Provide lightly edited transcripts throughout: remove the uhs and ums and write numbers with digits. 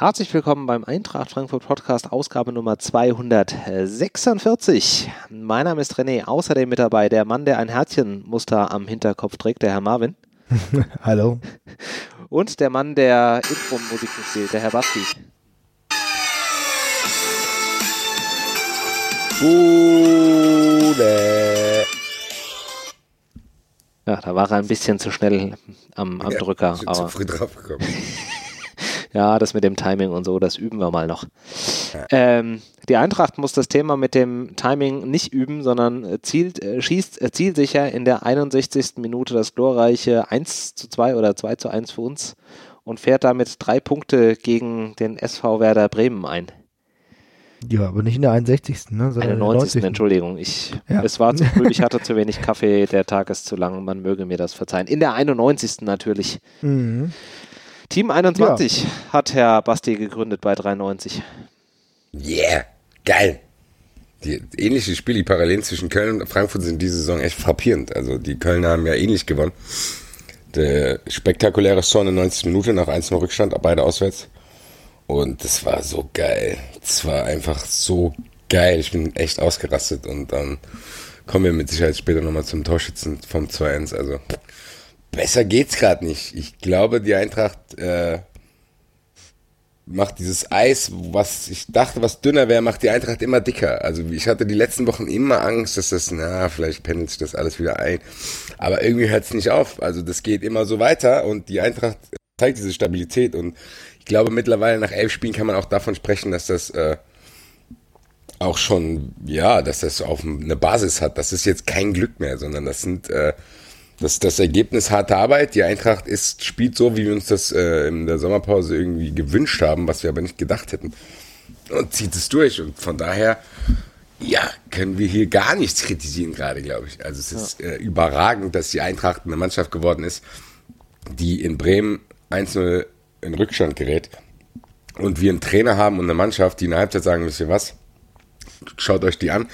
Herzlich willkommen beim Eintracht Frankfurt Podcast, Ausgabe Nummer 246. Mein Name ist René, außerdem mit dabei der Mann, der ein Herzchenmuster am Hinterkopf trägt, der Herr Marvin. Hallo. Und der Mann, der Intro-Musik spielt, der Herr Basti. Ja, da war er ein bisschen zu schnell am Drücker. Ich bin zu früh drauf gekommen. Ja, das mit dem Timing und so, das üben wir mal noch. Ja. Die Eintracht muss das Thema mit dem Timing nicht üben, sondern schießt zielsicher in der 61. Minute das glorreiche 1:2 oder 2:1 für uns und fährt damit 3 Punkte gegen den SV Werder Bremen ein. Ja, aber nicht in der 61. Ne, sondern 91. Entschuldigung. Es war zu früh, ich hatte zu wenig Kaffee, der Tag ist zu lang, man möge mir das verzeihen. In der 91. natürlich. Mhm. Team 21 hat Herr Basti gegründet bei 93. Yeah, geil. Die ähnliche Spiele, die Parallelen zwischen Köln und Frankfurt sind diese Saison echt frappierend. Also die Kölner haben ja ähnlich gewonnen. Der spektakuläre Tor in der 90. Minute nach 1:0 Rückstand, beide auswärts. Und das war so geil. Das war einfach so geil. Ich bin echt ausgerastet. Und dann kommen wir mit Sicherheit später nochmal zum Torschützen vom 2:1. Also besser geht's gerade nicht. Ich glaube, die Eintracht macht dieses Eis, was ich dachte, was dünner wäre, macht die Eintracht immer dicker. Also ich hatte die letzten Wochen immer Angst, dass vielleicht pendelt sich das alles wieder ein. Aber irgendwie hört es nicht auf. Also das geht immer so weiter und die Eintracht zeigt diese Stabilität. Und ich glaube, mittlerweile nach 11 Spielen kann man auch davon sprechen, dass das auch schon, dass das auf eine Basis hat. Das ist jetzt kein Glück mehr, sondern das sind das Ergebnis harter Arbeit. Die Eintracht spielt so, wie wir uns das in der Sommerpause irgendwie gewünscht haben, was wir aber nicht gedacht hätten. Und zieht es durch. Und von daher, können wir hier gar nichts kritisieren gerade, glaube ich. Also es ist überragend, dass die Eintracht eine Mannschaft geworden ist, die in Bremen 1:0 in Rückstand gerät. Und wir einen Trainer haben und eine Mannschaft, die in der Halbzeit sagen, wisst ihr was, schaut euch die an.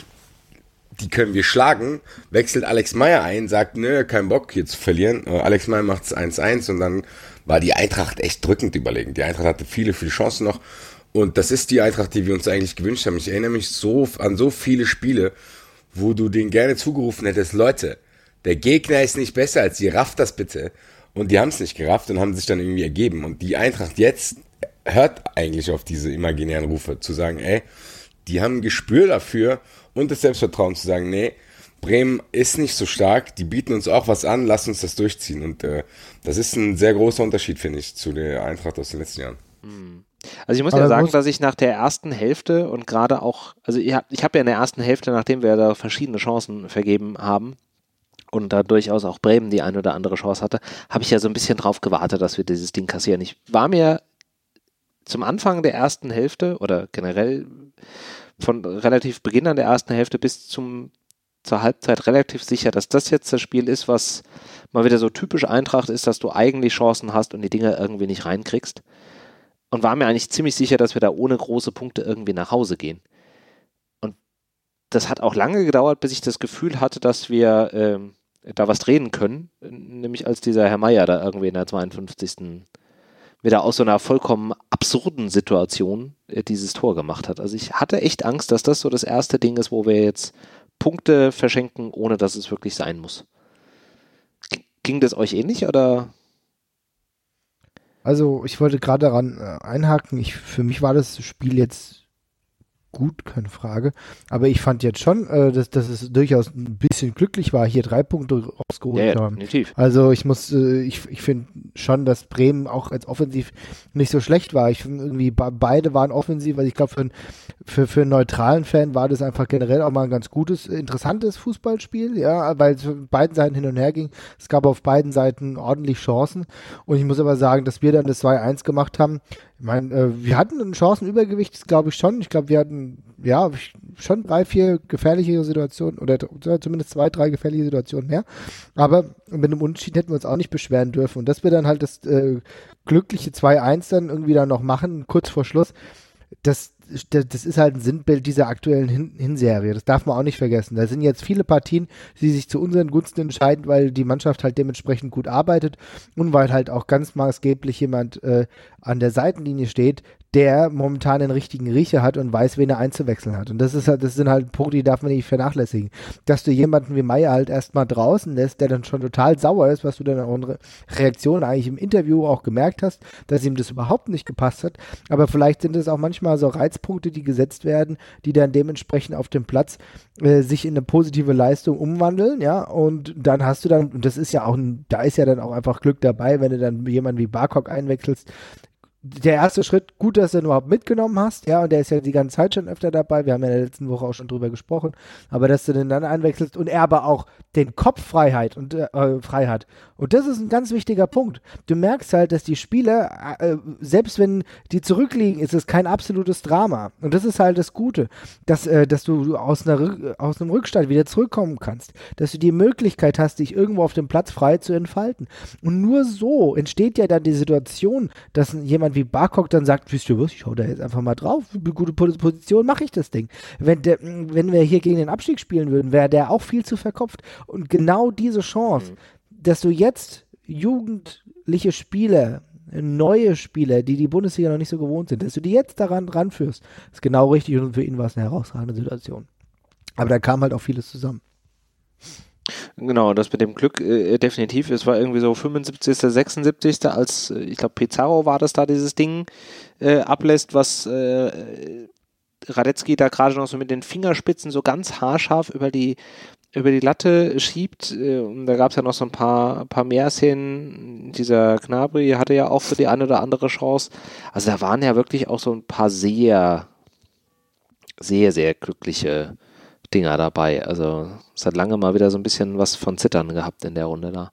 Die können wir schlagen, wechselt Alex Meyer ein, sagt, nö, kein Bock hier zu verlieren. Alex Meyer macht es 1:1 und dann war die Eintracht echt drückend überlegen. Die Eintracht hatte viele, viele Chancen noch und das ist die Eintracht, die wir uns eigentlich gewünscht haben. Ich erinnere mich an so viele Spiele, wo du denen gerne zugerufen hättest, Leute, der Gegner ist nicht besser als ihr, rafft das bitte. Und die haben es nicht gerafft und haben sich dann irgendwie ergeben. Und die Eintracht jetzt hört eigentlich auf diese imaginären Rufe, zu sagen, die haben ein Gespür dafür und das Selbstvertrauen zu sagen, nee, Bremen ist nicht so stark, die bieten uns auch was an, lass uns das durchziehen. Und das ist ein sehr großer Unterschied, finde ich, zu der Eintracht aus den letzten Jahren. Also ich muss ja sagen, dass ich nach der ersten Hälfte und gerade auch, also ich habe ja in der ersten Hälfte, nachdem wir da verschiedene Chancen vergeben haben und da durchaus auch Bremen die eine oder andere Chance hatte, habe ich ja so ein bisschen drauf gewartet, dass wir dieses Ding kassieren. Ich war mir zum Anfang der ersten Hälfte oder generell von relativ Beginn an der ersten Hälfte bis zur Halbzeit relativ sicher, dass das jetzt das Spiel ist, was mal wieder so typisch Eintracht ist, dass du eigentlich Chancen hast und die Dinger irgendwie nicht reinkriegst. Und war mir eigentlich ziemlich sicher, dass wir da ohne große Punkte irgendwie nach Hause gehen. Und das hat auch lange gedauert, bis ich das Gefühl hatte, dass wir da was drehen können, nämlich als dieser Herr Meier da irgendwie in der 52. wieder aus so einer vollkommen absurden Situation dieses Tor gemacht hat. Also ich hatte echt Angst, dass das so das erste Ding ist, wo wir jetzt Punkte verschenken, ohne dass es wirklich sein muss. Ging das euch ähnlich oder? Also ich wollte gerade daran einhaken, für mich war das Spiel jetzt gut, keine Frage. Aber ich fand jetzt schon, dass es durchaus ein bisschen glücklich war, hier 3 Punkte rausgeholt zu haben. Definitiv. Also ich finde schon, dass Bremen auch als offensiv nicht so schlecht war. Ich finde irgendwie, beide waren offensiv, weil ich glaube, für einen neutralen Fan war das einfach generell auch mal ein ganz gutes, interessantes Fußballspiel, ja, weil es von beiden Seiten hin und her ging. Es gab auf beiden Seiten ordentlich Chancen. Und ich muss aber sagen, dass wir dann das 2:1 gemacht haben. Ich meine, wir hatten ein Chancenübergewicht, glaube ich schon. Ich glaube, wir hatten schon 3, 4 gefährliche Situationen oder zumindest 2, 3 gefährliche Situationen mehr. Aber mit einem Unentschieden hätten wir uns auch nicht beschweren dürfen. Und dass wir dann halt das glückliche 2:1 dann irgendwie dann noch machen, kurz vor Schluss, das ist halt ein Sinnbild dieser aktuellen Hinserie. Das darf man auch nicht vergessen. Da sind jetzt viele Partien, die sich zu unseren Gunsten entscheiden, weil die Mannschaft halt dementsprechend gut arbeitet und weil halt auch ganz maßgeblich jemand an der Seitenlinie steht, der momentan den richtigen Riecher hat und weiß, wen er einzuwechseln hat. Und das sind halt Punkte, die darf man nicht vernachlässigen. Dass du jemanden wie Meier halt erstmal draußen lässt, der dann schon total sauer ist, was du dann auch in Reaktion eigentlich im Interview auch gemerkt hast, dass ihm das überhaupt nicht gepasst hat. Aber vielleicht sind es auch manchmal so Reizpunkte, die gesetzt werden, die dann dementsprechend auf dem Platz sich in eine positive Leistung umwandeln, ja, und dann hast du dann, und das ist ja auch, da ist ja dann auch einfach Glück dabei, wenn du dann jemanden wie Barkok einwechselst. Der erste Schritt, gut, dass du ihn überhaupt mitgenommen hast, ja, und der ist ja die ganze Zeit schon öfter dabei, wir haben ja in der letzten Woche auch schon drüber gesprochen, aber dass du den dann einwechselst und er aber auch den Kopf frei hat und das ist ein ganz wichtiger Punkt. Du merkst halt, dass die Spieler, selbst wenn die zurückliegen, ist es kein absolutes Drama und das ist halt das Gute, dass du aus einem Rückstand wieder zurückkommen kannst, dass du die Möglichkeit hast, dich irgendwo auf dem Platz frei zu entfalten und nur so entsteht ja dann die Situation, dass jemand wie Barkok dann sagt, wisst ihr was, ich hau da jetzt einfach mal drauf, eine gute Position, mache ich das Ding. Wenn wir hier gegen den Abstieg spielen würden, wäre der auch viel zu verkopft. Und genau diese Chance, dass du jetzt jugendliche Spieler, neue Spieler, die Bundesliga noch nicht so gewohnt sind, dass du die jetzt daran ranführst, ist genau richtig und für ihn war es eine herausragende Situation. Aber da kam halt auch vieles zusammen. Genau, das mit dem Glück definitiv. Es war irgendwie so 75., 76., als, ich glaube, Pizarro war das da, dieses Ding ablässt, was Radetzky da gerade noch so mit den Fingerspitzen so ganz haarscharf über die Latte schiebt. Und da gab es ja noch so ein paar mehr Szenen. Dieser Gnabry hatte ja auch für die eine oder andere Chance. Also da waren ja wirklich auch so ein paar sehr, sehr, sehr glückliche Dinger dabei. Also es hat lange mal wieder so ein bisschen was von Zittern gehabt in der Runde da.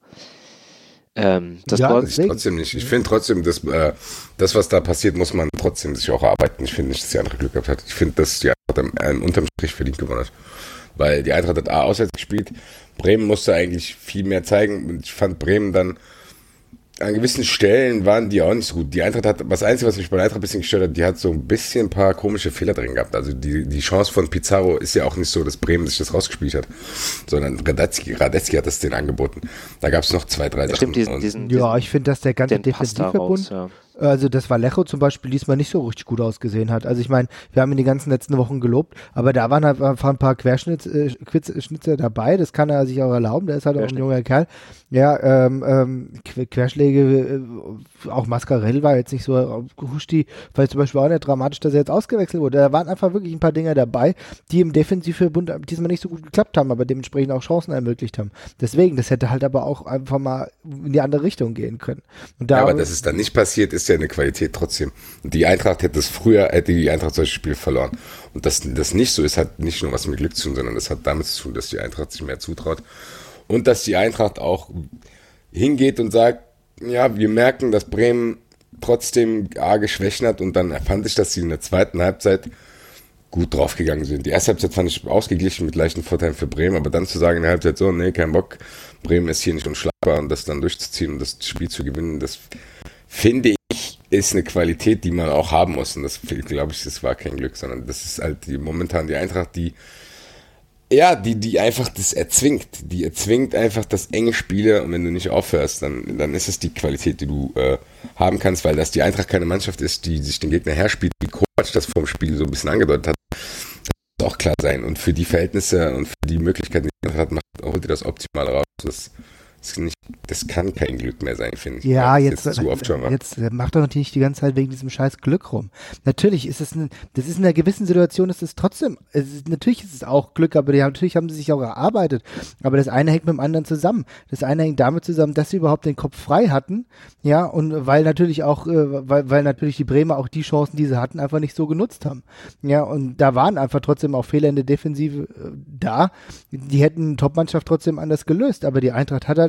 Trotzdem nicht. Ich finde trotzdem, das, was da passiert, muss man trotzdem sich auch erarbeiten. Ich finde nicht, dass die Eintracht Glück gehabt hat. Ich finde, dass die Eintracht unterm Strich verdient gewonnen hat. Weil die Eintracht hat auswärts gespielt. Bremen musste eigentlich viel mehr zeigen. Und ich fand Bremen dann an gewissen Stellen waren die auch nicht so gut. Die Eintracht hat, das Einzige, was mich bei der Eintracht ein bisschen gestört hat, die hat so ein bisschen ein paar komische Fehler drin gehabt. Also die Chance von Pizarro ist ja auch nicht so, dass Bremen sich das rausgespielt hat, sondern Radetzky hat das denen angeboten. Da gab es noch 2, 3 Sachen. Stimmt, ich finde, dass der ganze Defensivverbund, also das Vallejo zum Beispiel diesmal nicht so richtig gut ausgesehen hat. Also ich meine, wir haben ihn die ganzen letzten Wochen gelobt, aber da waren halt einfach ein paar Querschnitte dabei, das kann er sich auch erlauben, der ist halt auch ein junger Kerl. Ja, Querschläge, auch Mascarell war jetzt nicht so, Huschti, vielleicht zum Beispiel auch nicht dramatisch, dass er jetzt ausgewechselt wurde. Da waren einfach wirklich ein paar Dinger dabei, die im Defensivverbund diesmal nicht so gut geklappt haben, aber dementsprechend auch Chancen ermöglicht haben. Deswegen, das hätte halt aber auch einfach mal in die andere Richtung gehen können. Und aber dass es dann nicht passiert, ist ja eine Qualität trotzdem. Und die Eintracht hätte die Eintracht solche Spiele verloren. Und dass das nicht so ist, hat nicht nur was mit Glück zu tun, sondern das hat damit zu tun, dass die Eintracht sich mehr zutraut. Und dass die Eintracht auch hingeht und sagt, ja, wir merken, dass Bremen trotzdem arge Schwächen hat und dann fand ich, dass sie in der zweiten Halbzeit gut draufgegangen sind. Die erste Halbzeit fand ich ausgeglichen mit leichten Vorteilen für Bremen, aber dann zu sagen in der Halbzeit so, nee, kein Bock, Bremen ist hier nicht unschlagbar und das dann durchzuziehen und das Spiel zu gewinnen, das finde ich, ist eine Qualität, die man auch haben muss und das glaube ich, das war kein Glück, sondern das ist halt momentan die Eintracht, die einfach das erzwingt. Die erzwingt einfach das enge Spiele und wenn du nicht aufhörst, dann ist es die Qualität, die du haben kannst, weil das die Eintracht keine Mannschaft ist, die sich den Gegner herspielt, wie Kovac das vor dem Spiel so ein bisschen angedeutet hat. Das muss auch klar sein und für die Verhältnisse und für die Möglichkeiten, die die Eintracht macht, holt ihr das optimal raus. Das kann kein Glück mehr sein, finde ich. Ja, jetzt macht doch natürlich die ganze Zeit wegen diesem scheiß Glück rum. Natürlich ist das in einer gewissen Situation ist es trotzdem, natürlich ist es auch Glück, aber natürlich haben sie sich auch erarbeitet. Aber das eine hängt mit dem anderen zusammen. Das eine hängt damit zusammen, dass sie überhaupt den Kopf frei hatten, ja, und weil natürlich auch, weil natürlich die Bremer auch die Chancen, die sie hatten, einfach nicht so genutzt haben. Ja, und da waren einfach trotzdem auch Fehler in der Defensive da. Die hätten Top-Mannschaft trotzdem anders gelöst, aber die Eintracht hat halt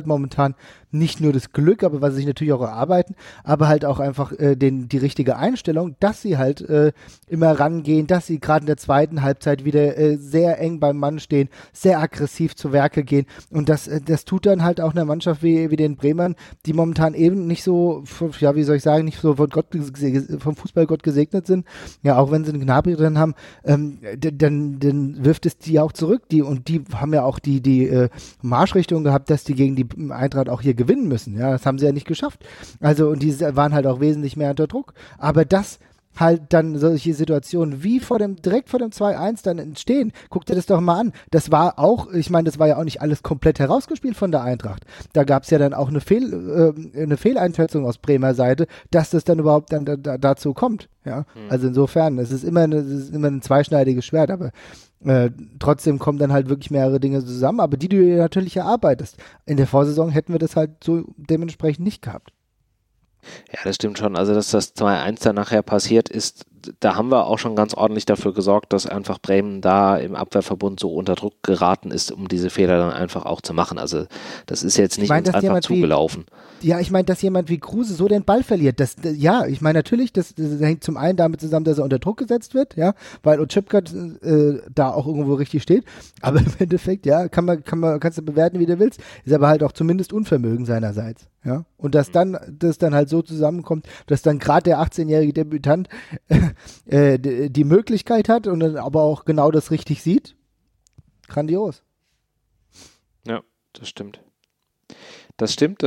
halt momentan nicht nur das Glück, aber was sie sich natürlich auch erarbeiten, aber halt auch einfach die richtige Einstellung, dass sie halt immer rangehen, dass sie gerade in der zweiten Halbzeit wieder sehr eng beim Mann stehen, sehr aggressiv zu Werke gehen und das tut dann halt auch einer Mannschaft wie den Bremern, die momentan eben nicht so, ja wie soll ich sagen, nicht so vom Fußballgott gesegnet sind, ja auch wenn sie einen Gnabry drin haben, dann wirft es die auch zurück, die haben ja auch die Marschrichtung gehabt, dass die gegen die Eintracht auch hier gewinnen müssen, ja, das haben sie ja nicht geschafft, also und die waren halt auch wesentlich mehr unter Druck, aber das halt dann solche Situationen wie direkt vor dem 2-1 dann entstehen. Guck dir das doch mal an. Das war auch, ich meine, das war ja auch nicht alles komplett herausgespielt von der Eintracht. Da gab es ja dann auch eine Fehleinschätzung aus Bremer Seite, dass das dann überhaupt dann dazu kommt. Ja, also insofern, es ist immer ein zweischneidiges Schwert, aber trotzdem kommen dann halt wirklich mehrere Dinge zusammen, aber die du dir natürlich erarbeitest. In der Vorsaison hätten wir das halt so dementsprechend nicht gehabt. Ja, das stimmt schon. Also, dass das 2-1 dann nachher passiert ist, da haben wir auch schon ganz ordentlich dafür gesorgt, dass einfach Bremen da im Abwehrverbund so unter Druck geraten ist, um diese Fehler dann einfach auch zu machen. Also, das ist jetzt nicht uns einfach zugelaufen. Ich meine, dass jemand wie Kruse so den Ball verliert, ich meine natürlich, das hängt zum einen damit zusammen, dass er unter Druck gesetzt wird, ja, weil Otschipka da auch irgendwo richtig steht, aber im Endeffekt, ja, kannst du bewerten, wie du willst, ist aber halt auch zumindest Unvermögen seinerseits, ja, und das dann halt so zusammenkommt, dass dann gerade der 18-jährige Debütant die Möglichkeit hat und dann aber auch genau das richtig sieht, grandios. Ja, das stimmt. Das stimmt.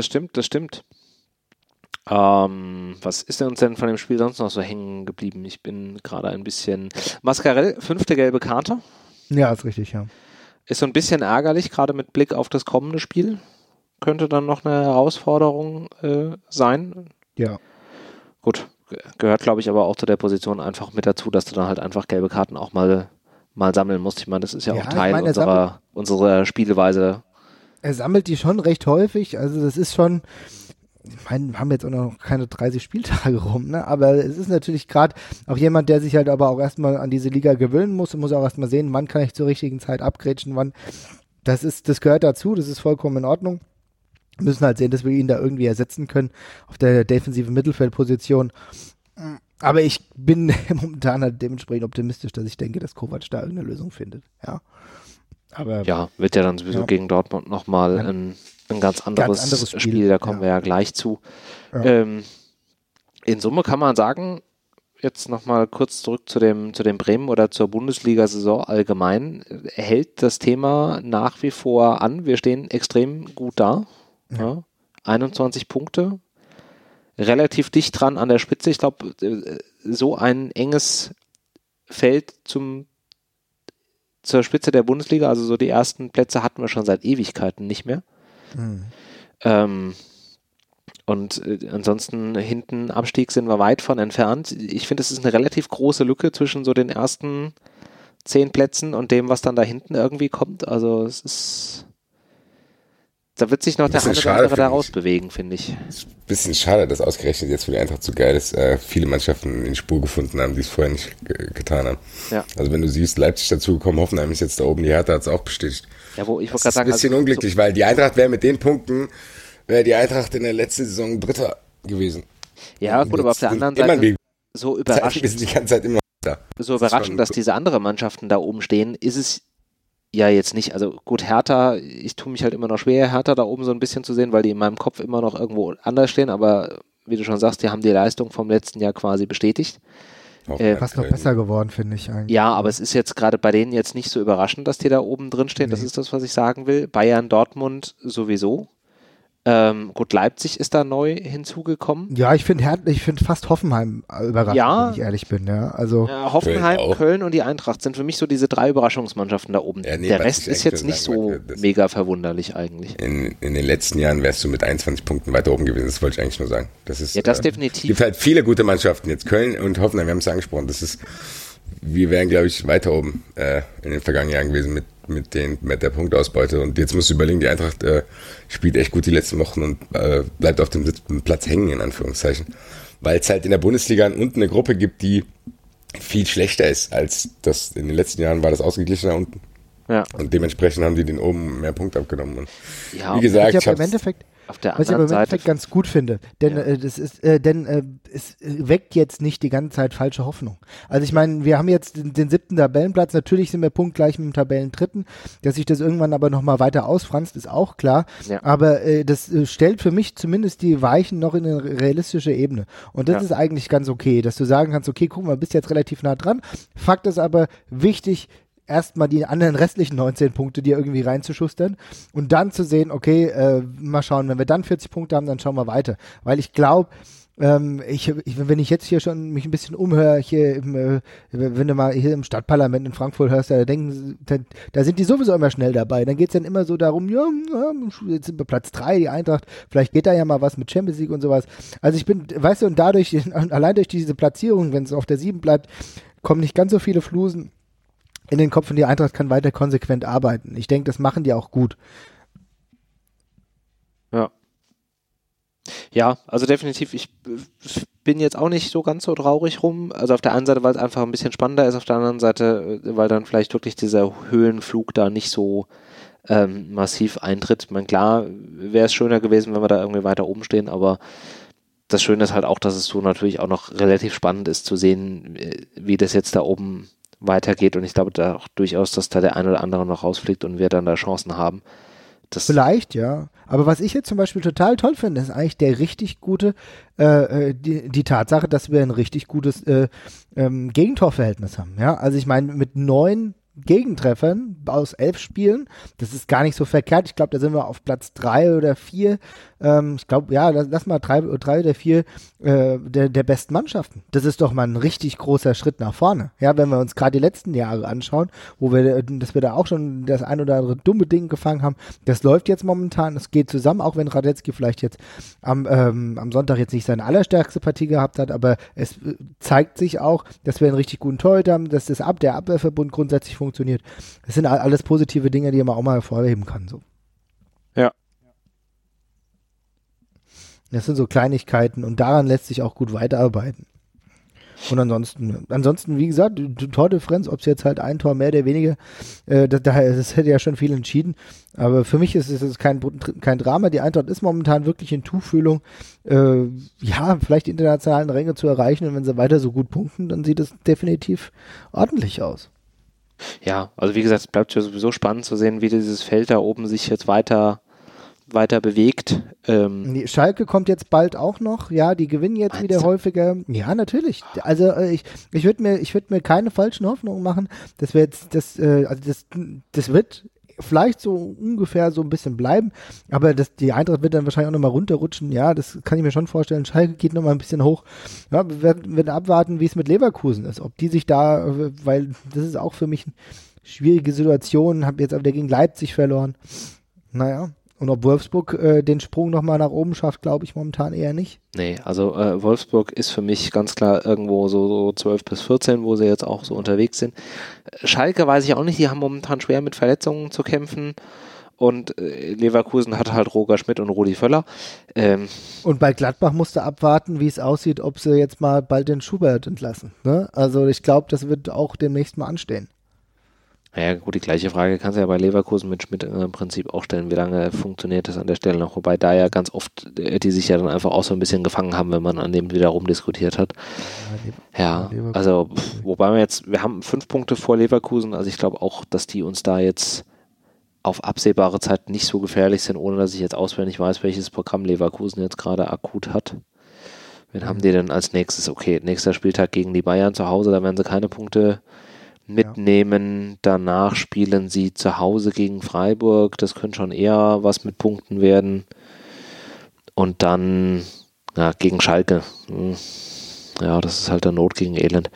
Was ist denn uns denn von dem Spiel sonst noch so hängen geblieben? Ich bin gerade ein bisschen... Mascarell, 5. gelbe Karte. Ja, ist richtig, ja. Ist so ein bisschen ärgerlich, gerade mit Blick auf das kommende Spiel. Könnte dann noch eine Herausforderung sein. Ja. Gut, gehört glaube ich aber auch zu der Position einfach mit dazu, dass du dann halt einfach gelbe Karten auch mal sammeln musst. Ich meine, das ist ja auch Teil unserer Spielweise. Er sammelt die schon recht häufig, also das ist schon, ich meine, wir haben jetzt auch noch keine 30 Spieltage rum, ne? Aber es ist natürlich gerade auch jemand, der sich halt aber auch erstmal an diese Liga gewöhnen muss und muss auch erstmal sehen, wann kann ich zur richtigen Zeit abgrätschen, wann, das gehört dazu, das ist vollkommen in Ordnung. Wir müssen halt sehen, dass wir ihn da irgendwie ersetzen können auf der defensiven Mittelfeldposition. Aber ich bin momentan halt dementsprechend optimistisch, dass ich denke, dass Kovac da irgendeine Lösung findet, ja. Aber ja, wird ja dann sowieso gegen Dortmund nochmal ein ganz anderes Spiel, da kommen wir ja gleich zu. Ja. In Summe kann man sagen, jetzt nochmal kurz zurück zu dem Bremen oder zur Bundesliga-Saison allgemein, hält das Thema nach wie vor an. Wir stehen extrem gut da. Ja. 21 Punkte, relativ dicht dran an der Spitze. Ich glaube, so ein enges Feld zur Spitze der Bundesliga, also so die ersten Plätze hatten wir schon seit Ewigkeiten nicht mehr. Und ansonsten hinten Abstieg sind wir weit von entfernt. Ich finde, es ist eine relativ große Lücke zwischen so den ersten 10 Plätzen und dem, was dann da hinten irgendwie kommt. Also es ist, da wird sich noch der eine oder andere da rausbewegen, finde ich. Es ist ein bisschen schade, dass ausgerechnet jetzt für die Eintracht so geil ist, viele Mannschaften in die Spur gefunden haben, die es vorher nicht getan haben. Ja. Also wenn du siehst, Leipzig dazugekommen, Hoffenheim ist jetzt da oben, die Hertha hat es auch bestätigt. Ja, wo ich wollte gerade sagen, das ist ein bisschen unglücklich, weil die Eintracht wäre mit den Punkten, wäre die Eintracht in der letzten Saison Dritter gewesen. Ja, gut, aber auf der anderen Seite so überraschend. Wir sind die ganze Zeit immer da. So überraschend, dass diese anderen Mannschaften da oben stehen, ist es ja jetzt nicht. Also gut, Hertha, ich tue mich halt immer noch schwer, Hertha da oben so ein bisschen zu sehen, weil die in meinem Kopf immer noch irgendwo anders stehen, aber wie du schon sagst, die haben die Leistung vom letzten Jahr quasi bestätigt. Fast noch besser geworden, finde ich eigentlich. Ja, aber es ist jetzt gerade bei denen jetzt nicht so überraschend, dass die da oben drin stehen. Nee. Das ist das, was ich sagen will. Bayern, Dortmund sowieso. Gut, Leipzig ist da neu hinzugekommen. Ja, ich finde fast Hoffenheim überraschend, wenn ich ehrlich bin. Ja, also Hoffenheim, Köln und die Eintracht sind für mich so diese 3 Überraschungsmannschaften da oben. Ja, nee, der Rest ist jetzt nicht so mega verwunderlich eigentlich. In den letzten Jahren wärst du mit 21 Punkten weiter oben gewesen, das wollte ich eigentlich nur sagen. Das ist, ja, das definitiv. Es gibt halt viele gute Mannschaften, jetzt Köln und Hoffenheim, wir haben es angesprochen, wir wären, glaube ich, weiter oben in den vergangenen Jahren gewesen mit der Punktausbeute. Und jetzt musst du überlegen, die Eintracht spielt echt gut die letzten Wochen und bleibt auf dem 7. Platz hängen, in Anführungszeichen. Weil es halt in der Bundesliga unten eine Gruppe gibt, die viel schlechter ist als das. In den letzten Jahren war das ausgeglichener unten. Ja. Und dementsprechend haben die den oben mehr Punkte abgenommen. Und ja, wie gesagt, ich habe im Endeffekt auf der was ich aber anderen im Endeffekt Seite ganz gut finde, denn es weckt jetzt nicht die ganze Zeit falsche Hoffnung. Also ich meine, wir haben jetzt den 7. Tabellenplatz, natürlich sind wir punktgleich mit dem Tabellendritten, dass sich das irgendwann aber nochmal weiter ausfranst, ist auch klar, Ja. aber das stellt für mich zumindest die Weichen noch in eine realistische Ebene und das ist eigentlich ganz okay, dass du sagen kannst, okay, guck mal, bist jetzt relativ nah dran, Fakt ist aber wichtig, erstmal die anderen restlichen 19 Punkte dir irgendwie reinzuschustern und dann zu sehen, okay, mal schauen, wenn wir dann 40 Punkte haben, dann schauen wir weiter. Weil ich glaube, wenn ich jetzt hier schon mich ein bisschen umhöre, hier wenn du mal hier im Stadtparlament in Frankfurt hörst, da sind die sowieso immer schnell dabei. Dann geht es dann immer so darum, ja, jetzt sind wir Platz 3, die Eintracht, vielleicht geht da ja mal was mit Champions League und sowas. Also ich bin, weißt du, und dadurch, allein durch diese Platzierung, wenn es auf der 7 bleibt, kommen nicht ganz so viele Flusen in den Kopf und die Eintracht kann weiter konsequent arbeiten. Ich denke, das machen die auch gut. Ja. Ja, also definitiv, ich bin jetzt auch nicht so ganz so traurig rum. Also auf der einen Seite, weil es einfach ein bisschen spannender ist, auf der anderen Seite, weil dann vielleicht wirklich dieser Höhenflug da nicht so massiv eintritt. Ich meine, klar, wäre es schöner gewesen, wenn wir da irgendwie weiter oben stehen, aber das Schöne ist halt auch, dass es so natürlich auch noch relativ spannend ist zu sehen, wie das jetzt da oben weitergeht und ich glaube da auch durchaus, dass da der ein oder andere noch rausfliegt und wir dann da Chancen haben. Vielleicht, ja. Aber was ich jetzt zum Beispiel total toll finde, ist eigentlich der richtig gute, die Tatsache, dass wir ein richtig gutes Gegentorverhältnis haben. Ja, also ich meine, mit 9 Gegentreffern aus 11 Spielen, das ist gar nicht so verkehrt. Ich glaube, da sind wir auf Platz 3 oder 4. Ich glaube, ja, lass mal 3 oder 4 der besten Mannschaften. Das ist doch mal ein richtig großer Schritt nach vorne. Ja, wenn wir uns gerade die letzten Jahre anschauen, dass wir da auch schon das ein oder andere dumme Ding gefangen haben. Das läuft jetzt momentan, es geht zusammen, auch wenn Radetzky vielleicht jetzt am Sonntag jetzt nicht seine allerstärkste Partie gehabt hat, aber es zeigt sich auch, dass wir einen richtig guten Torhüter haben, dass der Abwehrverbund grundsätzlich funktioniert. Das sind alles positive Dinge, die man auch mal hervorheben kann. So. Ja. Das sind so Kleinigkeiten und daran lässt sich auch gut weiterarbeiten. Und ansonsten, wie gesagt, die Tordifferenz, ob es jetzt halt ein Tor mehr oder weniger, das hätte ja schon viel entschieden. Aber für mich ist es kein Drama. Die Eintracht ist momentan wirklich in Tuchfühlung, vielleicht die internationalen Ränge zu erreichen. Und wenn sie weiter so gut punkten, dann sieht es definitiv ordentlich aus. Ja, also wie gesagt, es bleibt ja sowieso spannend zu sehen, wie dieses Feld da oben sich jetzt weiter bewegt. Schalke kommt jetzt bald auch noch, ja, die gewinnen jetzt wieder häufiger. Ja, natürlich. Also ich würde mir keine falschen Hoffnungen machen, dass wir jetzt das wird vielleicht so ungefähr so ein bisschen bleiben, aber die Eintracht wird dann wahrscheinlich auch nochmal runterrutschen, ja, das kann ich mir schon vorstellen. Schalke geht nochmal ein bisschen hoch. Ja, wir werden abwarten, wie es mit Leverkusen ist, ob die sich da, weil das ist auch für mich eine schwierige Situation, habe jetzt aber gegen Leipzig verloren. Naja. Und ob Wolfsburg den Sprung nochmal nach oben schafft, glaube ich momentan eher nicht. Nee, also Wolfsburg ist für mich ganz klar irgendwo so 12 bis 14, wo sie jetzt auch so unterwegs sind. Schalke weiß ich auch nicht, die haben momentan schwer mit Verletzungen zu kämpfen. Und Leverkusen hat halt Roger Schmidt und Rudi Völler. Und bei Gladbach musste abwarten, wie es aussieht, ob sie jetzt mal bald den Schubert entlassen. Ne? Also ich glaube, das wird auch demnächst mal anstehen. Naja, gut, die gleiche Frage kannst du ja bei Leverkusen mit Schmidt im Prinzip auch stellen. Wie lange funktioniert das an der Stelle noch? Wobei da ja ganz oft die sich ja dann einfach auch so ein bisschen gefangen haben, wenn man an dem wieder rumdiskutiert hat. Ja, also wobei wir haben 5 Punkte vor Leverkusen, also ich glaube auch, dass die uns da jetzt auf absehbare Zeit nicht so gefährlich sind, ohne dass ich jetzt auswendig weiß, welches Programm Leverkusen jetzt gerade akut hat. Wen haben die denn als nächstes? Okay, nächster Spieltag gegen die Bayern zu Hause, da werden sie keine Punkte mitnehmen. Ja. Danach spielen sie zu Hause gegen Freiburg. Das könnte schon eher was mit Punkten werden. Und dann gegen Schalke. Ja, das ist halt der Not gegen Elend.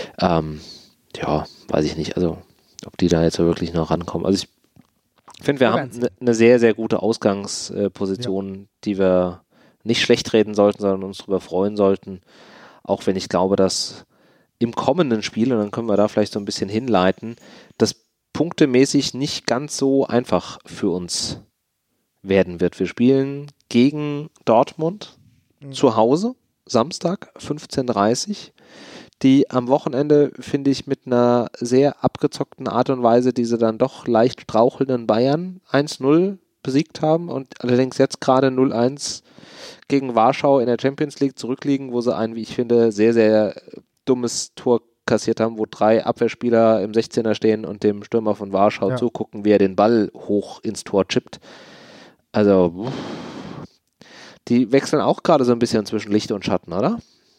Ja, weiß ich nicht. Also, ob die da jetzt wirklich noch rankommen. Also, ich finde, wir haben eine sehr, sehr gute Ausgangsposition, die wir nicht schlecht reden sollten, sondern uns darüber freuen sollten. Auch wenn ich glaube, dass im kommenden Spiel, und dann können wir da vielleicht so ein bisschen hinleiten, das punktemäßig nicht ganz so einfach für uns werden wird. Wir spielen gegen Dortmund zu Hause, Samstag, 15:30 Uhr. die am Wochenende, finde ich, mit einer sehr abgezockten Art und Weise diese dann doch leicht strauchelnden Bayern 1-0 besiegt haben und allerdings jetzt gerade 0-1 gegen Warschau in der Champions League zurückliegen, wo sie ein, wie ich finde, sehr, sehr dummes Tor kassiert haben, wo 3 Abwehrspieler im 16er stehen und dem Stürmer von Warschau zugucken, wie er den Ball hoch ins Tor chippt. Also, die wechseln auch gerade so ein bisschen zwischen Licht und Schatten, oder?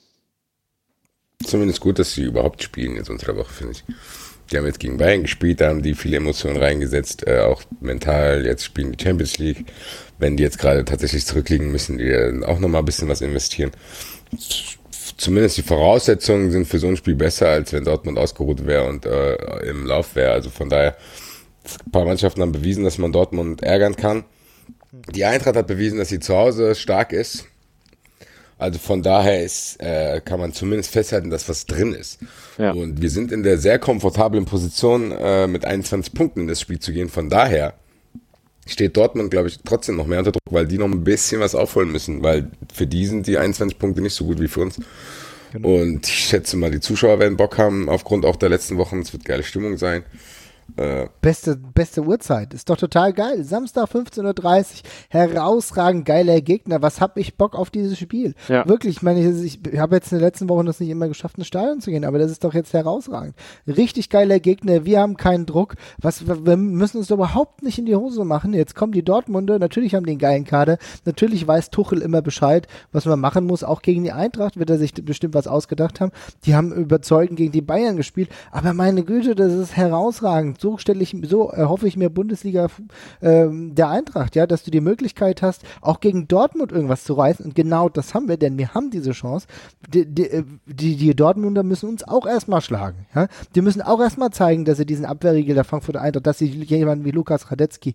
Zumindest gut, dass sie überhaupt spielen jetzt unter der Woche, finde ich. Die haben jetzt gegen Bayern gespielt, da haben die viele Emotionen reingesetzt, auch mental. Jetzt spielen die Champions League. Wenn die jetzt gerade tatsächlich zurückliegen, müssen die auch nochmal ein bisschen was investieren. Zumindest die Voraussetzungen sind für so ein Spiel besser, als wenn Dortmund ausgeruht wäre und im Lauf wäre. Also von daher, ein paar Mannschaften haben bewiesen, dass man Dortmund ärgern kann. Die Eintracht hat bewiesen, dass sie zu Hause stark ist. Also von daher kann man zumindest festhalten, dass was drin ist. Ja. Und wir sind in der sehr komfortablen Position, mit 21 Punkten in das Spiel zu gehen. Von daher steht Dortmund, glaube ich, trotzdem noch mehr unter Druck, weil die noch ein bisschen was aufholen müssen, weil für die sind die 21 Punkte nicht so gut wie für uns. Genau. Und ich schätze mal, die Zuschauer werden Bock haben, aufgrund auch der letzten Wochen. Es wird geile Stimmung sein. Beste Uhrzeit, ist doch total geil. Samstag 15:30 Uhr, herausragend geiler Gegner. Was hab ich Bock auf dieses Spiel? Ja. Wirklich, ich meine, ich habe jetzt in den letzten Wochen das nicht immer geschafft, ins Stadion zu gehen, aber das ist doch jetzt herausragend. Richtig geiler Gegner, wir haben keinen Druck. Wir müssen uns überhaupt nicht in die Hose machen. Jetzt kommen die Dortmunder, natürlich haben die einen geilen Kader, natürlich weiß Tuchel immer Bescheid, was man machen muss. Auch gegen die Eintracht wird er sich bestimmt was ausgedacht haben. Die haben überzeugend gegen die Bayern gespielt, aber meine Güte, das ist herausragend. So erhoffe ich mir Bundesliga der Eintracht, ja, dass du die Möglichkeit hast, auch gegen Dortmund irgendwas zu reißen, und genau das haben wir, denn wir haben diese Chance. Die Dortmunder müssen uns auch erstmal schlagen, ja. Die müssen auch erstmal zeigen, dass sie diesen Abwehrriegel der Frankfurter Eintracht, dass sie jemanden wie Lukas Radetzky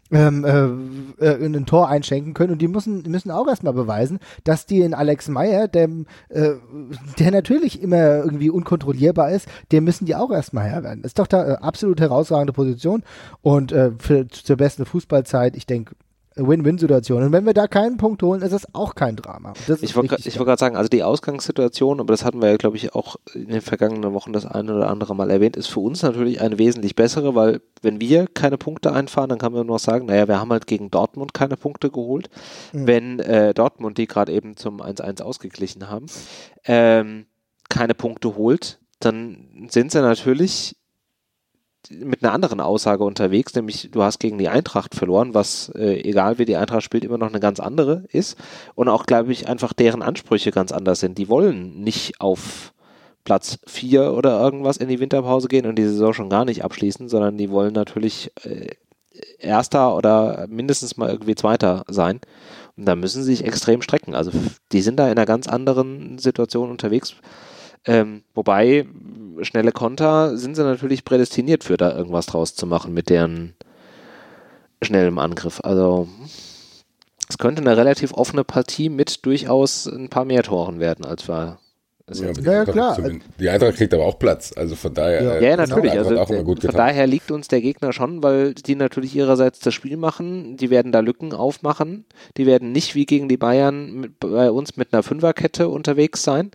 ein Tor einschenken können, und die müssen auch erstmal beweisen, dass die in Alex Meyer, der natürlich immer irgendwie unkontrollierbar ist, dem müssen die auch erstmal Herr werden. Das ist doch da absolut herausragende Position, und zur besten Fußballzeit, ich denke, Win-Win-Situation. Und wenn wir da keinen Punkt holen, ist es auch kein Drama. Ich wollte gerade sagen, also die Ausgangssituation, aber das hatten wir ja, glaube ich, auch in den vergangenen Wochen das eine oder andere Mal erwähnt, ist für uns natürlich eine wesentlich bessere, weil wenn wir keine Punkte einfahren, dann kann man nur noch sagen, naja, wir haben halt gegen Dortmund keine Punkte geholt. Mhm. Wenn Dortmund, die gerade eben zum 1-1 ausgeglichen haben, keine Punkte holt, dann sind sie natürlich mit einer anderen Aussage unterwegs, nämlich du hast gegen die Eintracht verloren, was, egal wie die Eintracht spielt, immer noch eine ganz andere ist, und auch, glaube ich, einfach deren Ansprüche ganz anders sind. Die wollen nicht auf Platz 4 oder irgendwas in die Winterpause gehen und die Saison schon gar nicht abschließen, sondern die wollen natürlich Erster oder mindestens mal irgendwie Zweiter sein, und da müssen sie sich extrem strecken. Also die sind da in einer ganz anderen Situation unterwegs. Wobei schnelle Konter sind sie natürlich prädestiniert für, da irgendwas draus zu machen mit deren schnellem Angriff. Also es könnte eine relativ offene Partie mit durchaus ein paar mehr Toren werden, als wir es jetzt. Ja, klar. Die Eintracht kriegt aber auch Platz, also von daher. Ja, natürlich. Also auch immer gut von daher liegt uns der Gegner schon, weil die natürlich ihrerseits das Spiel machen. Die werden da Lücken aufmachen. Die werden nicht wie gegen die Bayern bei uns mit einer Fünferkette unterwegs sein.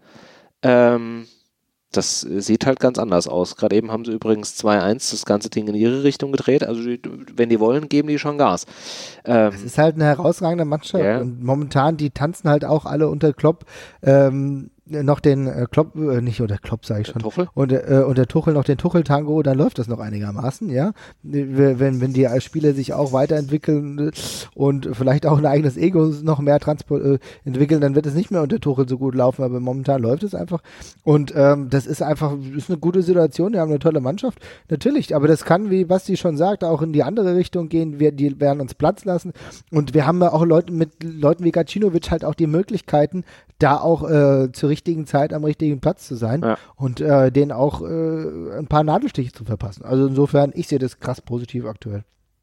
Das sieht halt ganz anders aus. Gerade eben haben sie übrigens 2-1 das ganze Ding in ihre Richtung gedreht. Also wenn die wollen, geben die schon Gas. Es ist halt eine herausragende Mannschaft. Ja. Und momentan, die tanzen halt auch alle unter Klopp. Noch den Klopp, nicht unter Klopp, sage ich schon. Tuchel? Und der Tuchel noch den Tuchel-Tango, dann läuft das noch einigermaßen, ja. Wenn die Spieler sich auch weiterentwickeln und vielleicht auch ein eigenes Ego noch mehr entwickeln, dann wird es nicht mehr unter Tuchel so gut laufen, aber momentan läuft es einfach. Und das ist eine gute Situation, die haben eine tolle Mannschaft, natürlich, aber das kann, wie Basti schon sagt, auch in die andere Richtung gehen, die werden uns Platz lassen, und wir haben ja auch mit Leuten wie Gacinovic halt auch die Möglichkeiten, da auch zur richtigen Zeit am richtigen Platz zu sein, ja, und denen auch ein paar Nadelstiche zu verpassen. Also insofern, ich sehe das krass positiv aktuell.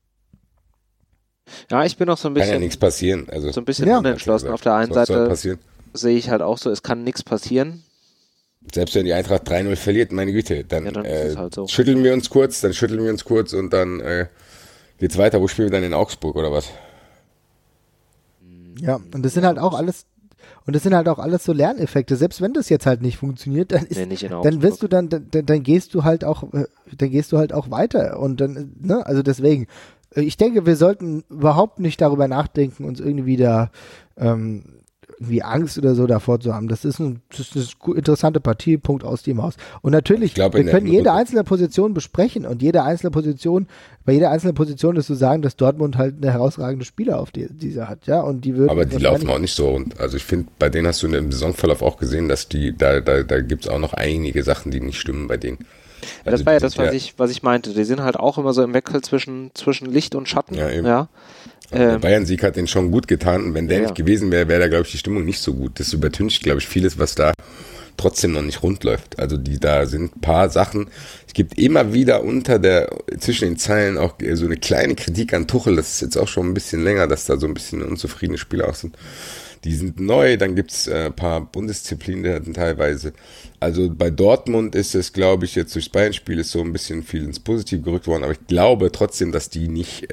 Ja, ich bin noch so ein bisschen. Kann ja nichts passieren. Also, so ein bisschen unentschlossen. Auf der einen Seite sehe ich halt auch so, es kann nichts passieren. Selbst wenn die Eintracht 3-0 verliert, meine Güte, dann halt so. schütteln wir uns kurz und dann geht's weiter. Wo spielen wir dann in Augsburg oder was? Ja, und das sind halt auch alles Und das sind halt auch alles so Lerneffekte. Selbst wenn das jetzt halt nicht funktioniert, dann wirst du dann gehst du halt auch weiter. Und dann, ne, also deswegen, ich denke, wir sollten überhaupt nicht darüber nachdenken, uns irgendwie da irgendwie Angst oder so davor zu haben. Das ist eine interessante Partie, Punkt aus die Maus. Und natürlich, wir können jede einzelne Position besprechen und bei jeder einzelnen Position ist zu sagen, dass Dortmund halt eine herausragende Spieler auf diese hat, ja, und die würden. Aber die laufen auch nicht so rund. Also ich finde, bei denen hast du im Saisonverlauf auch gesehen, dass da gibt's auch noch einige Sachen, die nicht stimmen bei denen. Also das war ja das, was ich meinte. Die sind halt auch immer so im Wechsel zwischen Licht und Schatten. Ja, eben. Ja. Der Bayern-Sieg hat den schon gut getan. Wenn der nicht gewesen wäre, wäre da, glaube ich, die Stimmung nicht so gut. Das übertüncht, glaube ich, vieles, was da trotzdem noch nicht rund läuft. Also da sind ein paar Sachen. Es gibt immer wieder zwischen den Zeilen auch so eine kleine Kritik an Tuchel. Das ist jetzt auch schon ein bisschen länger, dass da so ein bisschen unzufriedene Spieler auch sind. Die sind neu, dann gibt's ein paar Bundesdisziplinen teilweise. Also bei Dortmund ist es, glaube ich, jetzt durchs Bayern-Spiel ist so ein bisschen viel ins Positive gerückt worden, aber ich glaube trotzdem, dass die nicht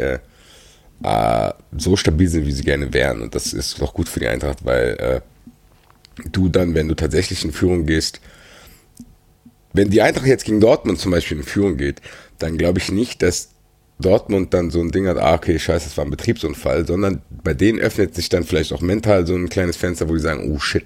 so stabil sind, wie sie gerne wären. Und das ist doch gut für die Eintracht, weil du dann, wenn du tatsächlich in Führung gehst, wenn die Eintracht jetzt gegen Dortmund zum Beispiel in Führung geht, dann glaube ich nicht, dass Dortmund dann so ein Ding hat, okay, scheiße, das war ein Betriebsunfall, sondern bei denen öffnet sich dann vielleicht auch mental so ein kleines Fenster, wo die sagen, oh shit,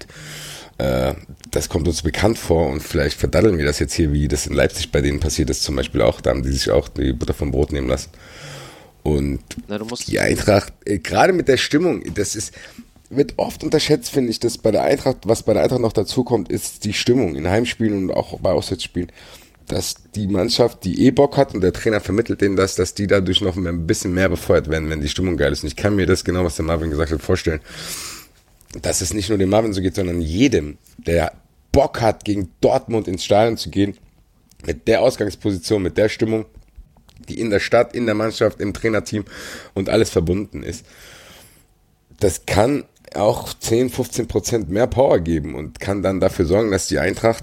das kommt uns bekannt vor und vielleicht verdaddeln wir das jetzt hier, wie das in Leipzig bei denen passiert ist zum Beispiel auch, da haben die sich auch die Butter vom Brot nehmen lassen. Und die Eintracht, gerade mit der Stimmung, wird oft unterschätzt, finde ich, dass was bei der Eintracht noch dazu kommt, ist die Stimmung in Heimspielen und auch bei Auswärtsspielen, dass die Mannschaft, die Bock hat und der Trainer vermittelt denen das, dass die dadurch noch ein bisschen mehr befeuert werden, wenn die Stimmung geil ist. Und ich kann mir das genau, was der Marvin gesagt hat, vorstellen, dass es nicht nur dem Marvin so geht, sondern jedem, der Bock hat, gegen Dortmund ins Stadion zu gehen, mit der Ausgangsposition, mit der Stimmung, die in der Stadt, in der Mannschaft, im Trainerteam und alles verbunden ist. Das kann auch 10-15% mehr Power geben und kann dann dafür sorgen, dass die Eintracht,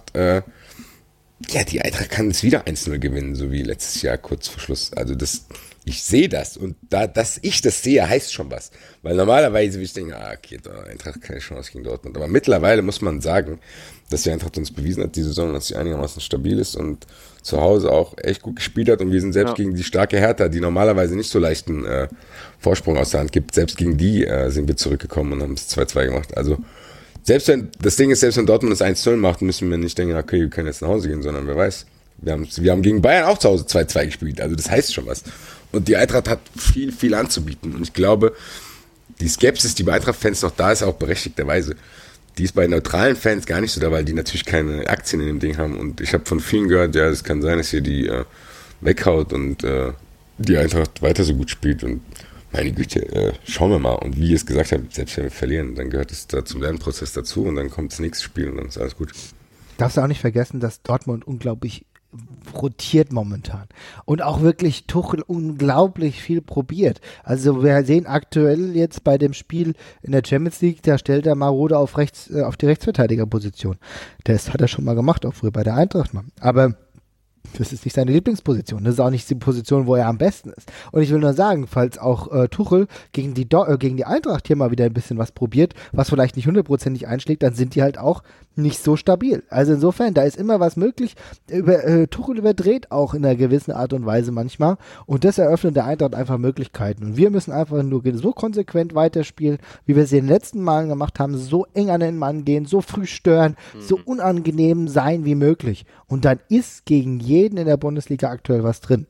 die Eintracht kann es wieder 1-0 gewinnen, so wie letztes Jahr kurz vor Schluss. Also ich sehe das und dass ich das sehe, heißt schon was. Weil normalerweise würde ich denken, okay, Eintracht keine Chance gegen Dortmund. Aber mittlerweile muss man sagen, dass die Eintracht uns bewiesen hat, die Saison, dass sie einigermaßen stabil ist und zu Hause auch echt gut gespielt hat und wir sind selbst gegen die starke Hertha, die normalerweise nicht so leichten Vorsprung aus der Hand gibt, selbst gegen die sind wir zurückgekommen und haben es 2-2 gemacht. Also selbst wenn Dortmund das 1-0 macht, müssen wir nicht denken, okay, wir können jetzt nach Hause gehen, sondern wer weiß. Wir haben gegen Bayern auch zu Hause 2-2 gespielt, also das heißt schon was. Und die Eintracht hat viel, viel anzubieten und ich glaube, die Skepsis, die bei Eintracht-Fans noch da ist, auch berechtigterweise. Die ist bei neutralen Fans gar nicht so da, weil die natürlich keine Aktien in dem Ding haben. Und ich habe von vielen gehört, ja, es kann sein, dass hier die weghaut und die Eintracht weiter so gut spielt. Und meine Güte, schauen wir mal. Und wie ich es gesagt habe, selbst wenn wir verlieren, dann gehört es da zum Lernprozess dazu und dann kommt das nächste Spiel und dann ist alles gut. Darfst du auch nicht vergessen, dass Dortmund unglaublich rotiert momentan und auch wirklich Tuchel unglaublich viel probiert. Also wir sehen aktuell jetzt bei dem Spiel in der Champions League, da stellt er Marode auf die Rechtsverteidigerposition. Das hat er schon mal gemacht, auch früher bei der Eintracht. Aber das ist nicht seine Lieblingsposition. Das ist auch nicht die Position, wo er am besten ist. Und ich will nur sagen, falls auch Tuchel gegen die Eintracht hier mal wieder ein bisschen was probiert, was vielleicht nicht 100% einschlägt, dann sind die halt auch nicht so stabil. Also insofern, da ist immer was möglich. Tuchel überdreht auch in einer gewissen Art und Weise manchmal und das eröffnet der Eintracht einfach Möglichkeiten. Und wir müssen einfach nur so konsequent weiterspielen, wie wir es in den letzten Malen gemacht haben, so eng an den Mann gehen, so früh stören, so unangenehm sein wie möglich. Und dann ist gegen jeden in der Bundesliga aktuell was drin.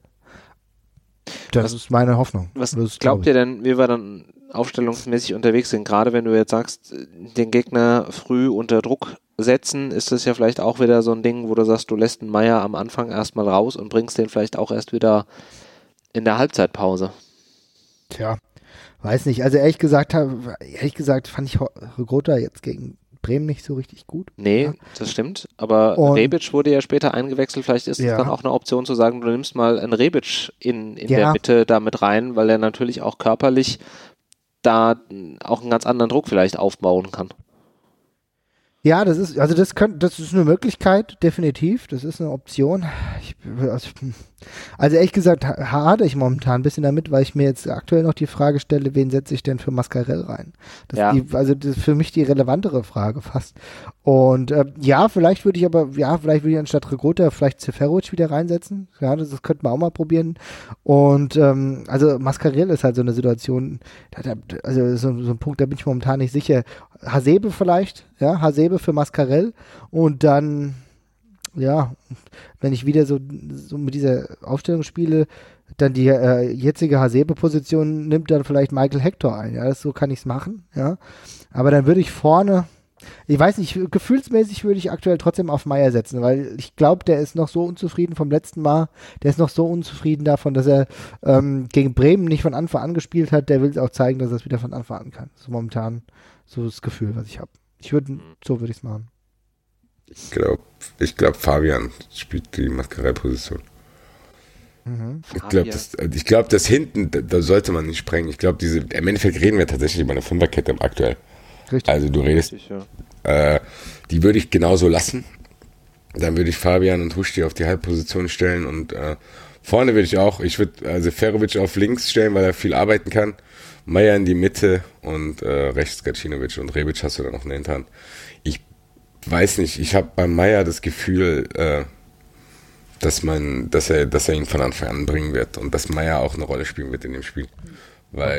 Das ist meine Hoffnung. Was glaubt ihr denn, wie wir dann aufstellungsmäßig unterwegs sind? Gerade wenn du jetzt sagst, den Gegner früh unter Druck setzen, ist das ja vielleicht auch wieder so ein Ding, wo du sagst, du lässt den Meier am Anfang erstmal raus und bringst den vielleicht auch erst wieder in der Halbzeitpause. Tja, weiß nicht. Also ehrlich gesagt fand ich Grota jetzt gegen Bremen nicht so richtig gut. Nee, das stimmt. Aber Rebic wurde ja später eingewechselt. Vielleicht ist es dann auch eine Option zu sagen, du nimmst mal einen Rebic in der Mitte da mit rein, weil er natürlich auch körperlich da auch einen ganz anderen Druck vielleicht aufbauen kann. Ja, das ist eine Möglichkeit, definitiv. Das ist eine Option. Also ehrlich gesagt hadere ich momentan ein bisschen damit, weil ich mir jetzt aktuell noch die Frage stelle, wen setze ich denn für Mascarell rein? Das ist für mich die relevantere Frage fast. Und vielleicht würde ich anstatt Regota vielleicht Seferovic wieder reinsetzen. Ja, das könnten wir auch mal probieren. Und also Mascarell ist halt so eine Situation, also so ein Punkt, da bin ich momentan nicht sicher. Hasebe vielleicht, ja, Hasebe für Mascarell und dann, ja, wenn ich wieder so mit dieser Aufstellung spiele, dann die jetzige Hasebe-Position nimmt dann vielleicht Michael Hector ein, ja, so kann ich es machen, ja, aber dann würde ich vorne, ich weiß nicht, gefühlsmäßig würde ich aktuell trotzdem auf Meier setzen, weil ich glaube, der ist noch so unzufrieden vom letzten Mal, der ist noch so unzufrieden davon, dass er gegen Bremen nicht von Anfang an gespielt hat, der will auch zeigen, dass er es wieder von Anfang an kann, so momentan so das Gefühl, was ich habe. So würde ich es machen. Ich glaube, Fabian spielt die Mascarell-Position. Ich glaube, das hinten, da sollte man nicht sprengen. Ich glaube, im Endeffekt reden wir tatsächlich über eine Fünferkette aktuell. Richtig. Also du redest, die würde ich genauso lassen. Dann würde ich Fabian und Huschti auf die Halbposition stellen und vorne würde ich würde Seferovic auf links stellen, weil er viel arbeiten kann. Meier in die Mitte und rechts Gacinovic und Rebic hast du dann noch in der Hinterhand. Ich weiß nicht, ich habe bei Meier das Gefühl, dass er ihn von Anfang an bringen wird und dass Meier auch eine Rolle spielen wird in dem Spiel. Weil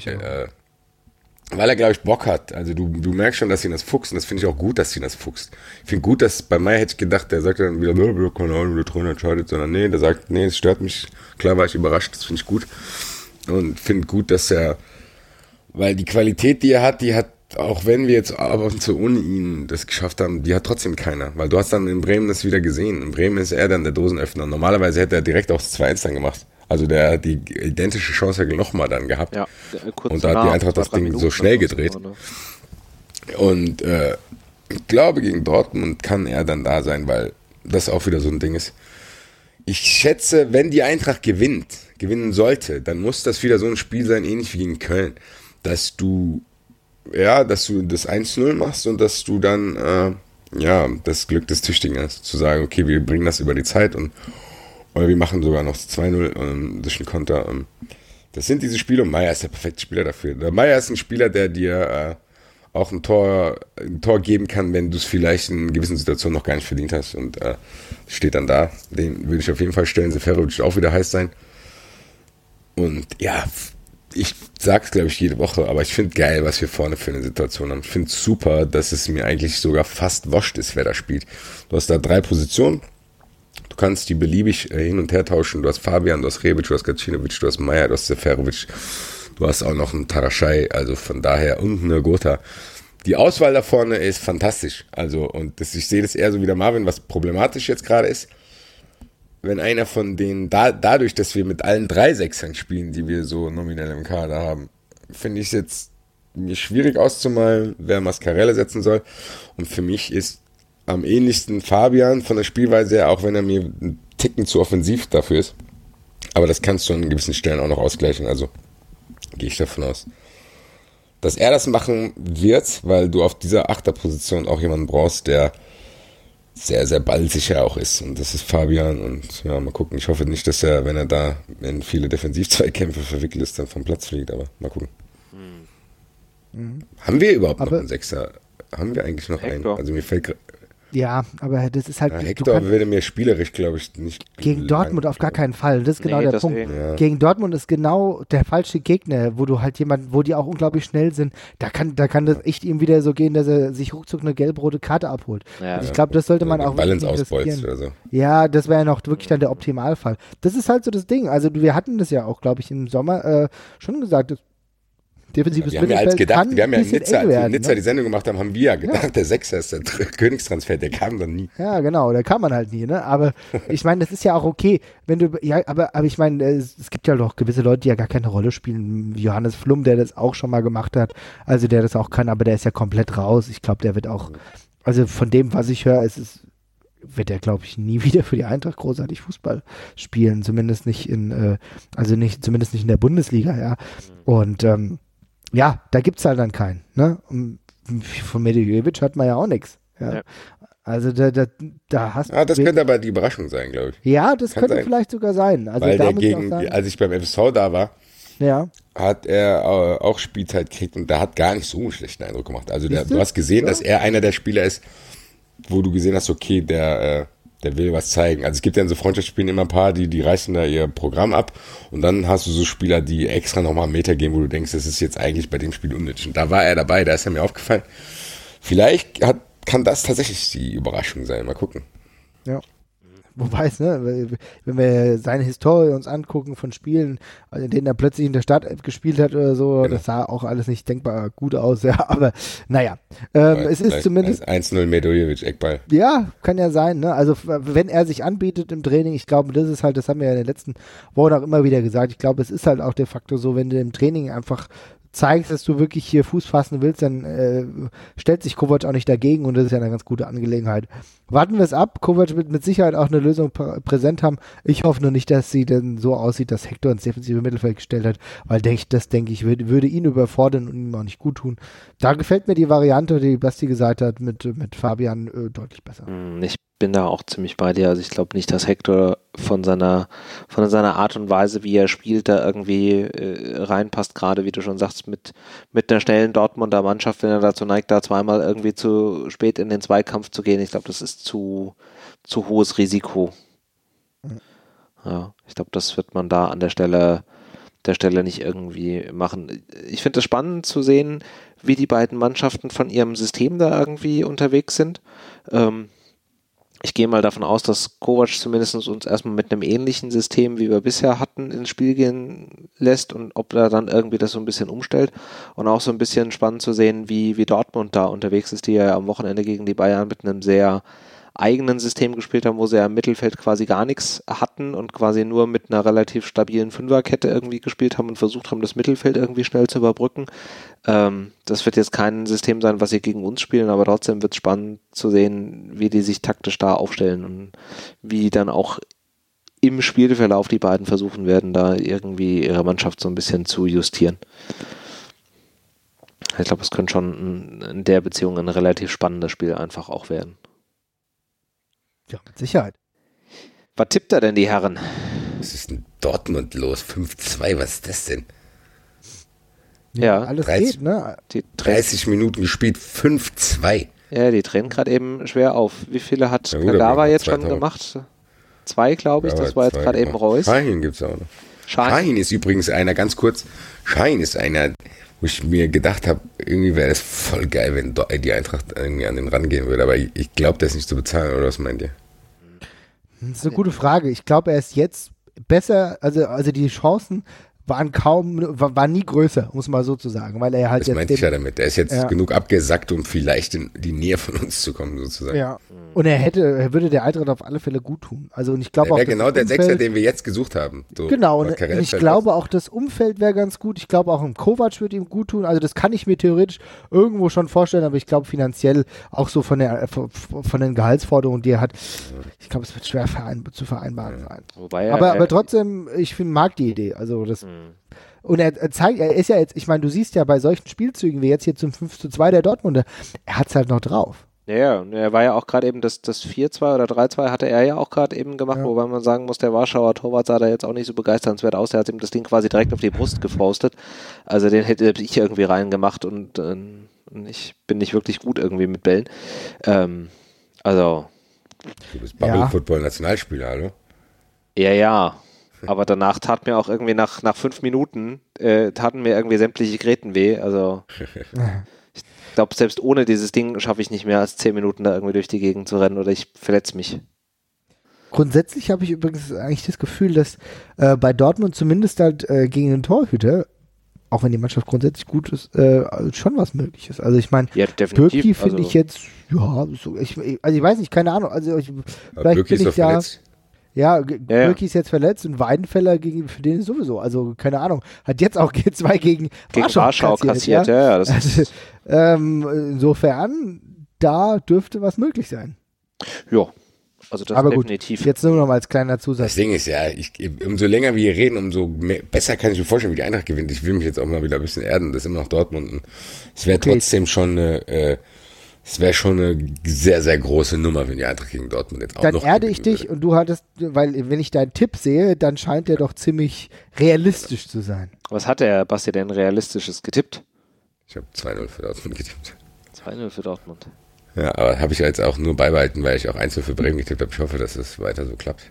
er, glaube ich, Bock hat. Also du merkst schon, dass ihn das fuchst und das finde ich auch gut, dass ihn das fuchst. Ich finde gut, dass bei Meier hätte ich gedacht, der sagt dann wieder, keine Ahnung, der Trainer entscheidet, sondern der sagt, es stört mich. Klar war ich überrascht, das finde ich gut. Und finde gut, dass er, weil die Qualität, die er hat, auch wenn wir jetzt ab und zu ohne ihn das geschafft haben, die hat trotzdem keiner. Weil du hast dann in Bremen das wieder gesehen. In Bremen ist er dann der Dosenöffner. Normalerweise hätte er direkt auch das 2-1 dann gemacht. Also der hat die identische Chance nochmal dann gehabt. Ja, und da hat die Eintracht das Ding so schnell gedreht. Und ich glaube, gegen Dortmund kann er dann da sein, weil das auch wieder so ein Ding ist. Ich schätze, wenn die Eintracht gewinnen sollte, dann muss das wieder so ein Spiel sein, ähnlich wie gegen Köln, dass du das 1-0 machst und dass du dann das Glück des Tüchtigen hast, zu sagen, okay, wir bringen das über die Zeit oder wir machen sogar noch 2-0 durch den Konter. Das sind diese Spiele und Meier ist der perfekte Spieler dafür. Der Meier ist ein Spieler, der dir auch ein Tor geben kann, wenn du es vielleicht in gewissen Situationen noch gar nicht verdient hast und steht dann da. Den würde ich auf jeden Fall stellen. Seferovic wird auch wieder heiß sein. Und ja, ich sag's, glaube ich, jede Woche, aber ich finde geil, was wir vorne für eine Situation haben. Ich finde es super, dass es mir eigentlich sogar fast wurscht ist, wer da spielt. Du hast da 3 Positionen. Du kannst die beliebig hin und her tauschen. Du hast Fabian, du hast Rebic, du hast Gacinovic, du hast Meier, du hast Seferovic. Du hast auch noch einen Taraschai, also von daher, und eine Gotha. Die Auswahl da vorne ist fantastisch. Also, ich sehe das eher so wie der Marvin, was problematisch jetzt gerade ist. Wenn einer von denen, dadurch, dass wir mit allen 3 Sechsern spielen, die wir so nominell im Kader haben, finde ich es jetzt mir schwierig auszumalen, wer Mascarell setzen soll. Und für mich ist am ähnlichsten Fabian von der Spielweise her, auch wenn er mir einen Ticken zu offensiv dafür ist. Aber das kannst du an gewissen Stellen auch noch ausgleichen, also gehe ich davon aus, dass er das machen wird, weil du auf dieser Achterposition auch jemanden brauchst, der sehr, sehr ballsicher auch ist. Und das ist Fabian. Und ja, mal gucken. Ich hoffe nicht, dass er, wenn er da in viele Defensiv-Zweikämpfe verwickelt ist, dann vom Platz fliegt. Aber mal gucken. Haben wir überhaupt noch einen Sechser? Haben wir eigentlich noch einen? Also mir fällt ja, aber das ist halt... Hector würde mir spielerisch, glaube ich, nicht... Gegen Dortmund auf gar keinen Fall. Das ist genau der Punkt. Ja. Gegen Dortmund ist genau der falsche Gegner, wo du halt wo die auch unglaublich schnell sind. Da kann das echt ihm wieder so gehen, dass er sich ruckzuck eine gelb-rote Karte abholt. Ja. Ich glaube, das sollte man auch Balance ausbolzt oder so. Ja, das wäre ja noch wirklich dann der Optimalfall. Das ist halt so das Ding. Also wir hatten das ja auch, glaube ich, im Sommer schon gesagt, defensives Mittelfeld kann wir haben ja in Nizza die Sendung gemacht haben wir ja gedacht, der Sechser ist der Königstransfer, der kam dann nie. Ja, genau, der kam man halt nie, ne? Aber ich meine, das ist ja auch okay, wenn du, ja, aber ich meine, es gibt ja doch gewisse Leute, die ja gar keine Rolle spielen. Johannes Flum, der das auch schon mal gemacht hat, also der das auch kann, aber der ist ja komplett raus. Ich glaube, der wird auch, also von dem, was ich höre, wird er, glaube ich, nie wieder für die Eintracht großartig Fußball spielen, zumindest nicht zumindest nicht in der Bundesliga, ja. Und ja, da gibt's halt dann keinen, ne? Und von Medvedevic hat man ja auch nichts. Ja. Also da hast du. Das könnte aber die Überraschung sein, glaube ich. Ja, das könnte vielleicht sogar sein. Also weil als ich beim FSV da war, hat er auch Spielzeit gekriegt und da hat gar nicht so einen schlechten Eindruck gemacht. Also du hast gesehen, dass er einer der Spieler ist, wo du gesehen hast, okay, der will was zeigen. Also es gibt ja in so Freundschaftsspielen immer ein paar, die reißen da ihr Programm ab und dann hast du so Spieler, die extra nochmal einen Meter gehen, wo du denkst, das ist jetzt eigentlich bei dem Spiel unnötig. Und da war er dabei, da ist er mir aufgefallen. Vielleicht kann das tatsächlich die Überraschung sein. Mal gucken. Ja. Wobei es, ne, wenn wir seine Historie uns angucken von Spielen, in denen er plötzlich in der Stadt gespielt hat oder so, genau. Das sah auch alles nicht denkbar gut aus, ja, aber naja, es ist zumindest 1-0 Medojevic, Eckball. Ja, kann ja sein, ne, also wenn er sich anbietet im Training, ich glaube, das ist halt, das haben wir ja in den letzten Wochen auch immer wieder gesagt, ich glaube, es ist halt auch de facto so, wenn du im Training einfach zeigst, dass du wirklich hier Fuß fassen willst, dann stellt sich Kovac auch nicht dagegen und das ist ja eine ganz gute Angelegenheit. Warten wir es ab. Kovac wird mit Sicherheit auch eine Lösung präsent haben. Ich hoffe nur nicht, dass sie denn so aussieht, dass Hector ins defensive Mittelfeld gestellt hat, weil das denke ich, würde ihn überfordern und ihm auch nicht gut tun. Da gefällt mir die Variante, die Basti gesagt hat, mit Fabian deutlich besser. Ich bin da auch ziemlich bei dir. Also ich glaube nicht, dass Hector von seiner Art und Weise, wie er spielt, da irgendwie reinpasst, gerade wie du schon sagst, mit einer schnellen Dortmunder Mannschaft, wenn er dazu neigt, da zweimal irgendwie zu spät in den Zweikampf zu gehen. Ich glaube, das ist zu hohes Risiko. Ja, ich glaube, das wird man da an der Stelle nicht irgendwie machen. Ich finde es spannend zu sehen, wie die beiden Mannschaften von ihrem System da irgendwie unterwegs sind. Ich gehe mal davon aus, dass Kovac zumindest uns erstmal mit einem ähnlichen System, wie wir bisher hatten, ins Spiel gehen lässt und ob er dann irgendwie das so ein bisschen umstellt und auch so ein bisschen spannend zu sehen, wie Dortmund da unterwegs ist, die ja am Wochenende gegen die Bayern mit einem sehr eigenen System gespielt haben, wo sie ja im Mittelfeld quasi gar nichts hatten und quasi nur mit einer relativ stabilen Fünferkette irgendwie gespielt haben und versucht haben, das Mittelfeld irgendwie schnell zu überbrücken. Das wird jetzt kein System sein, was sie gegen uns spielen, aber trotzdem wird es spannend zu sehen, wie die sich taktisch da aufstellen und wie dann auch im Spielverlauf die beiden versuchen werden, da irgendwie ihre Mannschaft so ein bisschen zu justieren. Ich glaube, es könnte schon in der Beziehung ein relativ spannendes Spiel einfach auch werden. Ja, mit Sicherheit. Was tippt da denn die Herren? Was ist denn Dortmund los? 5-2, was ist das denn? Ja, alles 30, geht, ne? 30 Minuten gespielt, 5-2. Ja, die drehen gerade eben schwer auf. Wie viele hat Kagawa jetzt schon gemacht? 2, glaube ich. Ja, das war jetzt gerade eben Reus. Schahin gibt es auch noch. Schahin ist übrigens einer, ganz kurz, Schahin ist einer, wo ich mir gedacht habe, irgendwie wäre das voll geil, wenn die Eintracht irgendwie an den rangehen würde, aber ich glaube, der ist nicht zu bezahlen, oder was meint ihr? Das ist eine gute Frage. Ich glaube, er ist jetzt besser, also die Chancen waren nie größer, muss man so zu sagen, weil er halt das meinte ich ja damit. Er ist jetzt genug abgesackt, um vielleicht in die Nähe von uns zu kommen, sozusagen. Ja. Und er würde der Eintracht auf alle Fälle gut tun. Also und ich glaube auch, genau der Sechser, den wir jetzt gesucht haben. So, genau, und ich glaube auch, das Umfeld wäre ganz gut. Ich glaube auch ein Kovac würde ihm gut tun. Also das kann ich mir theoretisch irgendwo schon vorstellen, aber ich glaube finanziell auch so von den Gehaltsforderungen, die er hat, ich glaube, es wird schwer zu vereinbaren sein. Wobei aber trotzdem, ich mag die Idee. Also das und er ist ja jetzt, ich meine, du siehst ja bei solchen Spielzügen wie jetzt hier zum 5-2 der Dortmunder, er hat es halt noch drauf. Ja, er war ja auch gerade eben das 4-2 oder 3-2 hatte er ja auch gerade eben gemacht, wobei man sagen muss, der Warschauer Torwart sah da jetzt auch nicht so begeisternswert aus, der hat ihm das Ding quasi direkt auf die Brust gefaustet, also den hätte ich irgendwie reingemacht und ich bin nicht wirklich gut irgendwie mit Bällen, also du bist Bubble-Football-Nationalspieler, hallo? Ja, aber danach tat mir auch irgendwie nach 5 Minuten taten mir irgendwie sämtliche Gräten weh. Also ich glaube, selbst ohne dieses Ding schaffe ich nicht mehr als 10 Minuten da irgendwie durch die Gegend zu rennen oder ich verletze mich. Grundsätzlich habe ich übrigens eigentlich das Gefühl, dass bei Dortmund zumindest halt gegen den Torhüter, auch wenn die Mannschaft grundsätzlich gut ist, schon was möglich ist. Also ich meine, Bürki finde ich jetzt, ich weiß nicht, keine Ahnung. Also vielleicht bin ich da. Verletzt. Ja, Bürki ist jetzt verletzt und Weidenfeller für den sowieso. Also, keine Ahnung. Hat jetzt auch G2 gegen Warschau kassiert. Ja, das ist insofern, da dürfte was möglich sein. Ja, also das aber definitiv. Gut, jetzt nur noch mal als kleiner Zusatz. Das Ding ist ja, umso länger wir hier reden, umso besser kann ich mir vorstellen, wie die Eintracht gewinnt. Ich will mich jetzt auch mal wieder ein bisschen erden. Das ist immer noch Dortmund. Es wäre trotzdem schon Es wäre schon eine sehr, sehr große Nummer, wenn die Eintracht gegen Dortmund jetzt auch dann noch erde ich dich und du hattest, weil wenn ich deinen Tipp sehe, dann scheint der doch ziemlich realistisch zu sein. Was hat der Basti denn Realistisches getippt? Ich habe 2-0 für Dortmund getippt. 2-0 für Dortmund. Ja, aber habe ich jetzt auch nur beibehalten, weil ich auch 1-0 für Bremen getippt habe. Ich hoffe, dass es weiter so klappt.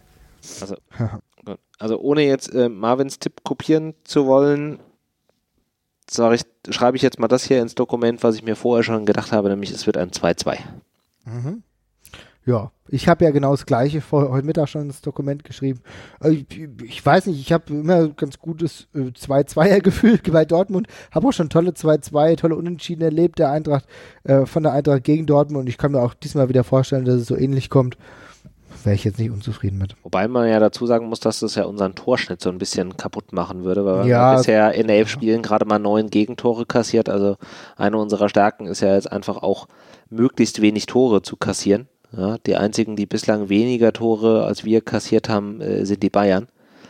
Also ohne jetzt Marvins Tipp kopieren zu wollen, schreibe ich jetzt mal das hier ins Dokument, was ich mir vorher schon gedacht habe, nämlich es wird ein 2-2. Mhm. Ja, ich habe ja genau das Gleiche heute Mittag schon ins Dokument geschrieben. Ich weiß nicht, ich habe immer ganz gutes 2-2er-Gefühl bei Dortmund. Habe auch schon tolle 2-2, tolle Unentschieden erlebt der Eintracht, von der Eintracht gegen Dortmund. Und ich kann mir auch diesmal wieder vorstellen, dass es so ähnlich kommt. Wäre ich jetzt nicht unzufrieden mit. Wobei man ja dazu sagen muss, dass das ja unseren Torschnitt so ein bisschen kaputt machen würde, weil wir bisher in 11 Spielen gerade mal 9 Gegentore kassiert. Also eine unserer Stärken ist ja jetzt einfach auch, möglichst wenig Tore zu kassieren. Ja, die einzigen, die bislang weniger Tore als wir kassiert haben, sind die Bayern.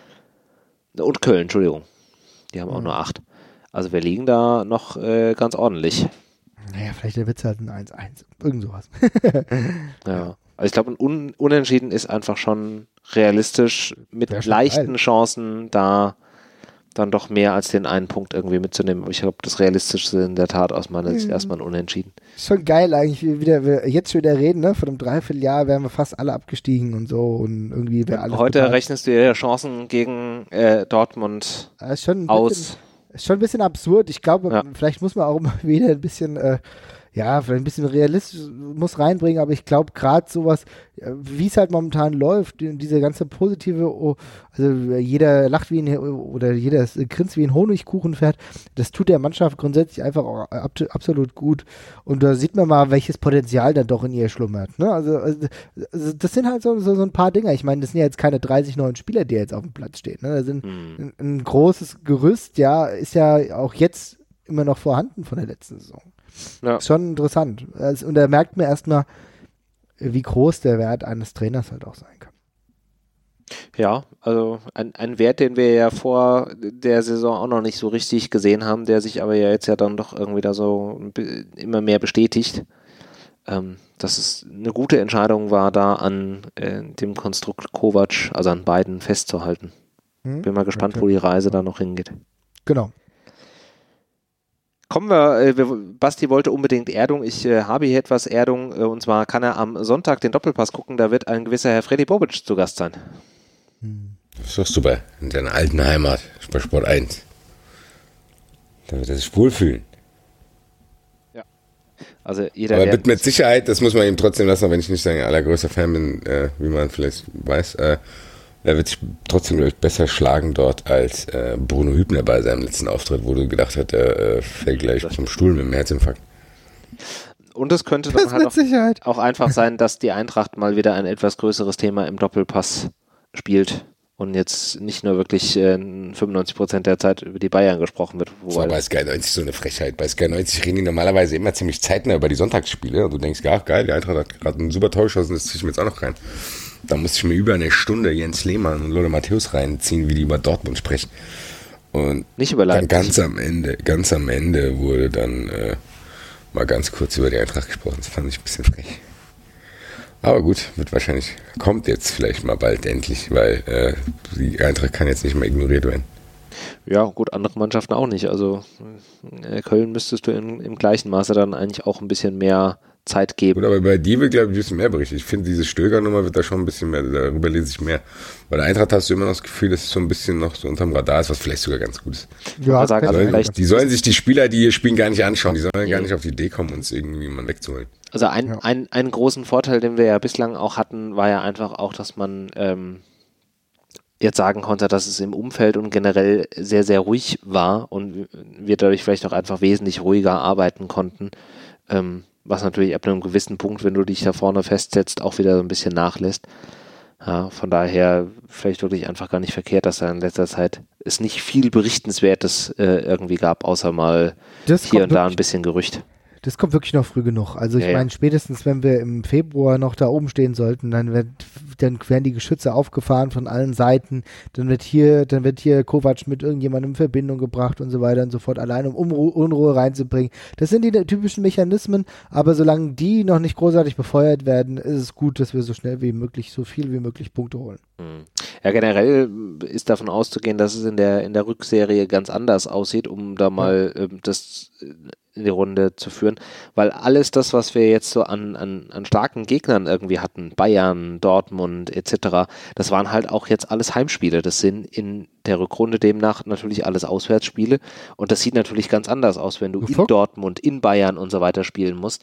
Und Köln, Entschuldigung. Die haben auch nur 8. Also wir liegen da noch ganz ordentlich. Naja, vielleicht wird es halt ein 1-1. Irgend sowas. Ja. Also ich glaube, ein Unentschieden ist einfach schon realistisch, mit leichten Chancen da dann doch mehr als den einen Punkt irgendwie mitzunehmen. Aber ich glaube, das Realistischste in der Tat aus meiner Sicht erstmal ein Unentschieden. Schon geil eigentlich, wie wir jetzt schon wieder reden, ne? Vor einem Dreivierteljahr wären wir fast alle abgestiegen und so und irgendwie wäre alles heute total. Rechnest du ja Chancen gegen Dortmund aus. Ist schon ein bisschen absurd. Ich glaube, vielleicht muss man auch immer wieder ein bisschen vielleicht ein bisschen Realismus reinbringen, aber ich glaube gerade sowas, wie es halt momentan läuft, diese ganze positive, also jeder lacht wie oder jeder grinst wie ein Honigkuchenpferd, das tut der Mannschaft grundsätzlich einfach auch absolut gut und da sieht man mal, welches Potenzial dann doch in ihr schlummert. Ne? Also das sind halt so ein paar Dinger. Ich meine, das sind ja jetzt keine 30 neuen Spieler, die jetzt auf dem Platz stehen. Ne? Da sind ein großes Gerüst, ist ja auch jetzt immer noch vorhanden von der letzten Saison. Ja. Ist schon interessant. Und da merkt man erstmal, wie groß der Wert eines Trainers halt auch sein kann. Ja, also ein Wert, den wir ja vor der Saison auch noch nicht so richtig gesehen haben, der sich aber ja jetzt ja dann doch irgendwie da so immer mehr bestätigt, dass es eine gute Entscheidung war, da an dem Konstrukt Kovac, also an beiden festzuhalten. Bin mal gespannt, wo die Reise da noch hingeht. Genau. Kommen Basti wollte unbedingt Erdung. Ich habe hier etwas Erdung, und zwar kann er am Sonntag den Doppelpass gucken, da wird ein gewisser Herr Freddy Bobic zu Gast sein. Das ist doch super, in seiner alten Heimat, bei Sport 1. Da wird er sich wohlfühlen. Ja. Also jeder, aber mit Sicherheit, das muss man ihm trotzdem lassen, auch wenn ich nicht sein allergrößter Fan bin, wie man vielleicht weiß, er wird sich trotzdem besser schlagen dort als Bruno Hübner bei seinem letzten Auftritt, wo du gedacht hast, er fällt gleich vom Stuhl mit dem Herzinfarkt. Und es könnte dann halt auch einfach sein, dass die Eintracht mal wieder ein etwas größeres Thema im Doppelpass spielt und jetzt nicht nur wirklich 95% der Zeit über die Bayern gesprochen wird. Das war bei Sky 90 so eine Frechheit. Bei Sky 90 reden die normalerweise immer ziemlich zeitnah über die Sonntagsspiele und du denkst, ja geil, die Eintracht hat gerade einen super Tor geschossen, das ziehe ich mir jetzt auch noch rein. Da musste ich mir über eine Stunde Jens Lehmann und Lothar Matthäus reinziehen, wie die über Dortmund sprechen. Und nicht über Leipzig. Dann ganz am Ende wurde dann mal ganz kurz über die Eintracht gesprochen. Das fand ich ein bisschen frech. Aber gut, kommt jetzt vielleicht mal bald endlich, weil die Eintracht kann jetzt nicht mehr ignoriert werden. Ja, gut, andere Mannschaften auch nicht. Also Köln müsstest du im gleichen Maße dann eigentlich auch ein bisschen mehr Zeit geben. Gut, aber bei dir wird, glaube ich, ein bisschen mehr berichtet. Ich finde, diese Stöger-Nummer wird da schon ein bisschen mehr, darüber lese ich mehr. Bei der Eintracht hast du immer noch das Gefühl, dass es so ein bisschen noch so unterm Radar ist, was vielleicht sogar ganz gut ist. Ja, die sollen sich die Spieler, die hier spielen, gar nicht anschauen. Die sollen gar nicht auf die Idee kommen, uns irgendwie mal wegzuholen. Also einen großen Vorteil, den wir ja bislang auch hatten, war ja einfach auch, dass man jetzt sagen konnte, dass es im Umfeld und generell sehr, sehr ruhig war und wir dadurch vielleicht auch einfach wesentlich ruhiger arbeiten konnten. Was natürlich ab einem gewissen Punkt, wenn du dich da vorne festsetzt, auch wieder so ein bisschen nachlässt. Ja, von daher vielleicht wirklich einfach gar nicht verkehrt, dass da in letzter Zeit es nicht viel Berichtenswertes irgendwie gab, außer mal hier und da ein bisschen Gerücht. das kommt wirklich noch früh genug. Also ich meine, spätestens wenn wir im Februar noch da oben stehen sollten, dann werden die Geschütze aufgefahren von allen Seiten, dann wird hier Kovac mit irgendjemandem in Verbindung gebracht und so weiter und so fort, allein um Unruhe reinzubringen. Das sind die typischen Mechanismen, aber solange die noch nicht großartig befeuert werden, ist es gut, dass wir so schnell wie möglich, so viel wie möglich Punkte holen. Ja, generell ist davon auszugehen, dass es in der Rückserie ganz anders aussieht, um da mal das in die Runde zu führen, weil alles das, was wir jetzt so an starken Gegnern irgendwie hatten, Bayern, Dortmund etc., das waren halt auch jetzt alles Heimspiele. Das sind in der Rückrunde demnach natürlich alles Auswärtsspiele und das sieht natürlich ganz anders aus, wenn du in Dortmund, in Bayern und so weiter spielen musst.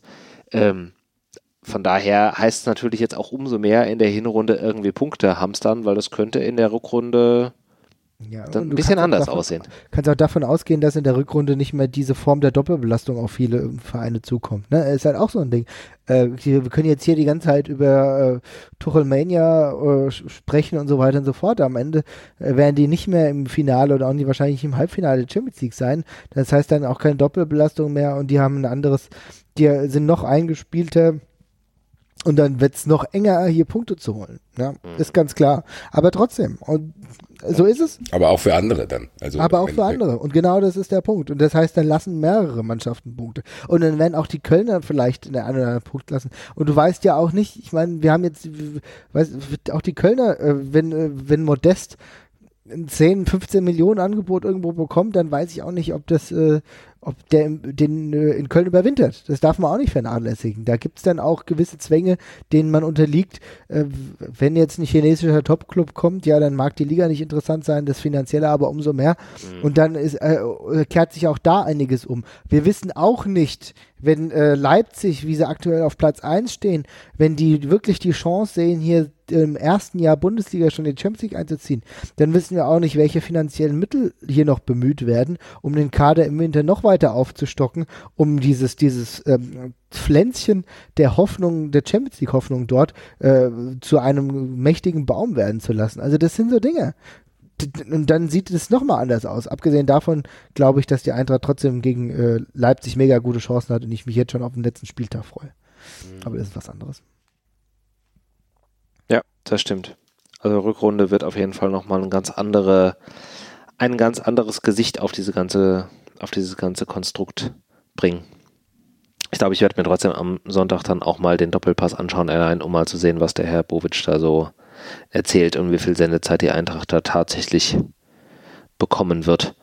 Von daher heißt es natürlich jetzt auch umso mehr in der Hinrunde irgendwie Punkte hamstern, weil das könnte in der Rückrunde dann ein bisschen anders aussehen. Kannst auch davon ausgehen, dass in der Rückrunde nicht mehr diese Form der Doppelbelastung auf viele Vereine zukommt. Ne? Ist halt auch so ein Ding. Wir können jetzt hier die ganze Zeit über Tuchelmania sprechen und so weiter und so fort. Am Ende werden die nicht mehr im Finale oder auch nicht wahrscheinlich im Halbfinale der Champions League sein. Das heißt dann auch keine Doppelbelastung mehr und die haben ein anderes, die sind noch eingespielter. Und dann wird es noch enger, hier Punkte zu holen. Ja, ist ganz klar. Aber trotzdem, und so ist es. Aber auch für andere dann. Also aber auch für andere. Und genau das ist der Punkt. Und das heißt, dann lassen mehrere Mannschaften Punkte. Und dann werden auch die Kölner vielleicht in der einen oder anderen Punkt lassen. Und du weißt ja auch nicht, ich meine, wir haben jetzt, auch die Kölner, wenn Modest ein 10, 15 Millionen Angebot irgendwo bekommt, dann weiß ich auch nicht, ob der in Köln überwintert. Das darf man auch nicht vernachlässigen. Da gibt es dann auch gewisse Zwänge, denen man unterliegt. Wenn jetzt ein chinesischer Top-Club kommt, ja, dann mag die Liga nicht interessant sein, das Finanzielle aber umso mehr. Und dann kehrt sich auch da einiges um. Wir wissen auch nicht, wenn Leipzig, wie sie aktuell auf Platz 1 stehen, wenn die wirklich die Chance sehen, hier im ersten Jahr Bundesliga schon die Champions League einzuziehen, dann wissen wir auch nicht, welche finanziellen Mittel hier noch bemüht werden, um den Kader im Winter noch weiter aufzustocken, um dieses Pflänzchen der Hoffnung, der Champions League Hoffnung dort zu einem mächtigen Baum werden zu lassen. Also das sind so Dinge. Und dann sieht es nochmal anders aus. Abgesehen davon glaube ich, dass die Eintracht trotzdem gegen Leipzig mega gute Chancen hat und ich mich jetzt schon auf den letzten Spieltag freue. Aber das ist was anderes. Ja, das stimmt. Also Rückrunde wird auf jeden Fall nochmal ein ganz anderes Gesicht auf dieses ganze Konstrukt bringen. Ich glaube, ich werde mir trotzdem am Sonntag dann auch mal den Doppelpass anschauen, allein um mal zu sehen, was der Herr Bobic da so erzählt und wie viel Sendezeit die Eintracht da tatsächlich bekommen wird.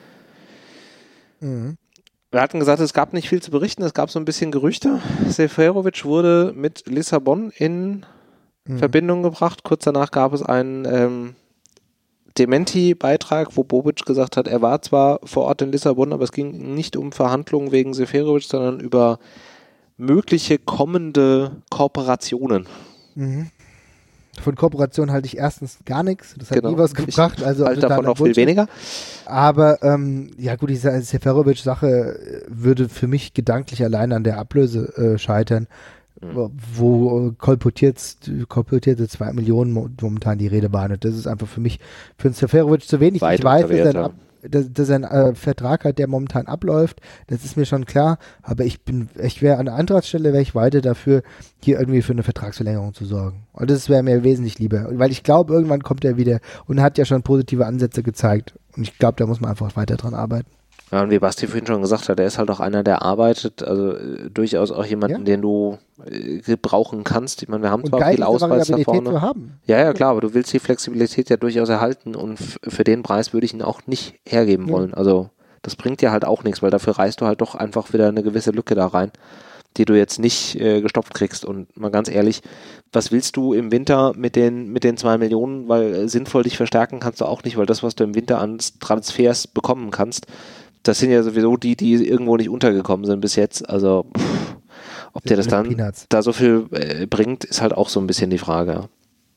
Wir hatten gesagt, es gab nicht viel zu berichten, es gab so ein bisschen Gerüchte. Seferovic wurde mit Lissabon in Verbindung gebracht. Kurz danach gab es einen Dementi-Beitrag, wo Bobic gesagt hat, er war zwar vor Ort in Lissabon, aber es ging nicht um Verhandlungen wegen Seferovic, sondern über mögliche kommende Kooperationen. Von Kooperation halte ich erstens gar nichts. Das hat nie was gebracht. Also halte davon noch viel weniger. Aber ja gut, diese Seferovic-Sache würde für mich gedanklich allein an der Ablöse scheitern, wo kolportierte 2 Millionen momentan die Rede behandelt. Das ist einfach für mich, für einen Seferovic zu wenig. Weit ich weiß, dass er einen Vertrag hat, der momentan abläuft. Das ist mir schon klar. Aber ich wäre an der Eintrachtstelle, wäre ich weiter dafür, hier irgendwie für eine Vertragsverlängerung zu sorgen. Und das wäre mir wesentlich lieber. Weil ich glaube, irgendwann kommt er wieder und hat ja schon positive Ansätze gezeigt. Und ich glaube, da muss man einfach weiter dran arbeiten. Ja, und wie Basti vorhin schon gesagt hat, der ist halt auch einer, der arbeitet, also durchaus auch jemanden, den du gebrauchen kannst. Ich meine, wir haben zwar viel Ausweis da vorne. Ja, klar, aber du willst die Flexibilität ja durchaus erhalten und für den Preis würde ich ihn auch nicht hergeben wollen. Also das bringt dir halt auch nichts, weil dafür reißt du halt doch einfach wieder eine gewisse Lücke da rein, die du jetzt nicht gestopft kriegst. Und mal ganz ehrlich, was willst du im Winter mit den 2 Millionen, weil sinnvoll dich verstärken kannst du auch nicht, weil das, was du im Winter an Transfers bekommen kannst, das sind ja sowieso die irgendwo nicht untergekommen sind bis jetzt. Also ob der das dann da so viel bringt, ist halt auch so ein bisschen die Frage.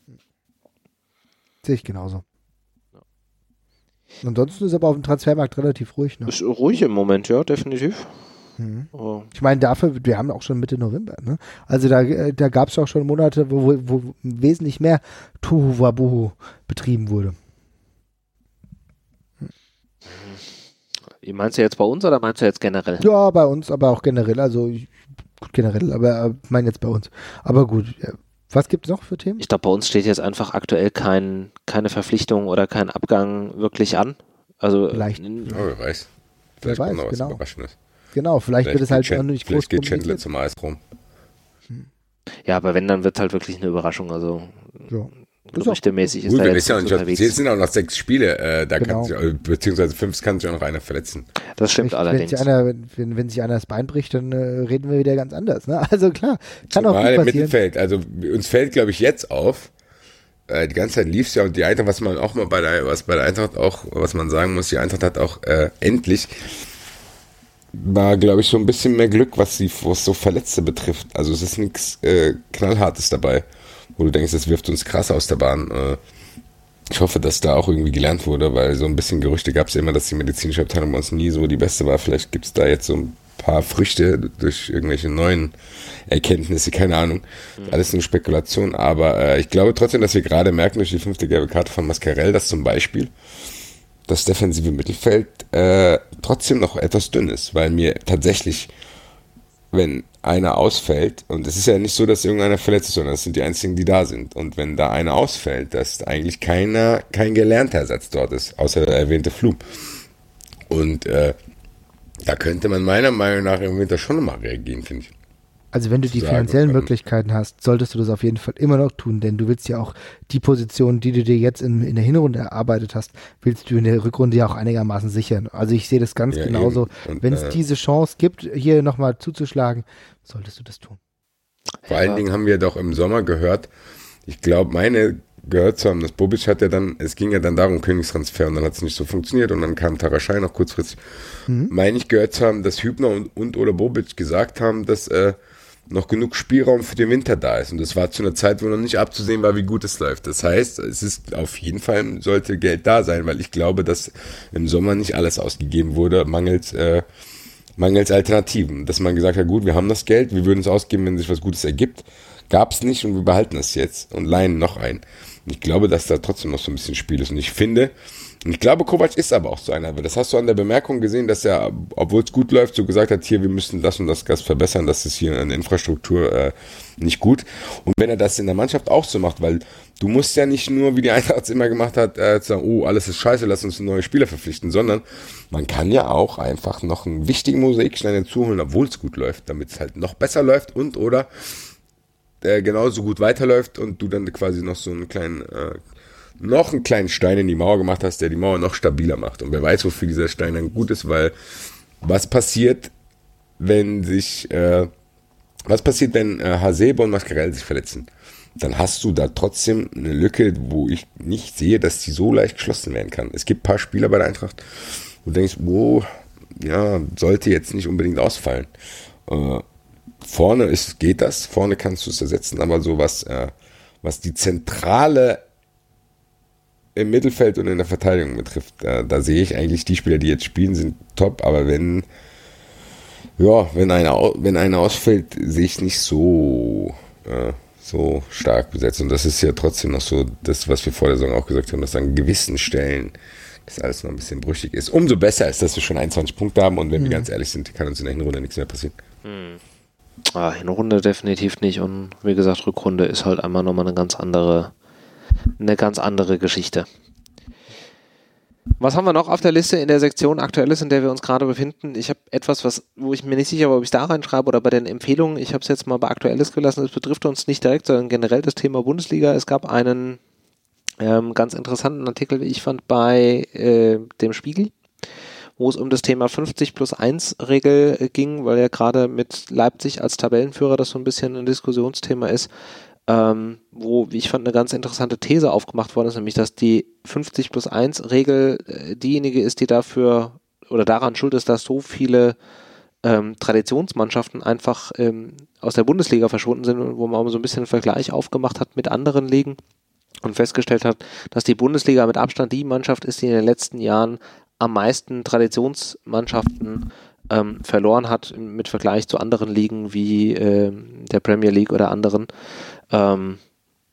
Sehe ich genauso. Ansonsten ist aber auf dem Transfermarkt relativ ruhig. Ne? Ist ruhig im Moment, ja, definitiv. Oh. Ich meine, wir haben auch schon Mitte November. Ne? Also da gab es auch schon Monate, wo wesentlich mehr Tohuwabohu betrieben wurde. Meinst du jetzt bei uns oder meinst du jetzt generell? Ja, bei uns, aber auch generell. Also generell, aber meine jetzt bei uns. Aber gut, ja. Was gibt es noch für Themen? Ich glaube, bei uns steht jetzt einfach aktuell keine Verpflichtung oder kein Abgang wirklich an. Also Vielleicht. Wer weiß. Vielleicht kommt noch was genau. Überraschendes. Genau, vielleicht wird es halt auch nicht groß Vielleicht geht Chandler kommuniziert. zum Eis rum. Ja, aber wenn, dann wird es halt wirklich eine Überraschung. Also Ja. gerüchtemäßig ist Gut, da wenn jetzt es ja nichts nicht unterwegs. jetzt sind auch noch 6 Spiele, da Genau. kann sich, beziehungsweise 5 kann sich auch noch einer verletzen. Das stimmt allerdings. Wenn sich einer das Bein bricht, dann reden wir wieder ganz anders. Ne? Also klar, kann auch Zumal gut im passieren. Mittelfeld, also uns fällt, glaube ich, jetzt auf, die ganze Zeit lief es ja, und die Eintracht, was man auch mal bei der Eintracht auch, was man sagen muss, die Eintracht hat auch endlich, war, glaube ich, so ein bisschen mehr Glück, was so Verletzte betrifft. Also es ist nichts Knallhartes dabei, wo du denkst, das wirft uns krass aus der Bahn. Ich hoffe, dass da auch irgendwie gelernt wurde, weil so ein bisschen Gerüchte gab es ja immer, dass die medizinische Abteilung bei uns nie so die beste war. Vielleicht gibt es da jetzt so ein paar Früchte durch irgendwelche neuen Erkenntnisse, keine Ahnung. Alles eine Spekulation, aber ich glaube trotzdem, dass wir gerade merken durch die 5. gelbe Karte von Mascarell, dass zum Beispiel das defensive Mittelfeld trotzdem noch etwas dünn ist, weil mir tatsächlich, wenn einer ausfällt, und es ist ja nicht so, dass irgendeiner verletzt ist, sondern das sind die einzigen, die da sind, und wenn da einer ausfällt, dass eigentlich kein gelernter Ersatz dort ist, außer der erwähnte Flum. Und da könnte man meiner Meinung nach im Winter schon nochmal reagieren, finde ich. Also wenn du die sagen, finanziellen Möglichkeiten hast, solltest du das auf jeden Fall immer noch tun, denn du willst ja auch die Position, die du dir jetzt in der Hinrunde erarbeitet hast, willst du in der Rückrunde ja auch einigermaßen sichern. Also ich sehe das ganz genauso. Wenn es diese Chance gibt, hier nochmal zuzuschlagen, solltest du das tun. Vor allen Dingen haben wir doch im Sommer gehört, ich glaube, gehört zu haben, dass Bobic hat ja dann, es ging ja dann darum, Königstransfer, und dann hat es nicht so funktioniert, und dann kam Taraschai noch kurzfristig. Meine ich gehört zu haben, dass Hübner und oder Bobic gesagt haben, dass noch genug Spielraum für den Winter da ist. Und das war zu einer Zeit, wo noch nicht abzusehen war, wie gut es läuft. Das heißt, es ist auf jeden Fall, sollte Geld da sein, weil ich glaube, dass im Sommer nicht alles ausgegeben wurde, mangels Alternativen. Dass man gesagt hat, gut, wir haben das Geld, wir würden es ausgeben, wenn sich was Gutes ergibt. Gab es nicht, und wir behalten es jetzt und leihen noch ein. Und ich glaube, dass da trotzdem noch so ein bisschen Spiel ist. Und ich glaube, Kovac ist aber auch so einer, weil das hast du an der Bemerkung gesehen, dass er, obwohl es gut läuft, so gesagt hat, hier, wir müssen das und das Gas verbessern, das ist hier in der Infrastruktur nicht gut. Und wenn er das in der Mannschaft auch so macht, weil du musst ja nicht nur, wie die Eintracht es immer gemacht hat, sagen, oh, alles ist scheiße, lass uns neue Spieler verpflichten, sondern man kann ja auch einfach noch einen wichtigen Mosaikstein hinzuholen, obwohl es gut läuft, damit es halt noch besser läuft und oder genauso gut weiterläuft und du dann quasi noch so einen kleinen Stein in die Mauer gemacht hast, der die Mauer noch stabiler macht. Und wer weiß, wofür dieser Stein dann gut ist, weil was passiert, wenn Hasebe und Mascarell sich verletzen? Dann hast du da trotzdem eine Lücke, wo ich nicht sehe, dass die so leicht geschlossen werden kann. Es gibt ein paar Spieler bei der Eintracht, wo du denkst, sollte jetzt nicht unbedingt ausfallen. Vorne geht das, vorne kannst du es ersetzen, aber so was die Zentrale im Mittelfeld und in der Verteidigung betrifft, da sehe ich eigentlich, die Spieler, die jetzt spielen, sind top, aber wenn einer ausfällt, sehe ich es nicht so stark besetzt. Und das ist ja trotzdem noch so das, was wir vor der Saison auch gesagt haben, dass an gewissen Stellen das alles noch ein bisschen brüchig ist. Umso besser ist, dass wir schon 21 Punkte haben, und wenn wir ganz ehrlich sind, kann uns in der Hinrunde nichts mehr passieren. Hinrunde definitiv nicht, und wie gesagt, Rückrunde ist halt einmal nochmal eine ganz andere Geschichte. Was haben wir noch auf der Liste in der Sektion Aktuelles, in der wir uns gerade befinden? Ich habe etwas, wo ich mir nicht sicher war, ob ich es da reinschreibe oder bei den Empfehlungen. Ich habe es jetzt mal bei Aktuelles gelassen. Es betrifft uns nicht direkt, sondern generell das Thema Bundesliga. Es gab einen ganz interessanten Artikel, wie ich fand, bei dem Spiegel, wo es um das Thema 50+1-Regel ging, weil ja gerade mit Leipzig als Tabellenführer das so ein bisschen ein Diskussionsthema ist, wo, wie ich fand, eine ganz interessante These aufgemacht worden ist, nämlich, dass die 50+1-Regel diejenige ist, die dafür oder daran schuld ist, dass so viele Traditionsmannschaften einfach aus der Bundesliga verschwunden sind, und wo man so ein bisschen einen Vergleich aufgemacht hat mit anderen Ligen und festgestellt hat, dass die Bundesliga mit Abstand die Mannschaft ist, die in den letzten Jahren am meisten Traditionsmannschaften verloren hat mit Vergleich zu anderen Ligen wie der Premier League oder anderen.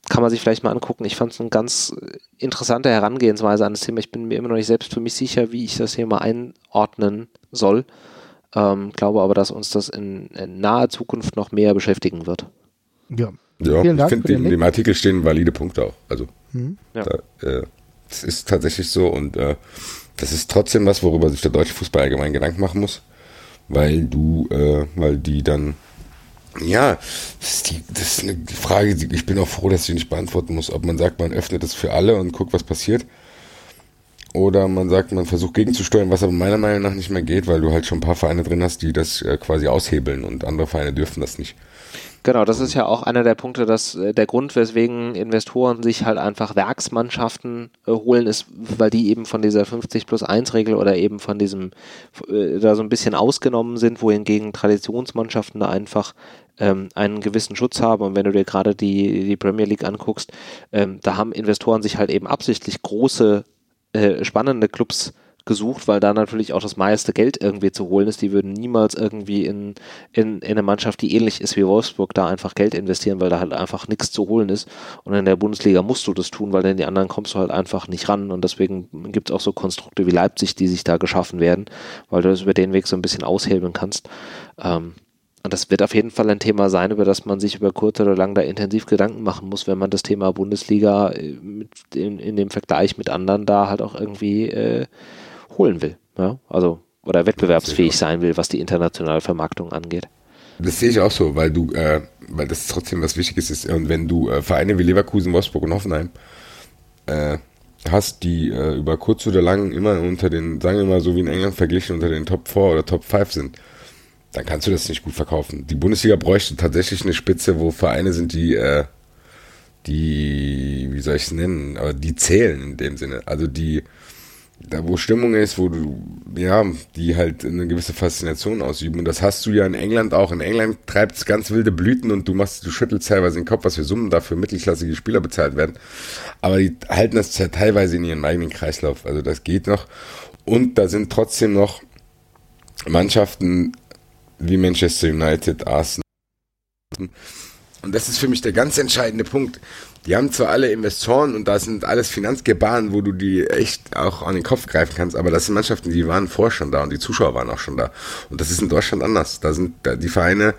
kann man sich vielleicht mal angucken. Ich fand es eine ganz interessante Herangehensweise an das Thema. Ich bin mir immer noch nicht selbst für mich sicher, wie ich das hier mal einordnen soll. Glaube aber, dass uns das in naher Zukunft noch mehr beschäftigen wird. Ja, ich finde, in dem Artikel stehen valide Punkte auch. Also, das ist tatsächlich so und das ist trotzdem was, worüber sich der deutsche Fußball allgemein Gedanken machen muss, weil die dann, ja, das ist eine Frage, ich bin auch froh, dass ich die nicht beantworten muss, ob man sagt, man öffnet es für alle und guckt, was passiert, oder man sagt, man versucht gegenzusteuern, was aber meiner Meinung nach nicht mehr geht, weil du halt schon ein paar Vereine drin hast, die das quasi aushebeln und andere Vereine dürfen das nicht. Genau, das ist ja auch einer der Punkte, dass der Grund, weswegen Investoren sich halt einfach Werksmannschaften holen, ist, weil die eben von dieser 50+1-Regel oder eben von diesem da so ein bisschen ausgenommen sind, wohingegen Traditionsmannschaften da einfach einen gewissen Schutz haben. Und wenn du dir gerade die Premier League anguckst, da haben Investoren sich halt eben absichtlich große, spannende Clubs gesucht, weil da natürlich auch das meiste Geld irgendwie zu holen ist. Die würden niemals irgendwie in eine Mannschaft, die ähnlich ist wie Wolfsburg, da einfach Geld investieren, weil da halt einfach nichts zu holen ist. Und in der Bundesliga musst du das tun, weil in die anderen kommst du halt einfach nicht ran. Und deswegen gibt es auch so Konstrukte wie Leipzig, die sich da geschaffen werden, weil du das über den Weg so ein bisschen aushebeln kannst. Und das wird auf jeden Fall ein Thema sein, über das man sich über kurz oder lang da intensiv Gedanken machen muss, wenn man das Thema Bundesliga in dem Vergleich mit anderen da halt auch irgendwie holen will, ja, also oder wettbewerbsfähig sein will, was die internationale Vermarktung angeht. Das sehe ich auch so, weil das trotzdem was Wichtiges ist. Und wenn du Vereine wie Leverkusen, Wolfsburg und Hoffenheim hast, die über kurz oder lang immer unter den, sagen wir mal so wie in England verglichen, unter den Top 4 oder Top 5 sind, dann kannst du das nicht gut verkaufen. Die Bundesliga bräuchte tatsächlich eine Spitze, wo Vereine sind, die, wie soll ich es nennen, aber die zählen in dem Sinne. Also da wo Stimmung ist, wo die halt eine gewisse Faszination ausüben. Und das hast du ja in England auch. In England treibt es ganz wilde Blüten und du schüttelst teilweise den Kopf, was für Summen dafür mittelklassige Spieler bezahlt werden. Aber die halten das ja teilweise in ihrem eigenen Kreislauf. Also das geht noch. Und da sind trotzdem noch Mannschaften wie Manchester United, Arsenal. Und das ist für mich der ganz entscheidende Punkt. Die haben zwar alle Investoren und da sind alles Finanzgebaren, wo du die echt auch an den Kopf greifen kannst, aber das sind Mannschaften, die waren vorher schon da und die Zuschauer waren auch schon da. Und das ist in Deutschland anders. Die Vereine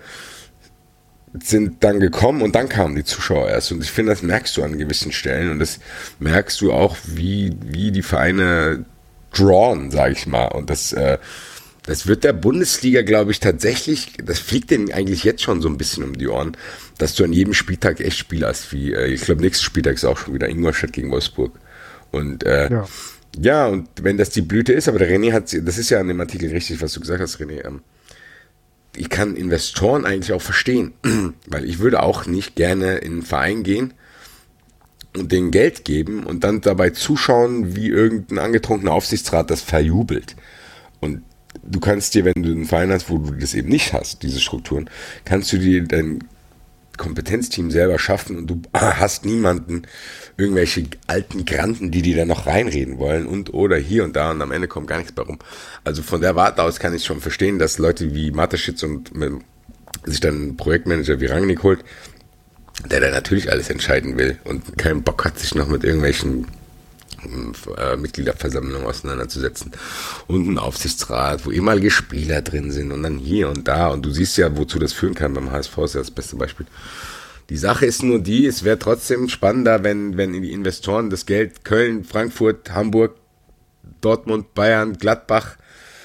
sind dann gekommen und dann kamen die Zuschauer erst. Und ich finde, das merkst du an gewissen Stellen und das merkst du auch, wie die Vereine drawn, sage ich mal. Und das wird der Bundesliga, glaube ich, tatsächlich, das fliegt denen eigentlich jetzt schon so ein bisschen um die Ohren, dass du an jedem Spieltag echt Spiele hast, wie, ich glaube, nächsten Spieltag ist auch schon wieder Ingolstadt gegen Wolfsburg. Und ja, und wenn das die Blüte ist, aber der René das ist ja an dem Artikel richtig, was du gesagt hast, René, ich kann Investoren eigentlich auch verstehen, weil ich würde auch nicht gerne in einen Verein gehen und denen Geld geben und dann dabei zuschauen, wie irgendein angetrunkener Aufsichtsrat das verjubelt. Und du kannst dir, wenn du einen Verein hast, wo du das eben nicht hast, diese Strukturen, kannst du dir dein Kompetenzteam selber schaffen und du hast niemanden, irgendwelche alten Granten, die da noch reinreden wollen und oder hier und da und am Ende kommt gar nichts bei rum. Also von der Warte aus kann ich schon verstehen, dass Leute wie Mateschitz und sich dann einen Projektmanager wie Rangnick holt, der da natürlich alles entscheiden will und keinen Bock hat, sich noch mit irgendwelchen Mitgliederversammlung auseinanderzusetzen und ein Aufsichtsrat, wo ehemalige Spieler drin sind und dann hier und da und du siehst ja, wozu das führen kann. Beim HSV ist ja das beste Beispiel. Die Sache ist nur die, es wäre trotzdem spannender, wenn die Investoren das Geld Köln, Frankfurt, Hamburg, Dortmund, Bayern, Gladbach,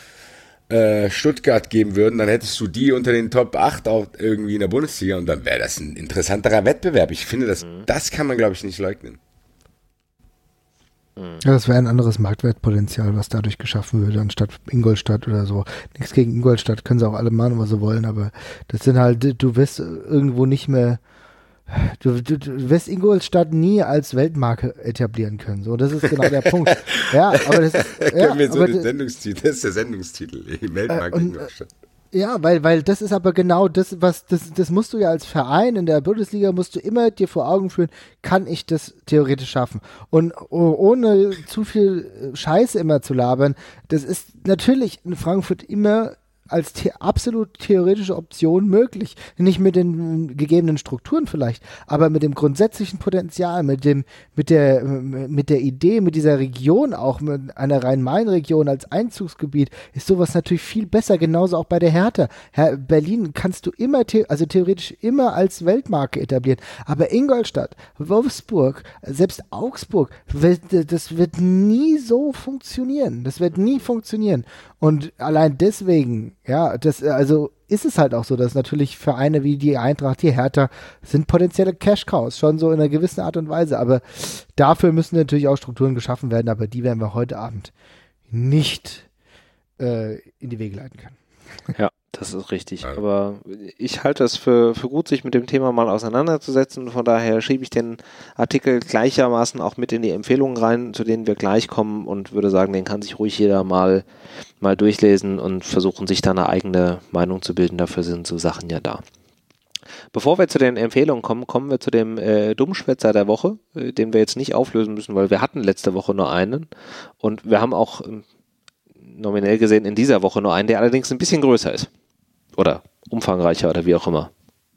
Stuttgart geben würden, dann hättest du die unter den Top 8 auch irgendwie in der Bundesliga und dann wäre das ein interessanterer Wettbewerb. Ich finde, das kann man, glaube ich, nicht leugnen. Ja, das wäre ein anderes Marktwertpotenzial, was dadurch geschaffen würde, anstatt Ingolstadt oder so. Nichts gegen Ingolstadt, können sie auch alle machen, was sie wollen, aber das sind halt, du wirst irgendwo nicht mehr, du wirst Ingolstadt nie als Weltmarke etablieren können. So, das ist genau der Punkt. Ja, aber das ist, das ist der Sendungstitel, Weltmarke Ingolstadt. Ja, weil das ist aber genau das, das musst du ja als Verein in der Bundesliga, musst du immer dir vor Augen führen, kann ich das theoretisch schaffen? Und ohne zu viel Scheiße immer zu labern, das ist natürlich in Frankfurt immer als absolut theoretische Option möglich. Nicht mit den gegebenen Strukturen vielleicht, aber mit dem grundsätzlichen Potenzial, mit der Idee, mit dieser Region auch, mit einer Rhein-Main-Region als Einzugsgebiet, ist sowas natürlich viel besser, genauso auch bei der Hertha. Berlin kannst du immer, theoretisch immer als Weltmarke etablieren, aber Ingolstadt, Wolfsburg, selbst Augsburg, das wird nie so funktionieren. Das wird nie funktionieren. Und allein deswegen, ja, also ist es halt auch so, dass natürlich Vereine wie die Eintracht, die Hertha, sind potenzielle Cash-Cows, schon so in einer gewissen Art und Weise. Aber dafür müssen natürlich auch Strukturen geschaffen werden, aber die werden wir heute Abend nicht in die Wege leiten können. Ja, das ist richtig. Aber ich halte es für gut, sich mit dem Thema mal auseinanderzusetzen. Von daher schiebe ich den Artikel gleichermaßen auch mit in die Empfehlungen rein, zu denen wir gleich kommen, und würde sagen, den kann sich ruhig jeder mal durchlesen und versuchen, sich da eine eigene Meinung zu bilden. Dafür sind so Sachen ja da. Bevor wir zu den Empfehlungen kommen wir zu dem Dummschwätzer der Woche, den wir jetzt nicht auflösen müssen, weil wir hatten letzte Woche nur einen und wir haben auch nominell gesehen in dieser Woche nur einen, der allerdings ein bisschen größer ist. Oder umfangreicher oder wie auch immer.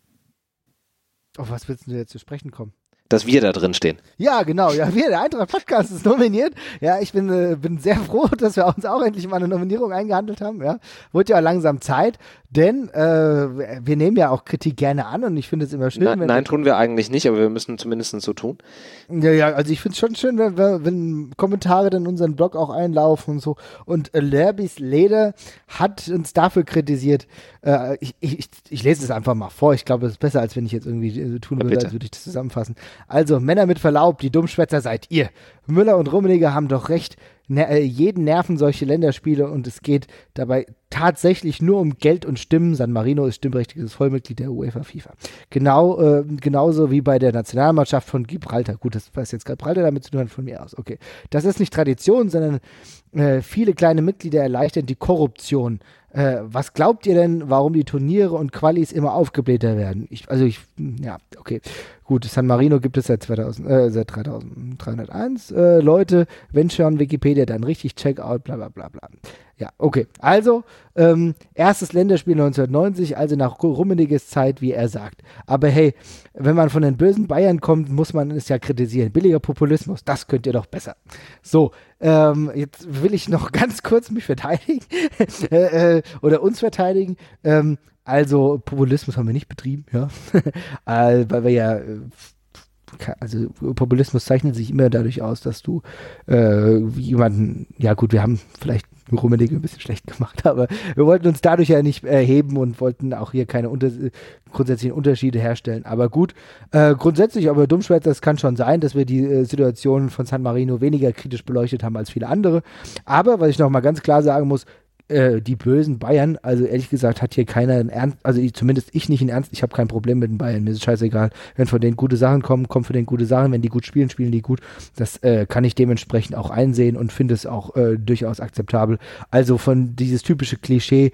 Auf was willst du jetzt zu sprechen kommen? Dass wir da drin stehen. Ja, genau. Ja, der Eintracht-Podcast ist nominiert. Ja, ich bin sehr froh, dass wir uns auch endlich mal eine Nominierung eingehandelt haben. Ja, wurde ja langsam Zeit, denn wir nehmen ja auch Kritik gerne an und ich finde es immer schön. Nein, tun wir eigentlich nicht, aber wir müssen zumindest so tun. Ja, also ich finde es schon schön, wenn Kommentare dann in unseren Blog auch einlaufen und so. Und Lerbis Leder hat uns dafür kritisiert. Ich lese es einfach mal vor. Ich glaube, es ist besser, als wenn ich jetzt irgendwie tun würde, als würde ich das zusammenfassen. Also, Männer mit Verlaub, die Dummschwätzer seid ihr. Müller und Rummenigge haben doch recht. Jeden nerven solche Länderspiele und es geht dabei tatsächlich nur um Geld und Stimmen. San Marino ist stimmberechtigtes Vollmitglied der UEFA FIFA. Genauso wie bei der Nationalmannschaft von Gibraltar. Gut, das weiß jetzt Gibraltar damit zu tun, von mir aus. Okay. Das ist nicht Tradition, sondern viele kleine Mitglieder erleichtern die Korruption. Was glaubt ihr denn, warum die Turniere und Qualis immer aufgeblähter werden? Ja, okay. Gut, San Marino gibt es seit 3301. Leute, wenn schon Wikipedia, dann richtig Checkout, bla bla bla bla. Ja, okay. Also, erstes Länderspiel 1990, also nach Rummeniges Zeit, wie er sagt. Aber hey, wenn man von den bösen Bayern kommt, muss man es ja kritisieren. Billiger Populismus, das könnt ihr doch besser. So, jetzt will ich noch ganz kurz mich verteidigen oder uns verteidigen. Also Populismus haben wir nicht betrieben, ja, weil wir ja, also Populismus zeichnet sich immer dadurch aus, dass du jemanden, ja gut, wir haben vielleicht Rummenigge ein bisschen schlecht gemacht, aber wir wollten uns dadurch ja nicht erheben und wollten auch hier keine grundsätzlichen Unterschiede herstellen. Aber gut, grundsätzlich, aber Dummschwätzer, es kann schon sein, dass wir die Situation von San Marino weniger kritisch beleuchtet haben als viele andere. Aber, was ich noch mal ganz klar sagen muss, die bösen Bayern, also ehrlich gesagt hat hier keiner einen Ernst, also zumindest ich nicht in Ernst, ich habe kein Problem mit den Bayern, mir ist scheißegal, wenn von denen gute Sachen kommen von denen gute Sachen, wenn die gut spielen, spielen die gut, das kann ich dementsprechend auch einsehen und finde es auch durchaus akzeptabel, also von dieses typische Klischee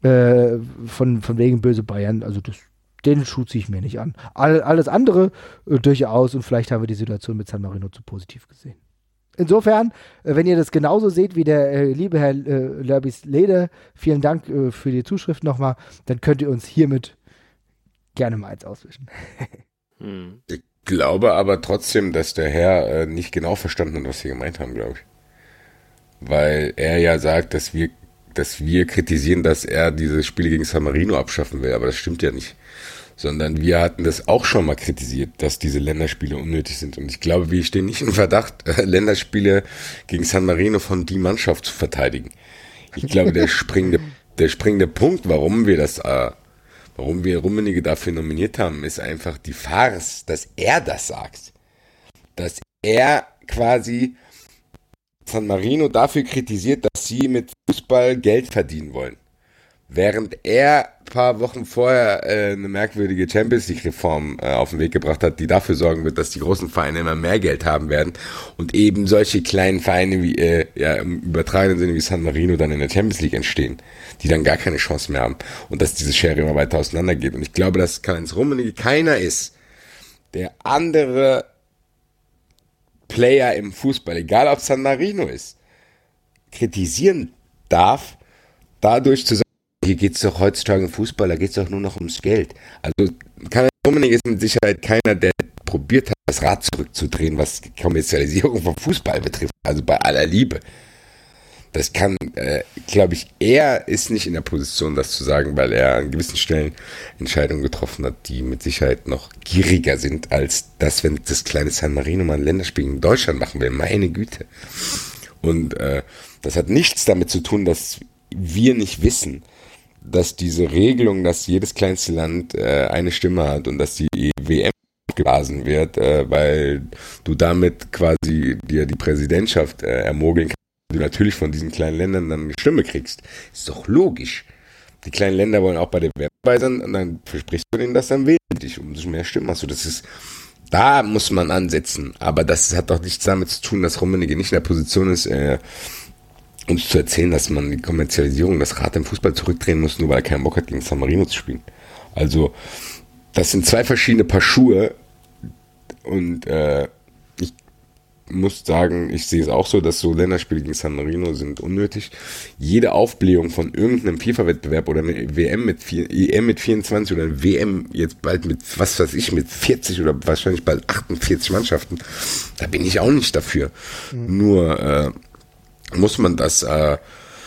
von wegen böse Bayern, also den Schuh ziehe ich mir nicht an. Alles andere durchaus und vielleicht haben wir die Situation mit San Marino zu positiv gesehen. Insofern, wenn ihr das genauso seht wie der liebe Herr Lerbis Leder, vielen Dank für die Zuschrift nochmal, dann könnt ihr uns hiermit gerne mal eins auswischen. Ich glaube aber trotzdem, dass der Herr nicht genau verstanden hat, was wir gemeint haben, glaube ich. Weil er ja sagt, dass wir kritisieren, dass er diese Spiele gegen San Marino abschaffen will, aber das stimmt ja nicht. Sondern wir hatten das auch schon mal kritisiert, dass diese Länderspiele unnötig sind. Und ich glaube, wir stehen nicht im Verdacht, Länderspiele gegen San Marino von die Mannschaft zu verteidigen. Ich glaube, der springende Punkt, warum wir Rummenigge dafür nominiert haben, ist einfach die Farce, dass er das sagt. Dass er quasi San Marino dafür kritisiert, dass sie mit Fußball Geld verdienen wollen. Während er ein paar Wochen vorher eine merkwürdige Champions-League-Reform auf den Weg gebracht hat, die dafür sorgen wird, dass die großen Vereine immer mehr Geld haben werden und eben solche kleinen Vereine wie im übertragenen Sinne wie San Marino dann in der Champions League entstehen, die dann gar keine Chance mehr haben und dass diese Schere immer weiter auseinander geht. Und ich glaube, dass Karl-Heinz Rummenigge keiner ist, der andere Player im Fußball, egal ob San Marino ist, kritisieren darf, dadurch zu sagen, hier geht es doch heutzutage im Fußball, da geht es doch nur noch ums Geld. Also Rummenigge ist mit Sicherheit keiner, der probiert hat, das Rad zurückzudrehen, was Kommerzialisierung vom Fußball betrifft. Also bei aller Liebe. Das kann, glaube ich, er ist nicht in der Position, das zu sagen, weil er an gewissen Stellen Entscheidungen getroffen hat, die mit Sicherheit noch gieriger sind, als das, wenn das kleine San Marino mal ein Länderspiel in Deutschland machen will. Meine Güte. Und das hat nichts damit zu tun, dass wir nicht wissen, dass diese Regelung, dass jedes kleinste Land eine Stimme hat und dass die WM geblasen wird, weil du damit quasi dir die Präsidentschaft ermogeln kannst, du natürlich von diesen kleinen Ländern dann eine Stimme kriegst. Ist doch logisch. Die kleinen Länder wollen auch bei der WM dabei sein und dann versprichst du denen das, dann wählen dich, umso mehr Stimmen hast du. Da muss man ansetzen. Aber das hat doch nichts damit zu tun, dass Rummenigge nicht in der Position ist, uns zu erzählen, dass man die Kommerzialisierung, das Rad im Fußball zurückdrehen muss, nur weil er keinen Bock hat, gegen San Marino zu spielen. Also, das sind zwei verschiedene Paar Schuhe und ich muss sagen, ich sehe es auch so, dass so Länderspiele gegen San Marino sind unnötig. Jede Aufblähung von irgendeinem FIFA-Wettbewerb oder mit EM mit 24 oder WM jetzt bald mit, was weiß ich, mit 40 oder wahrscheinlich bald 48 Mannschaften, da bin ich auch nicht dafür. Nur muss man das an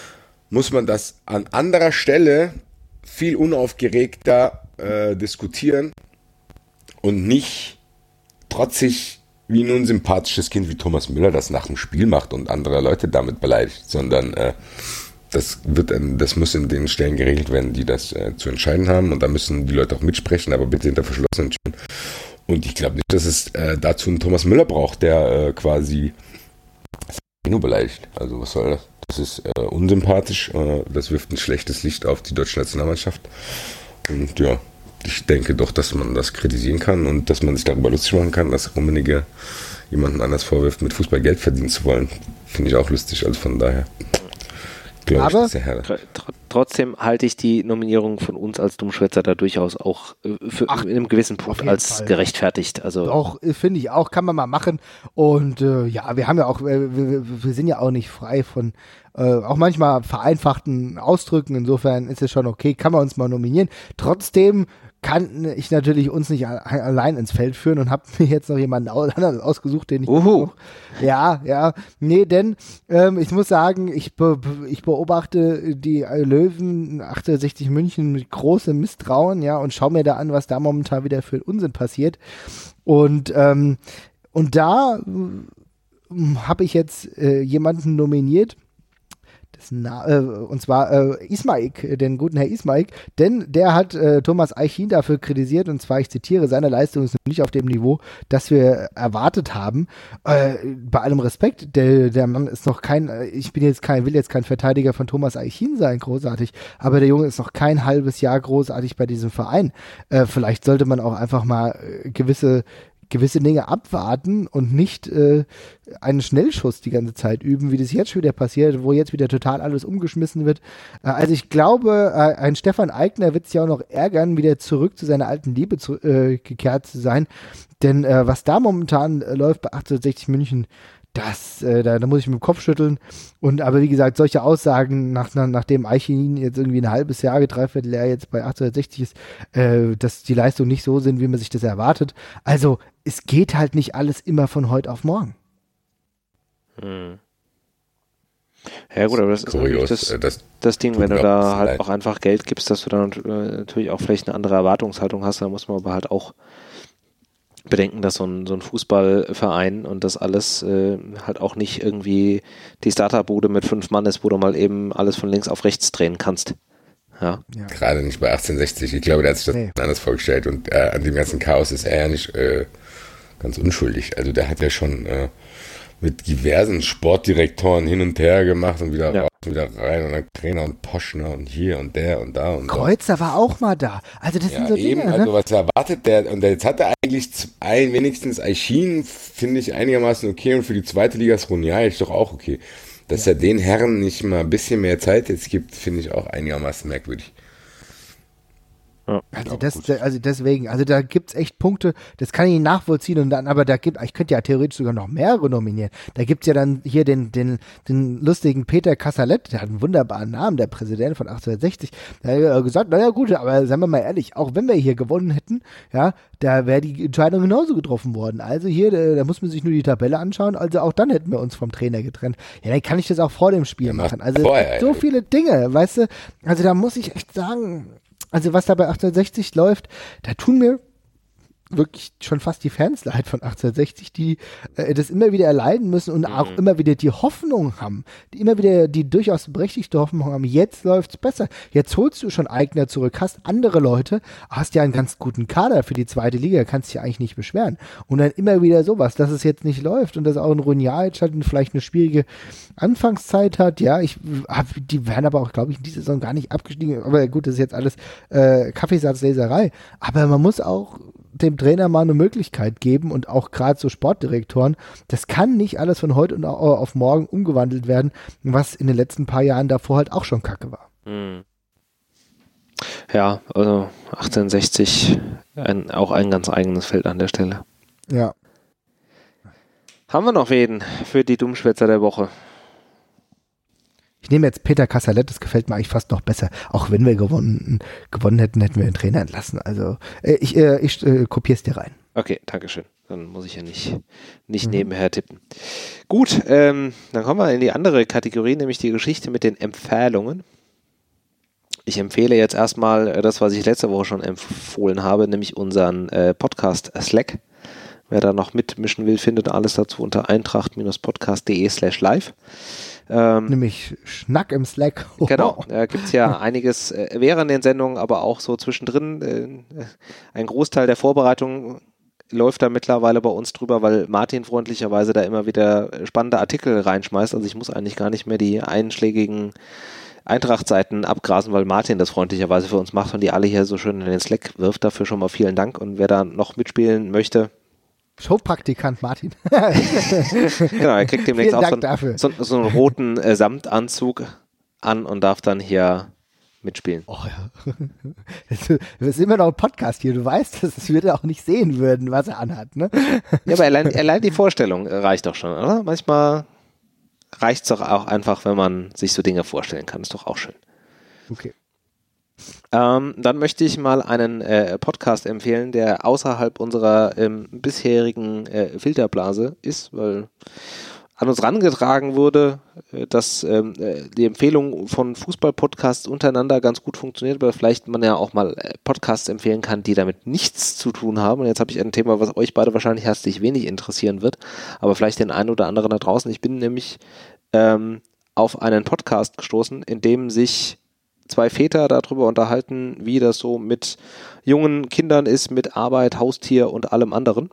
anderer Stelle viel unaufgeregter diskutieren und nicht trotzig wie ein unsympathisches Kind wie Thomas Müller das nach dem Spiel macht und andere Leute damit beleidigt, sondern das muss in den Stellen geregelt werden, die das zu entscheiden haben, und da müssen die Leute auch mitsprechen, aber bitte hinter verschlossenen Türen. Und ich glaube nicht, dass es dazu einen Thomas Müller braucht, der quasi nur beleidigt. Also was soll das? Das ist unsympathisch, das wirft ein schlechtes Licht auf die deutsche Nationalmannschaft. Und ja, ich denke doch, dass man das kritisieren kann und dass man sich darüber lustig machen kann, dass Rummenigge jemanden anders vorwirft, mit Fußball Geld verdienen zu wollen. Finde ich auch lustig, also von daher glaube ich, dass der Herr... Trotzdem halte ich die Nominierung von uns als Dummschwätzer da durchaus auch in einem gewissen Punkt als Fall gerechtfertigt. Also auch finde ich auch, kann man mal machen. Und ja, wir haben ja auch, wir sind ja auch nicht frei von auch manchmal vereinfachten Ausdrücken. Insofern ist es schon okay, kann man uns mal nominieren. Trotzdem kann ich natürlich uns nicht allein ins Feld führen und habe mir jetzt noch jemanden anderes ausgesucht, den ich noch, nee, denn ich muss sagen, ich beobachte die Löwen 68 München mit großem Misstrauen, ja, und schaue mir da an, was da momentan wieder für Unsinn passiert. Und da habe ich jetzt jemanden nominiert, und zwar Ismaik, den guten Herr Ismaik, denn der hat Thomas Eichin dafür kritisiert, und zwar, ich zitiere, seine Leistung ist nicht auf dem Niveau, das wir erwartet haben. Bei allem Respekt, der Mann ist noch kein, will jetzt kein Verteidiger von Thomas Eichin sein, großartig, aber der Junge ist noch kein halbes Jahr großartig bei diesem Verein. Vielleicht sollte man auch einfach mal gewisse Dinge abwarten und nicht einen Schnellschuss die ganze Zeit üben, wie das jetzt schon wieder passiert, wo jetzt wieder total alles umgeschmissen wird. Also ich glaube, ein Stefan Aigner wird sich auch noch ärgern, wieder zurück zu seiner alten Liebe gekehrt zu sein. Denn was da momentan läuft bei 1860 München, da muss ich mit dem Kopf schütteln. Aber wie gesagt, solche Aussagen, nachdem Eichin jetzt irgendwie ein halbes Jahr, dreiviertel Jahr jetzt bei 1860 ist, dass die Leistungen nicht so sind, wie man sich das erwartet. Also es geht halt nicht alles immer von heute auf morgen. Ja gut, aber das ist kurios, das Ding, wenn du da halt auch einfach Geld gibst, dass du dann natürlich auch vielleicht eine andere Erwartungshaltung hast, da muss man aber halt auch bedenken, dass so ein Fußballverein und das alles halt auch nicht irgendwie die Starterbude mit 5 Mann ist, wo du mal eben alles von links auf rechts drehen kannst. Ja. Gerade nicht bei 1860. Ich glaube, der hat sich das anders vorgestellt, und an dem ganzen Chaos ist er ja nicht ganz unschuldig. Also der hat ja schon mit diversen Sportdirektoren hin und her gemacht und wieder raus, wieder rein, und dann Trainer und Poschner und hier und der und da und Kreuzer war auch mal da. Also das sind so Dinge. Also was erwartet der? Und jetzt hat er eigentlich wenigstens Eichin, finde ich einigermaßen okay, und für die zweite Liga ist Roniajic doch auch okay. Dass er den Herren nicht mal ein bisschen mehr Zeit jetzt gibt, finde ich auch einigermaßen merkwürdig. Ja. Also deswegen, da gibt's echt Punkte, das kann ich nicht nachvollziehen und dann, aber ich könnte ja theoretisch sogar noch mehrere nominieren. Da gibt's ja dann hier den lustigen Peter Casalet, der hat einen wunderbaren Namen, der Präsident von 1860. Der hat gesagt, naja gut, aber seien wir mal ehrlich, auch wenn wir hier gewonnen hätten, ja, da wäre die Entscheidung genauso getroffen worden. Also hier, da muss man sich nur die Tabelle anschauen, also auch dann hätten wir uns vom Trainer getrennt. Ja, dann kann ich das auch vor dem Spiel machen. Also so viele Dinge, weißt du, also da muss ich echt sagen, also was da bei 1860 läuft, da tun mir wirklich schon fast die Fans leid von 1860, die das immer wieder erleiden müssen und auch immer wieder die Hoffnung haben, die durchaus berechtigte Hoffnung haben, jetzt läuft's besser. Jetzt holst du schon Eigner zurück, hast andere Leute, hast ja einen ganz guten Kader für die zweite Liga, kannst dich ja eigentlich nicht beschweren. Und dann immer wieder sowas, dass es jetzt nicht läuft und dass auch ein Runjaic halt vielleicht eine schwierige Anfangszeit hat. Ja, die werden aber auch, glaube ich, in dieser Saison gar nicht abgestiegen. Aber gut, das ist jetzt alles Kaffeesatzleserei. Aber man muss auch dem Trainer mal eine Möglichkeit geben und auch gerade so Sportdirektoren. Das kann nicht alles von heute auf morgen umgewandelt werden, was in den letzten paar Jahren davor halt auch schon Kacke war. Ja, also 1860 auch ein ganz eigenes Feld an der Stelle. Ja. Haben wir noch wen für die Dummschwätzer der Woche? Ich nehme jetzt Peter Casalet, das gefällt mir eigentlich fast noch besser. Auch wenn wir gewonnen hätten, hätten wir den Trainer entlassen. Also ich kopiere es dir rein. Okay, dankeschön. Dann muss ich ja nicht nebenher tippen. Gut, dann kommen wir in die andere Kategorie, nämlich die Geschichte mit den Empfehlungen. Ich empfehle jetzt erstmal das, was ich letzte Woche schon empfohlen habe, nämlich unseren Podcast Slack. Wer da noch mitmischen will, findet alles dazu unter eintracht-podcast.de/live. Nämlich Schnack im Slack. Genau, da gibt es ja einiges während den Sendungen, aber auch so zwischendrin. Ein Großteil der Vorbereitung läuft da mittlerweile bei uns drüber, weil Martin freundlicherweise da immer wieder spannende Artikel reinschmeißt. Also ich muss eigentlich gar nicht mehr die einschlägigen Eintracht-Seiten abgrasen, weil Martin das freundlicherweise für uns macht und die alle hier so schön in den Slack wirft. Dafür schon mal vielen Dank. Und wer da noch mitspielen möchte, Showpraktikant Martin. Genau, er kriegt demnächst auch so einen roten Samtanzug an und darf dann hier mitspielen. Oh ja. Das ist immer noch ein Podcast hier, du weißt, dass wir auch nicht sehen würden, was er anhat, ne? Ja, aber allein die Vorstellung reicht doch schon, oder? Manchmal reicht es doch auch einfach, wenn man sich so Dinge vorstellen kann. Ist doch auch schön. Okay. Dann möchte ich mal einen Podcast empfehlen, der außerhalb unserer bisherigen Filterblase ist, weil an uns herangetragen wurde, dass die Empfehlung von Fußball-Podcasts untereinander ganz gut funktioniert, aber vielleicht man ja auch mal Podcasts empfehlen kann, die damit nichts zu tun haben. Und jetzt habe ich ein Thema, was euch beide wahrscheinlich herzlich wenig interessieren wird, aber vielleicht den einen oder anderen da draußen. Ich bin nämlich auf einen Podcast gestoßen, in dem sich zwei Väter darüber unterhalten, wie das so mit jungen Kindern ist, mit Arbeit, Haustier und allem anderen.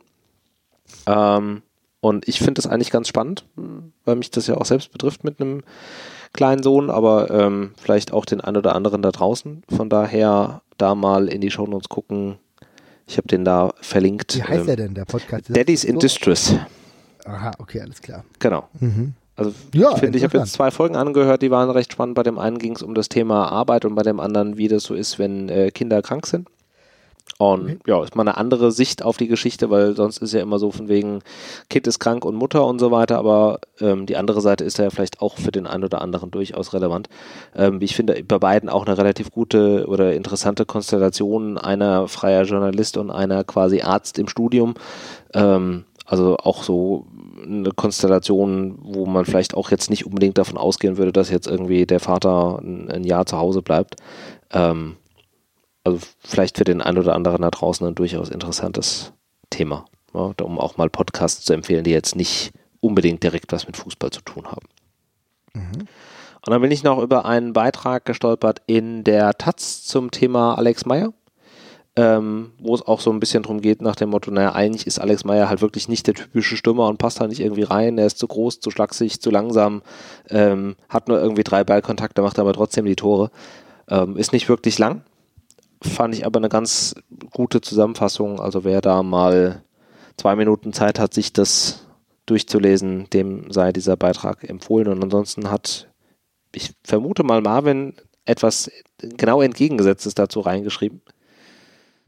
Und ich finde das eigentlich ganz spannend, weil mich das ja auch selbst betrifft mit einem kleinen Sohn, aber vielleicht auch den einen oder anderen da draußen. Von daher da mal in die Shownotes gucken. Ich habe den da verlinkt. Wie heißt der denn, der Podcast? Daddy's in Distress. Aha, okay, alles klar. Genau. Mhm. Also ja, ich habe jetzt 2 Folgen angehört, die waren recht spannend. Bei dem einen ging es um das Thema Arbeit und bei dem anderen, wie das so ist, wenn Kinder krank sind. Und ja, ist mal eine andere Sicht auf die Geschichte, weil sonst ist ja immer so von wegen, Kind ist krank und Mutter und so weiter, aber die andere Seite ist ja vielleicht auch für den einen oder anderen durchaus relevant. Ich finde bei beiden auch eine relativ gute oder interessante Konstellation, einer freier Journalist und einer quasi Arzt im Studium. Also auch so eine Konstellation, wo man vielleicht auch jetzt nicht unbedingt davon ausgehen würde, dass jetzt irgendwie der Vater ein Jahr zu Hause bleibt. Also vielleicht für den einen oder anderen da draußen ein durchaus interessantes Thema, ja, um auch mal Podcasts zu empfehlen, die jetzt nicht unbedingt direkt was mit Fußball zu tun haben. Mhm. Und dann bin ich noch über einen Beitrag gestolpert in der Taz zum Thema Alex Meyer, wo es auch so ein bisschen drum geht nach dem Motto, naja, eigentlich ist Alex Meyer halt wirklich nicht der typische Stürmer und passt da nicht irgendwie rein, er ist zu groß, zu schlaksig, zu langsam, hat nur irgendwie 3 Ballkontakte, macht aber trotzdem die Tore, ist nicht wirklich lang. Fand ich aber eine ganz gute Zusammenfassung. Also wer da mal 2 Minuten Zeit hat, sich das durchzulesen, dem sei dieser Beitrag empfohlen. Und ansonsten hat, ich vermute mal, Marvin etwas genau Entgegengesetztes dazu reingeschrieben.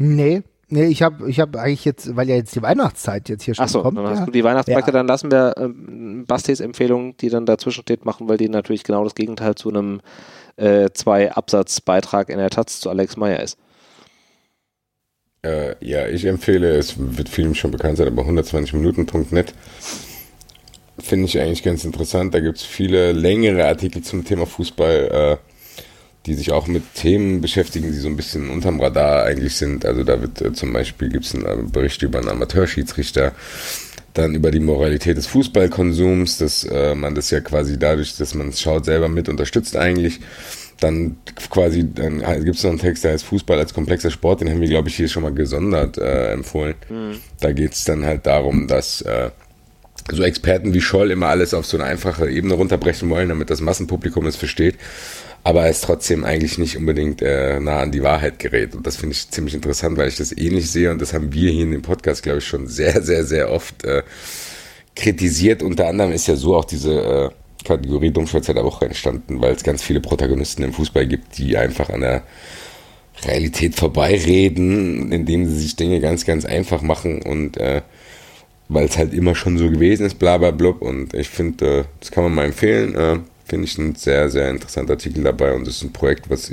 Nee, ich hab eigentlich jetzt, weil ja jetzt die Weihnachtszeit jetzt hier schon kommt. Dann hast du die Weihnachtsmärkte, dann lassen wir Bastis Empfehlung, die dann dazwischen steht, machen, weil die natürlich genau das Gegenteil zu einem 2-Absatz-Beitrag in der Taz zu Alex Meyer ist. Ja, ich empfehle, es wird vielen schon bekannt sein, aber 120minuten.net finde ich eigentlich ganz interessant. Da gibt es viele längere Artikel zum Thema Fußball, die sich auch mit Themen beschäftigen, die so ein bisschen unterm Radar eigentlich sind. Also da wird zum Beispiel gibt's einen Bericht über einen Amateurschiedsrichter, dann über die Moralität des Fußballkonsums, dass man das ja quasi dadurch, dass man es schaut, selber mit unterstützt eigentlich. Dann gibt es noch einen Text, der heißt Fußball als komplexer Sport, den haben wir, glaube ich, hier schon mal gesondert empfohlen. Da geht es dann halt darum, dass so Experten wie Scholl immer alles auf so eine einfache Ebene runterbrechen wollen, damit das Massenpublikum es versteht, aber es trotzdem eigentlich nicht unbedingt nah an die Wahrheit gerät. Und das finde ich ziemlich interessant, weil ich das ähnlich sehe und das haben wir hier in dem Podcast, glaube ich, schon sehr, sehr, sehr oft kritisiert. Unter anderem ist ja so auch diese Kategorie Dummschwätzer der Woche entstanden, weil es ganz viele Protagonisten im Fußball gibt, die einfach an der Realität vorbeireden, indem sie sich Dinge ganz, ganz einfach machen und weil es halt immer schon so gewesen ist, bla bla blub. Und ich finde, das kann man mal empfehlen. Finde ich ein sehr, sehr interessanter Artikel dabei und das ist ein Projekt, was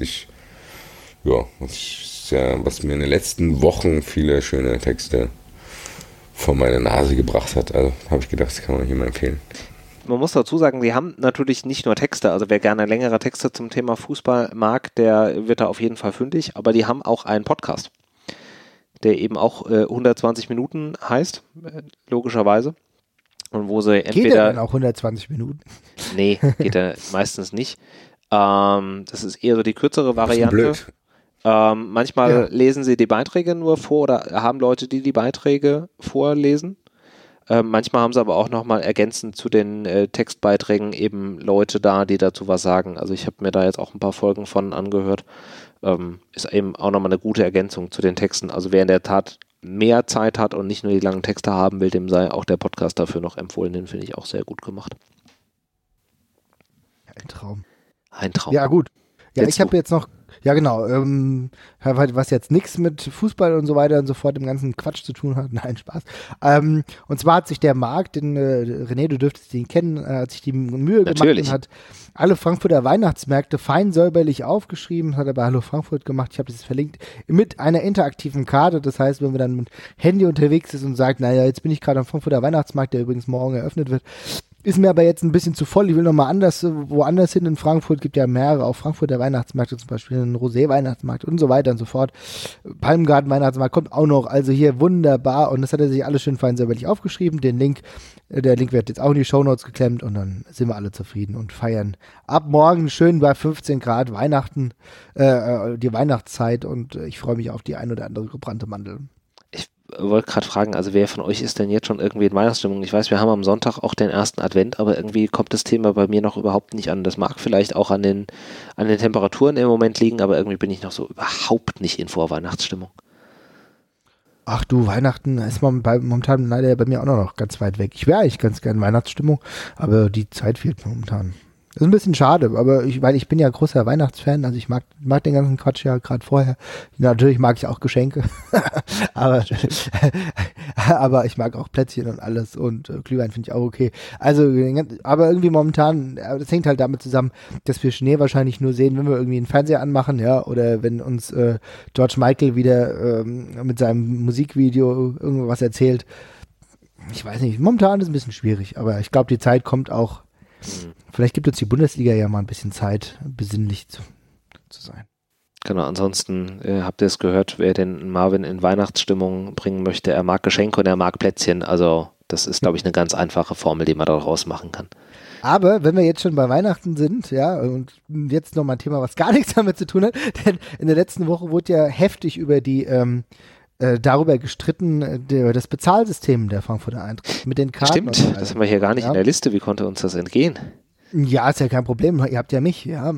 mir in den letzten Wochen viele schöne Texte vor meine Nase gebracht hat. Also habe ich gedacht, das kann man hier mal empfehlen. Man muss dazu sagen, sie haben natürlich nicht nur Texte, also wer gerne längere Texte zum Thema Fußball mag, der wird da auf jeden Fall fündig, aber die haben auch einen Podcast, der eben auch 120 Minuten heißt, logischerweise. Und wo sie entweder... Geht der denn auch 120 Minuten? Nee, geht er meistens nicht. Das ist eher so die kürzere Variante. Manchmal lesen sie die Beiträge nur vor oder haben Leute, die die Beiträge vorlesen. Manchmal haben sie aber auch nochmal ergänzend zu den Textbeiträgen eben Leute da, die dazu was sagen. Also ich habe mir da jetzt auch ein paar Folgen von angehört. Ist eben auch nochmal eine gute Ergänzung zu den Texten. Also wer in der Tat mehr Zeit hat und nicht nur die langen Texte haben will, dem sei auch der Podcast dafür noch empfohlen. Den finde ich auch sehr gut gemacht. Ein Traum. Ein Traum. Ja, gut. Ja, ich habe jetzt noch, ja genau, was jetzt nichts mit Fußball und so weiter und so fort, dem ganzen Quatsch zu tun hat. Nein, Spaß. Und zwar hat sich der Markt, René, du dürftest ihn kennen, hat sich die Mühe gemacht und hat alle Frankfurter Weihnachtsmärkte fein säuberlich aufgeschrieben, hat er bei Hallo Frankfurt gemacht, ich habe das verlinkt, mit einer interaktiven Karte, das heißt, wenn man dann mit Handy unterwegs ist und sagt, naja, jetzt bin ich gerade am Frankfurter Weihnachtsmarkt, der übrigens morgen eröffnet wird, ist mir aber jetzt ein bisschen zu voll, ich will nochmal woanders hin in Frankfurt, gibt ja mehrere, auch Frankfurter Weihnachtsmärkte, zum Beispiel einen Rosé-Weihnachtsmarkt und so weiter und so fort. Palmgarten-Weihnachtsmarkt kommt auch noch, also hier wunderbar und das hat er sich alles schön fein säuberlich aufgeschrieben, der Link wird jetzt auch in die Shownotes geklemmt und dann sind wir alle zufrieden und feiern ab morgen schön bei 15 Grad Weihnachten, die Weihnachtszeit und ich freue mich auf die ein oder andere gebrannte Mandel. Ich wollte gerade fragen, also wer von euch ist denn jetzt schon irgendwie in Weihnachtsstimmung? Ich weiß, wir haben am Sonntag auch den ersten Advent, aber irgendwie kommt das Thema bei mir noch überhaupt nicht an. Das mag vielleicht auch an den Temperaturen im Moment liegen, aber irgendwie bin ich noch so überhaupt nicht in Vorweihnachtsstimmung. Ach du, Weihnachten ist momentan leider bei mir auch noch ganz weit weg. Ich wäre eigentlich ganz gern Weihnachtsstimmung, aber die Zeit fehlt momentan. Das ist ein bisschen schade, aber weil ich bin ja großer Weihnachtsfan, also ich mag den ganzen Quatsch ja gerade vorher. Natürlich mag ich auch Geschenke, aber ich mag auch Plätzchen und alles und Glühwein finde ich auch okay. Also, aber irgendwie momentan, das hängt halt damit zusammen, dass wir Schnee wahrscheinlich nur sehen, wenn wir irgendwie einen Fernseher anmachen, ja, oder wenn uns George Michael wieder mit seinem Musikvideo irgendwas erzählt. Ich weiß nicht, momentan ist es ein bisschen schwierig, aber ich glaube, die Zeit kommt auch. Vielleicht gibt uns die Bundesliga ja mal ein bisschen Zeit, besinnlich zu sein. Genau, ansonsten habt ihr es gehört, wer den Marvin in Weihnachtsstimmung bringen möchte, er mag Geschenke und er mag Plätzchen. Also das ist, glaube ich, eine ganz einfache Formel, die man daraus machen kann. Aber wenn wir jetzt schon bei Weihnachten sind, ja, und jetzt nochmal ein Thema, was gar nichts damit zu tun hat, denn in der letzten Woche wurde ja heftig über die darüber gestritten, das Bezahlsystem der Frankfurter Eintracht mit den Karten. Stimmt, das haben wir hier gar nicht in der Liste. Wie konnte uns das entgehen? Ja, ist ja kein Problem. Ihr habt ja mich, ja.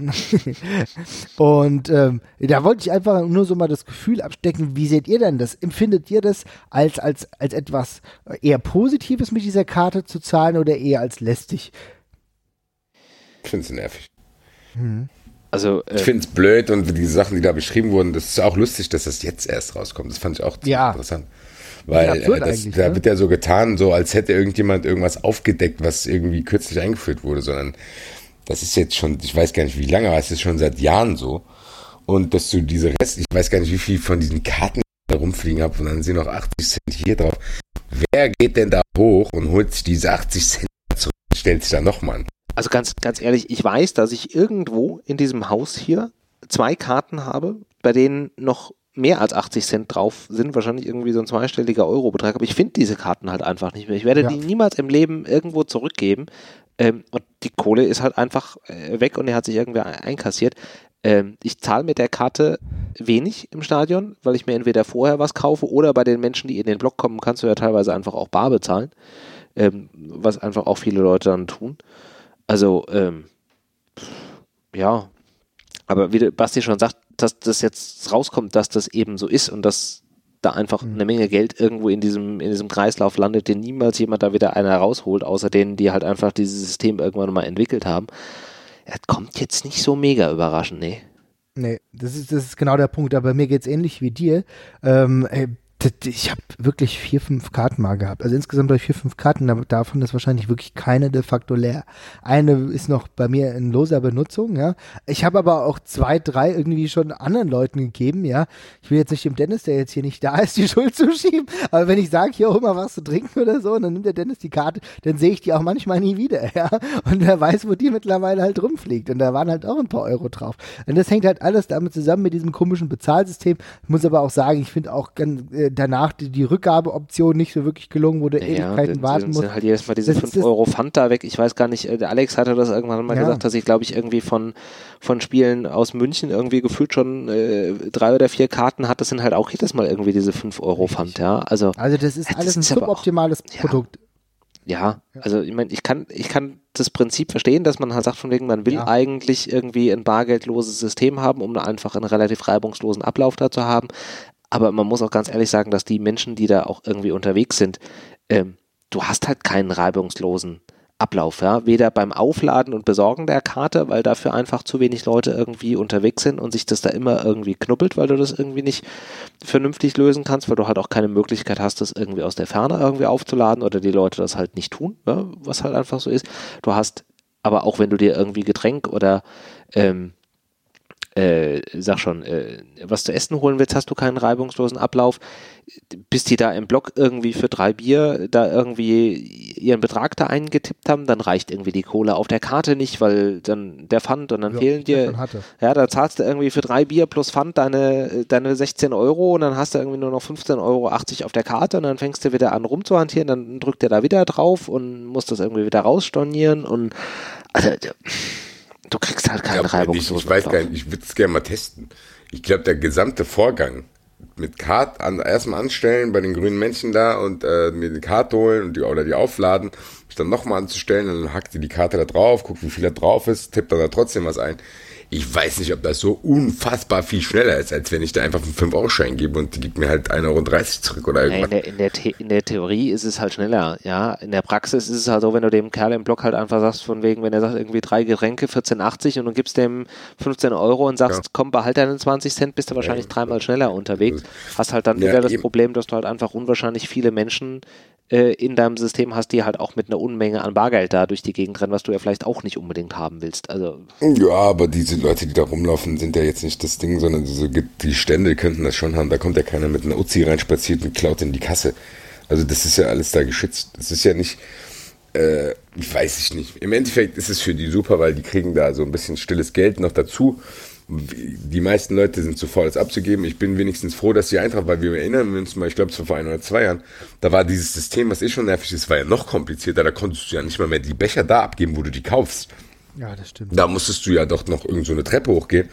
Und da wollte ich einfach nur so mal das Gefühl abstecken. Wie seht ihr denn das? Empfindet ihr das als etwas eher Positives, mit dieser Karte zu zahlen oder eher als lästig? Ich finde es nervig. Also, ich finde es blöd und die Sachen, die da beschrieben wurden, das ist auch lustig, dass das jetzt erst rauskommt. Das fand ich auch interessant. Weil da wird ja so getan, so als hätte irgendjemand irgendwas aufgedeckt, was irgendwie kürzlich eingeführt wurde, sondern das ist jetzt schon, ich weiß gar nicht wie lange, aber es ist schon seit Jahren so. Und dass du ich weiß gar nicht, wie viel von diesen Karten da rumfliegen habe und dann sind noch 80 Cent hier drauf. Wer geht denn da hoch und holt sich diese 80 Cent zurück und stellt sich da nochmal an? Also ganz ehrlich, ich weiß, dass ich irgendwo in diesem Haus hier 2 Karten habe, bei denen noch mehr als 80 Cent drauf sind, wahrscheinlich irgendwie so ein zweistelliger Eurobetrag, aber ich finde diese Karten halt einfach nicht mehr. Ich werde die niemals im Leben irgendwo zurückgeben und die Kohle ist halt einfach weg und er hat sich irgendwie einkassiert. Ich zahle mit der Karte wenig im Stadion, weil ich mir entweder vorher was kaufe oder bei den Menschen, die in den Block kommen, kannst du ja teilweise einfach auch bar bezahlen, was einfach auch viele Leute dann tun. Also, ja, aber wie Basti schon sagt, dass das jetzt rauskommt, dass das eben so ist und dass da einfach eine Menge Geld irgendwo in diesem Kreislauf landet, den niemals jemand da wieder einer rausholt, außer denen, die halt einfach dieses System irgendwann mal entwickelt haben. Das kommt jetzt nicht so mega überraschend, nee. Nee, das ist genau der Punkt, aber mir geht's ähnlich wie dir. Ich habe wirklich 4, 5 Karten mal gehabt. Also insgesamt habe ich 4, 5 Karten, davon ist wahrscheinlich wirklich keine de facto leer. Eine ist noch bei mir in loser Benutzung, ja. Ich habe aber auch 2, 3 irgendwie schon anderen Leuten gegeben, ja. Ich will jetzt nicht dem Dennis, der jetzt hier nicht da ist, die Schuld zuschieben, aber wenn ich sage, hier, hol mal was zu trinken oder so, und dann nimmt der Dennis die Karte, dann sehe ich die auch manchmal nie wieder, ja. Und wer weiß, wo die mittlerweile halt rumfliegt. Und da waren halt auch ein paar Euro drauf. Und das hängt halt alles damit zusammen mit diesem komischen Bezahlsystem. Ich muss aber auch sagen, ich finde auch danach die Rückgabeoption nicht so wirklich gelungen, wo du Ewigkeiten warten musst. Sind halt jedes Mal diese 5 Euro Pfand da weg. Ich weiß gar nicht, der Alex hatte das irgendwann mal gesagt, dass ich, glaube ich, irgendwie von Spielen aus München irgendwie gefühlt schon 3 oder 4 Karten hat. Das sind halt auch jedes Mal irgendwie diese 5 Euro Pfand, ja. Also das ist alles ein suboptimales Produkt. Ja, also ich meine, ich kann das Prinzip verstehen, dass man halt sagt, von wegen, man will eigentlich irgendwie ein bargeldloses System haben, um einfach einen relativ reibungslosen Ablauf da zu haben. Aber man muss auch ganz ehrlich sagen, dass die Menschen, die da auch irgendwie unterwegs sind, du hast halt keinen reibungslosen Ablauf, ja, weder beim Aufladen und Besorgen der Karte, weil dafür einfach zu wenig Leute irgendwie unterwegs sind und sich das da immer irgendwie knubbelt, weil du das irgendwie nicht vernünftig lösen kannst, weil du halt auch keine Möglichkeit hast, das irgendwie aus der Ferne irgendwie aufzuladen oder die Leute das halt nicht tun, ja, was halt einfach so ist. Du hast aber auch, wenn du dir irgendwie Getränk oder was zu essen holen willst, hast du keinen reibungslosen Ablauf. Bis die da im Block irgendwie für 3 Bier da irgendwie ihren Betrag da eingetippt haben, dann reicht irgendwie die Kohle auf der Karte nicht, weil dann der Pfand und dann fehlen dir, da zahlst du irgendwie für 3 Bier plus Pfand deine 16 Euro und dann hast du irgendwie nur noch 15,80 Euro auf der Karte und dann fängst du wieder an rumzuhantieren, dann drückt der da wieder drauf und musst das irgendwie wieder rausstornieren und also du kriegst halt keinen reibungslosen Ich weiß gar nicht, ich würde es gerne mal testen. Ich glaube, der gesamte Vorgang mit Karte erstmal anstellen bei den grünen Männchen da und mir die Karte holen und die aufladen, mich dann nochmal anzustellen, dann hackt die Karte da drauf, guckt, wie viel da drauf ist, tippt dann da trotzdem was ein. Ich weiß nicht, ob das so unfassbar viel schneller ist, als wenn ich da einfach einen 5-Euro-Schein gebe und die gibt mir halt 1,30 Euro zurück oder irgendwas. In der Theorie ist es halt schneller, ja. In der Praxis ist es halt so, wenn du dem Kerl im Block halt einfach sagst, von wegen, wenn er sagt, irgendwie 3 Getränke, 14,80 und du gibst dem 15 Euro und sagst, komm, behalt deine 20 Cent, bist du wahrscheinlich 3-mal schneller unterwegs. Hast halt dann wieder das Problem, dass du halt einfach unwahrscheinlich viele Menschen in deinem System hast, die halt auch mit einer Unmenge an Bargeld da durch die Gegend rennen, was du ja vielleicht auch nicht unbedingt haben willst. Also ja, aber diese Leute, die da rumlaufen, sind ja jetzt nicht das Ding, sondern die Stände könnten das schon haben. Da kommt ja keiner mit einer Uzi reinspaziert und klaut in die Kasse. Also das ist ja alles da geschützt. Das ist ja nicht, weiß ich nicht. Im Endeffekt ist es für die super, weil die kriegen da so ein bisschen stilles Geld noch dazu. Die meisten Leute sind zu faul, es abzugeben. Ich bin wenigstens froh, dass die Eintracht, weil wir erinnern uns mal, ich glaube, es war vor 1 oder 2 Jahren, da war dieses System, was schon nervig ist, war ja noch komplizierter. Da konntest du ja nicht mal mehr die Becher da abgeben, wo du die kaufst. Ja, das stimmt. Da musstest du ja doch noch irgend so eine Treppe hochgehen.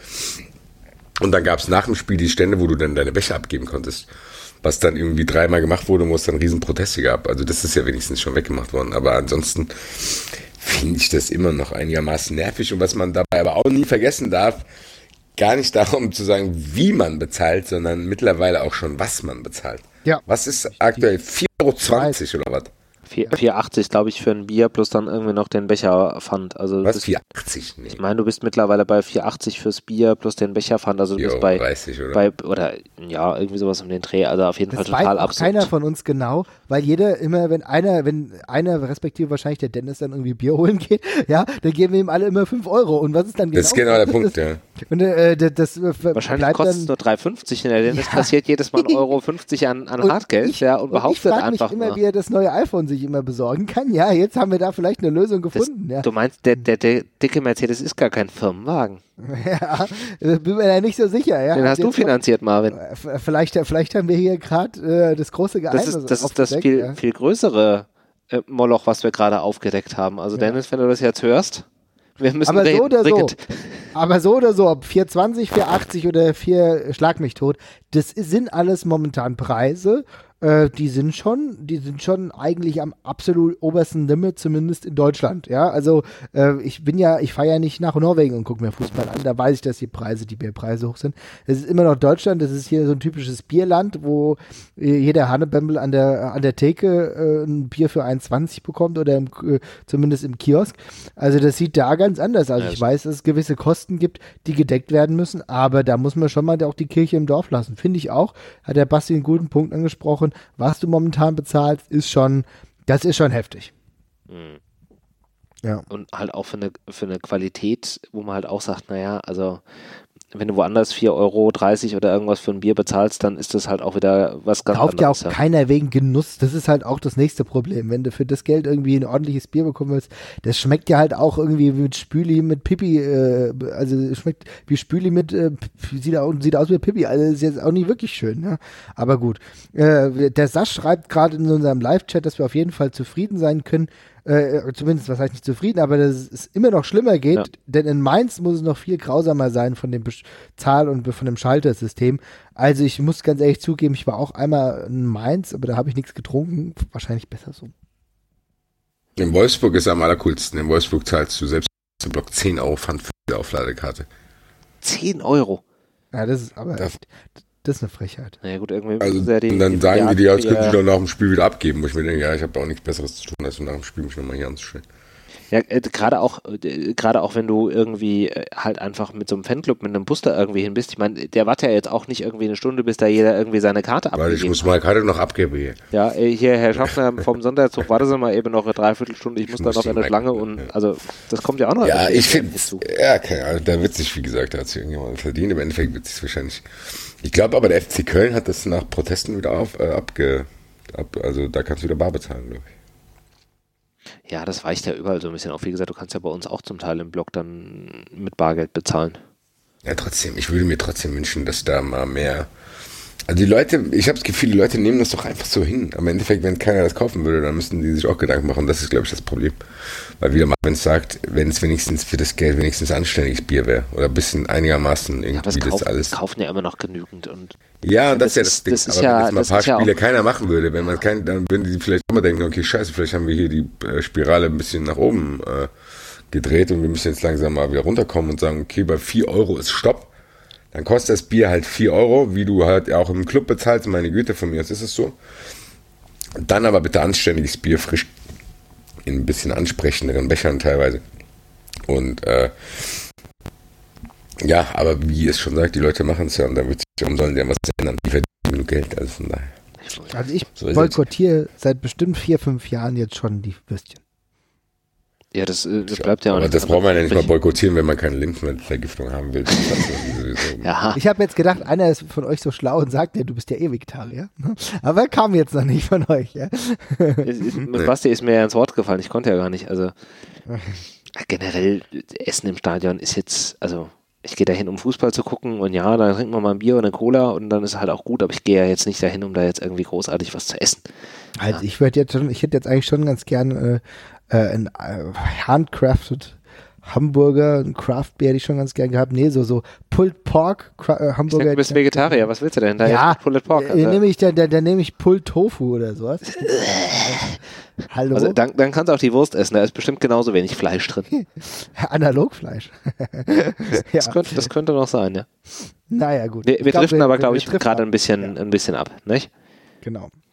Und dann gab es nach dem Spiel die Stände, wo du dann deine Becher abgeben konntest. Was dann irgendwie 3-mal gemacht wurde, wo es dann riesen Proteste gab. Also das ist ja wenigstens schon weggemacht worden. Aber ansonsten finde ich das immer noch einigermaßen nervig. Und was man dabei aber auch nie vergessen darf, gar nicht darum zu sagen, wie man bezahlt, sondern mittlerweile auch schon, was man bezahlt. Ja. Was ist aktuell? 4,20 € oder was? 4,80 glaube ich für ein Bier plus dann irgendwie noch den Becherpfand. Also was, 4,80? Nee. Ich meine, du bist mittlerweile bei 4,80 fürs Bier plus den Becherpfand. Also du bist bei 30, oder? Oder ja, irgendwie sowas um den Dreh. Also auf jeden Fall Das total weiß auch absurd. keiner von uns genau, weil jeder immer, wenn einer, respektive wahrscheinlich der Dennis dann irgendwie Bier holen geht, ja, dann geben wir ihm alle immer 5 Euro. Und was ist dann genau? Das ist genau der Punkt, ja. Und, wahrscheinlich kostet es nur 3,50 in der Denn es passiert jedes Mal 1,50 Euro an Hartgeld, und behauptet einfach ich frage mich immer, wie er das neue iPhone sich immer besorgen kann. Ja, jetzt haben wir da vielleicht eine Lösung gefunden. Ja. Du meinst, der dicke Mercedes ist gar kein Firmenwagen. Ja, bin mir da nicht so sicher. Ja. Den hast du finanziert, Marvin. Vielleicht haben wir hier gerade das große Geheimnis. Das ist das viel größere Moloch, was wir gerade aufgedeckt haben. Also Dennis, wenn du das jetzt hörst, wir müssen aber reden. So oder so, ob 4,20, 4,80 oder 4 Schlag mich tot, das sind alles momentan Preise, die sind schon eigentlich am absolut obersten Limit, zumindest in Deutschland, ja, also ich fahre ja nicht nach Norwegen und gucke mir Fußball an, da weiß ich, dass die Bierpreise hoch sind. Es ist immer noch Deutschland, das ist hier so ein typisches Bierland, wo jeder Hannebembel an der Theke ein Bier für 1,20 bekommt oder zumindest im Kiosk, also das sieht da ganz anders aus. Ich weiß, dass es gewisse Kosten gibt, die gedeckt werden müssen, aber da muss man schon mal auch die Kirche im Dorf lassen, finde ich auch, hat der Basti einen guten Punkt angesprochen. Was du momentan bezahlst, das ist schon heftig. Mhm. Ja. Und halt auch für eine Qualität, wo man halt auch sagt, naja, also wenn du woanders 4,30 Euro oder irgendwas für ein Bier bezahlst, dann ist das halt auch wieder was ganz anderes. Kauft ja auch keiner wegen Genuss. Das ist halt auch das nächste Problem. Wenn du für das Geld irgendwie ein ordentliches Bier bekommen willst, das schmeckt ja halt auch irgendwie mit Spüli, mit Pipi, also schmeckt wie Spüli mit, sieht aus wie Pipi, also ist jetzt auch nicht wirklich schön. Ne? Aber gut. Der Sasch schreibt gerade in unserem Live-Chat, dass wir auf jeden Fall zufrieden sein können. Zumindest, was heißt nicht zufrieden, aber dass es immer noch schlimmer geht, denn in Mainz muss es noch viel grausamer sein von dem Zahl- und von dem Schaltersystem. Also ich muss ganz ehrlich zugeben, ich war auch einmal in Mainz, aber da habe ich nichts getrunken. Wahrscheinlich besser so. In Wolfsburg ist es am allercoolsten. In Wolfsburg zahlst du selbst im Block 10 Euro Pfand für die Aufladekarte. 10 Euro? Ja, das ist aber echt... Das ist eine Frechheit. Naja gut, irgendwie also, und dann sagen die dir, als könnten die doch nach dem Spiel wieder abgeben, wo ich mir denke, ja, ich habe auch nichts Besseres zu tun, als nach dem Spiel mich nochmal hier anzustellen. Ja, gerade auch wenn du irgendwie halt einfach mit so einem Fanclub, mit einem Booster irgendwie hin bist. Ich meine, der wartet ja jetzt auch nicht irgendwie eine Stunde, bis da jeder irgendwie seine Karte abgibt. Weil ich muss meine Karte noch abgeben hier. Ja, hier, Herr Schaffner, vom Sonderzug, warten Sie mal eben noch eine Dreiviertelstunde, ich muss da noch eine Schlange und, also, das kommt ja auch noch. Ja, ich finde, da wird sich, wie gesagt, da hat sich irgendjemand verdient, im Endeffekt wird sich wahrscheinlich, ich glaube aber, der FC Köln hat das nach Protesten wieder also da kannst du wieder bar bezahlen, glaube ich. Ja, das weicht ja überall so ein bisschen auf. Wie gesagt, du kannst ja bei uns auch zum Teil im Blog dann mit Bargeld bezahlen. Ja, trotzdem, ich würde mir trotzdem wünschen, dass da mal mehr... Also die Leute, ich habe das Gefühl, die Leute nehmen das doch einfach so hin. Am Endeffekt, wenn keiner das kaufen würde, dann müssten die sich auch Gedanken machen. Das ist, glaube ich, das Problem. Weil wieder mal, wenn es sagt, wenn es wenigstens für das Geld wenigstens anständiges Bier wäre. Oder ein bisschen einigermaßen irgendwie das alles... kaufen ja immer noch genügend. Und ja, das ist ja das Ding. Das ist aber ja, wenn jetzt mal ein paar Spiele keiner machen würde, wenn man dann würden die vielleicht immer denken, okay, scheiße, vielleicht haben wir hier die Spirale ein bisschen nach oben gedreht und wir müssen jetzt langsam mal wieder runterkommen und sagen, okay, bei 4 Euro ist Stopp. Dann kostet das Bier halt 4 Euro, wie du halt auch im Club bezahlst, meine Güte, von mir aus ist es so. Dann aber bitte anständiges Bier, frisch, in ein bisschen ansprechenderen Bechern teilweise. Und ja, aber wie es schon sagt, die Leute machen es ja und dann wird sich, warum sollen die ja was ändern? Die verdienen genug Geld, also von daher. Also ich boykottiere seit bestimmt 4-5 Jahren jetzt schon die Würstchen. Ja, das bleibt ja auch aber nicht. Das braucht man ja nicht mal boykottieren, wenn man keine Lebensmittelvergiftung haben will. Ja. Ich habe jetzt gedacht, einer ist von euch so schlau und sagt, ja, du bist ja eh Vegetarier. Aber kam jetzt noch nicht von euch. Ja? Mit Basti ist mir ja ins Wort gefallen, ich konnte ja gar nicht. Also generell, Essen im Stadion ist jetzt, also ich gehe dahin, um Fußball zu gucken und ja, dann trinken wir mal ein Bier und eine Cola und dann ist es halt auch gut, aber ich gehe ja jetzt nicht dahin, um da jetzt irgendwie großartig was zu essen. Also ich hätte jetzt eigentlich schon ganz gern ein handcrafted Hamburger, ein Craft-Bier hätte ich schon ganz gern gehabt. Nee, so Pulled Pork Hamburger. Ich denke, du bist Vegetarier, was willst du denn? Da ja, Pulled Pork. Dann nehme ich Pulled Tofu oder sowas. Hallo? Also dann kannst du auch die Wurst essen, da ist bestimmt genauso wenig Fleisch drin. Analogfleisch. Das könnte noch sein, ja. Naja, gut. Wir driften aber, glaube ich, gerade ein bisschen ab, nicht? Genau.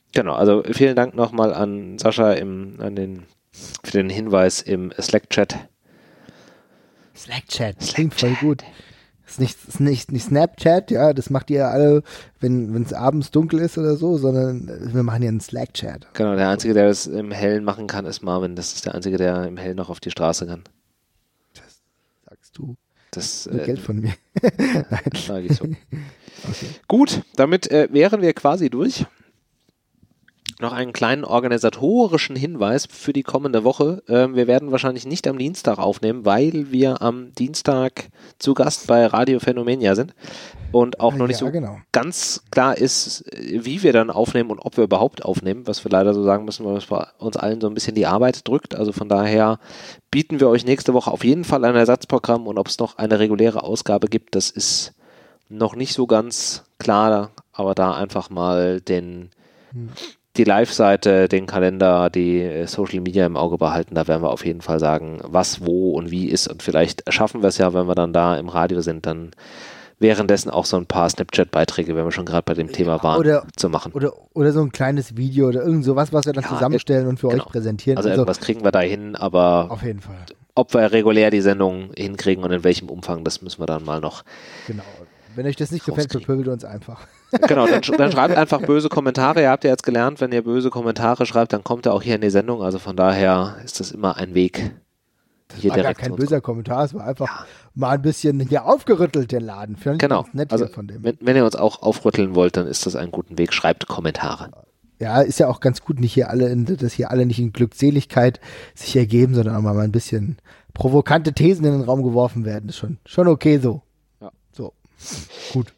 Genau, also vielen Dank nochmal an Sascha für den Hinweis im Slack-Chat. Slack-Chat, klingt voll gut. Ist nicht Snapchat, ja, das macht ihr alle, wenn es abends dunkel ist oder so, sondern wir machen ja einen Slack-Chat. Genau, der Einzige, der das im Hellen machen kann, ist Marvin. Das ist der Einzige, der im Hellen noch auf die Straße kann. Das sagst du. Das Geld von mir. Nein. Sage ich so. Okay. Gut, damit wären wir quasi durch. Noch einen kleinen organisatorischen Hinweis für die kommende Woche. Wir werden wahrscheinlich nicht am Dienstag aufnehmen, weil wir am Dienstag zu Gast bei Radio Phänomenia sind und auch noch nicht so ganz klar ist, wie wir dann aufnehmen und ob wir überhaupt aufnehmen, was wir leider so sagen müssen, weil es bei uns allen so ein bisschen die Arbeit drückt. Also von daher bieten wir euch nächste Woche auf jeden Fall ein Ersatzprogramm, und ob es noch eine reguläre Ausgabe gibt, das ist noch nicht so ganz klar, aber da einfach mal die Live-Seite, den Kalender, die Social Media im Auge behalten. Da werden wir auf jeden Fall sagen, was, wo und wie ist, und vielleicht schaffen wir es ja, wenn wir dann da im Radio sind, dann währenddessen auch so ein paar Snapchat-Beiträge, wenn wir schon gerade bei dem Thema waren, zu machen. Oder so ein kleines Video oder irgend sowas, was wir dann zusammenstellen und für euch präsentieren. Also irgendwas kriegen wir da hin, aber auf jeden Fall. Ob wir regulär die Sendung hinkriegen und in welchem Umfang, das müssen wir dann mal noch. Genau. Wenn euch das nicht gefällt, verpöbelt uns einfach. Genau, dann schreibt einfach böse Kommentare. Ihr habt ja jetzt gelernt, wenn ihr böse Kommentare schreibt, dann kommt er auch hier in die Sendung. Also von daher ist das immer ein Weg. Das war gar kein böser Kommentar, es war einfach mal ein bisschen hier aufgerüttelt, den Laden. Genau, nett also von dem. Wenn ihr uns auch aufrütteln wollt, dann ist das ein guter Weg. Schreibt Kommentare. Ja, ist ja auch ganz gut, dass hier alle nicht in Glückseligkeit sich ergeben, sondern auch mal ein bisschen provokante Thesen in den Raum geworfen werden. Das ist schon okay so. Ja. So. Gut.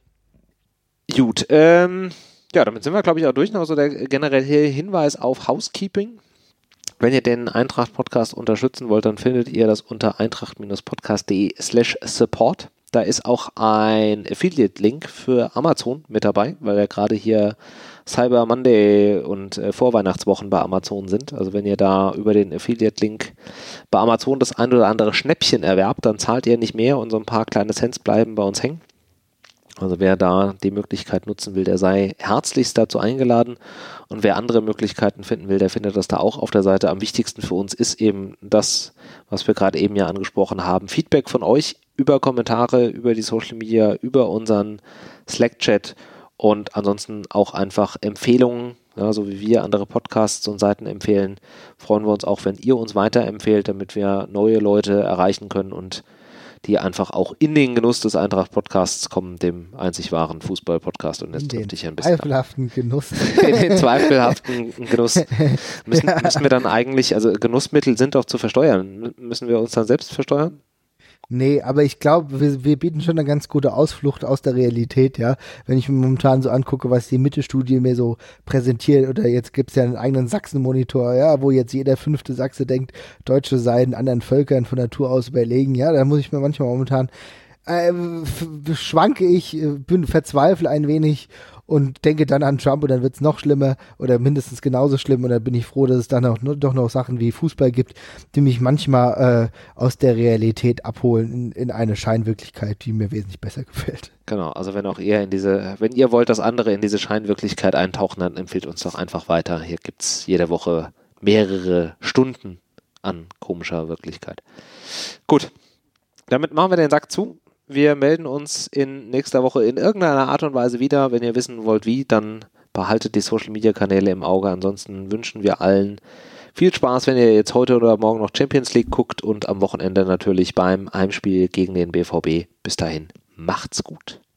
Ja, damit sind wir, glaube ich, auch durch. Noch so der generelle Hinweis auf Housekeeping. Wenn ihr den Eintracht-Podcast unterstützen wollt, dann findet ihr das unter eintracht-podcast.de/support. Da ist auch ein Affiliate-Link für Amazon mit dabei, weil ja gerade hier Cyber Monday und Vorweihnachtswochen bei Amazon sind. Also wenn ihr da über den Affiliate-Link bei Amazon das ein oder andere Schnäppchen erwerbt, dann zahlt ihr nicht mehr und so ein paar kleine Cents bleiben bei uns hängen. Also wer da die Möglichkeit nutzen will, der sei herzlichst dazu eingeladen. Und wer andere Möglichkeiten finden will, der findet das da auch auf der Seite. Am wichtigsten für uns ist eben das, was wir gerade eben ja angesprochen haben. Feedback von euch über Kommentare, über die Social Media, über unseren Slack-Chat und ansonsten auch einfach Empfehlungen, ja, so wie wir andere Podcasts und Seiten empfehlen. Freuen wir uns auch, wenn ihr uns weiterempfehlt, damit wir neue Leute erreichen können und die einfach auch in den Genuss des Eintracht-Podcasts kommen, dem einzig wahren Fußball-Podcast. Und jetzt dürfte ich ein bisschen zweifelhaften Genuss. In den zweifelhaften Genuss. Müssen wir dann eigentlich, also Genussmittel sind doch zu versteuern. Müssen wir uns dann selbst versteuern? Nee, aber ich glaube, wir bieten schon eine ganz gute Ausflucht aus der Realität, ja. Wenn ich mir momentan so angucke, was die Mitte-Studie mir so präsentiert, oder jetzt gibt's ja einen eigenen Sachsen-Monitor, ja, wo jetzt jeder 5. Sachse denkt, Deutsche seien anderen Völkern von Natur aus überlegen, ja, da muss ich mir manchmal momentan schwanke ich, verzweifle ein wenig und denke dann an Trump und dann wird's noch schlimmer oder mindestens genauso schlimm, und dann bin ich froh, dass es dann auch doch noch Sachen wie Fußball gibt, die mich manchmal aus der Realität abholen in eine Scheinwirklichkeit, die mir wesentlich besser gefällt. Genau, also wenn auch ihr wenn ihr wollt, dass andere in diese Scheinwirklichkeit eintauchen, dann empfiehlt uns doch einfach weiter. Hier gibt's jede Woche mehrere Stunden an komischer Wirklichkeit. Gut, damit machen wir den Sack zu. Wir melden uns in nächster Woche in irgendeiner Art und Weise wieder. Wenn ihr wissen wollt, wie, dann behaltet die Social-Media-Kanäle im Auge. Ansonsten wünschen wir allen viel Spaß, wenn ihr jetzt heute oder morgen noch Champions League guckt und am Wochenende natürlich beim Heimspiel gegen den BVB. Bis dahin, macht's gut.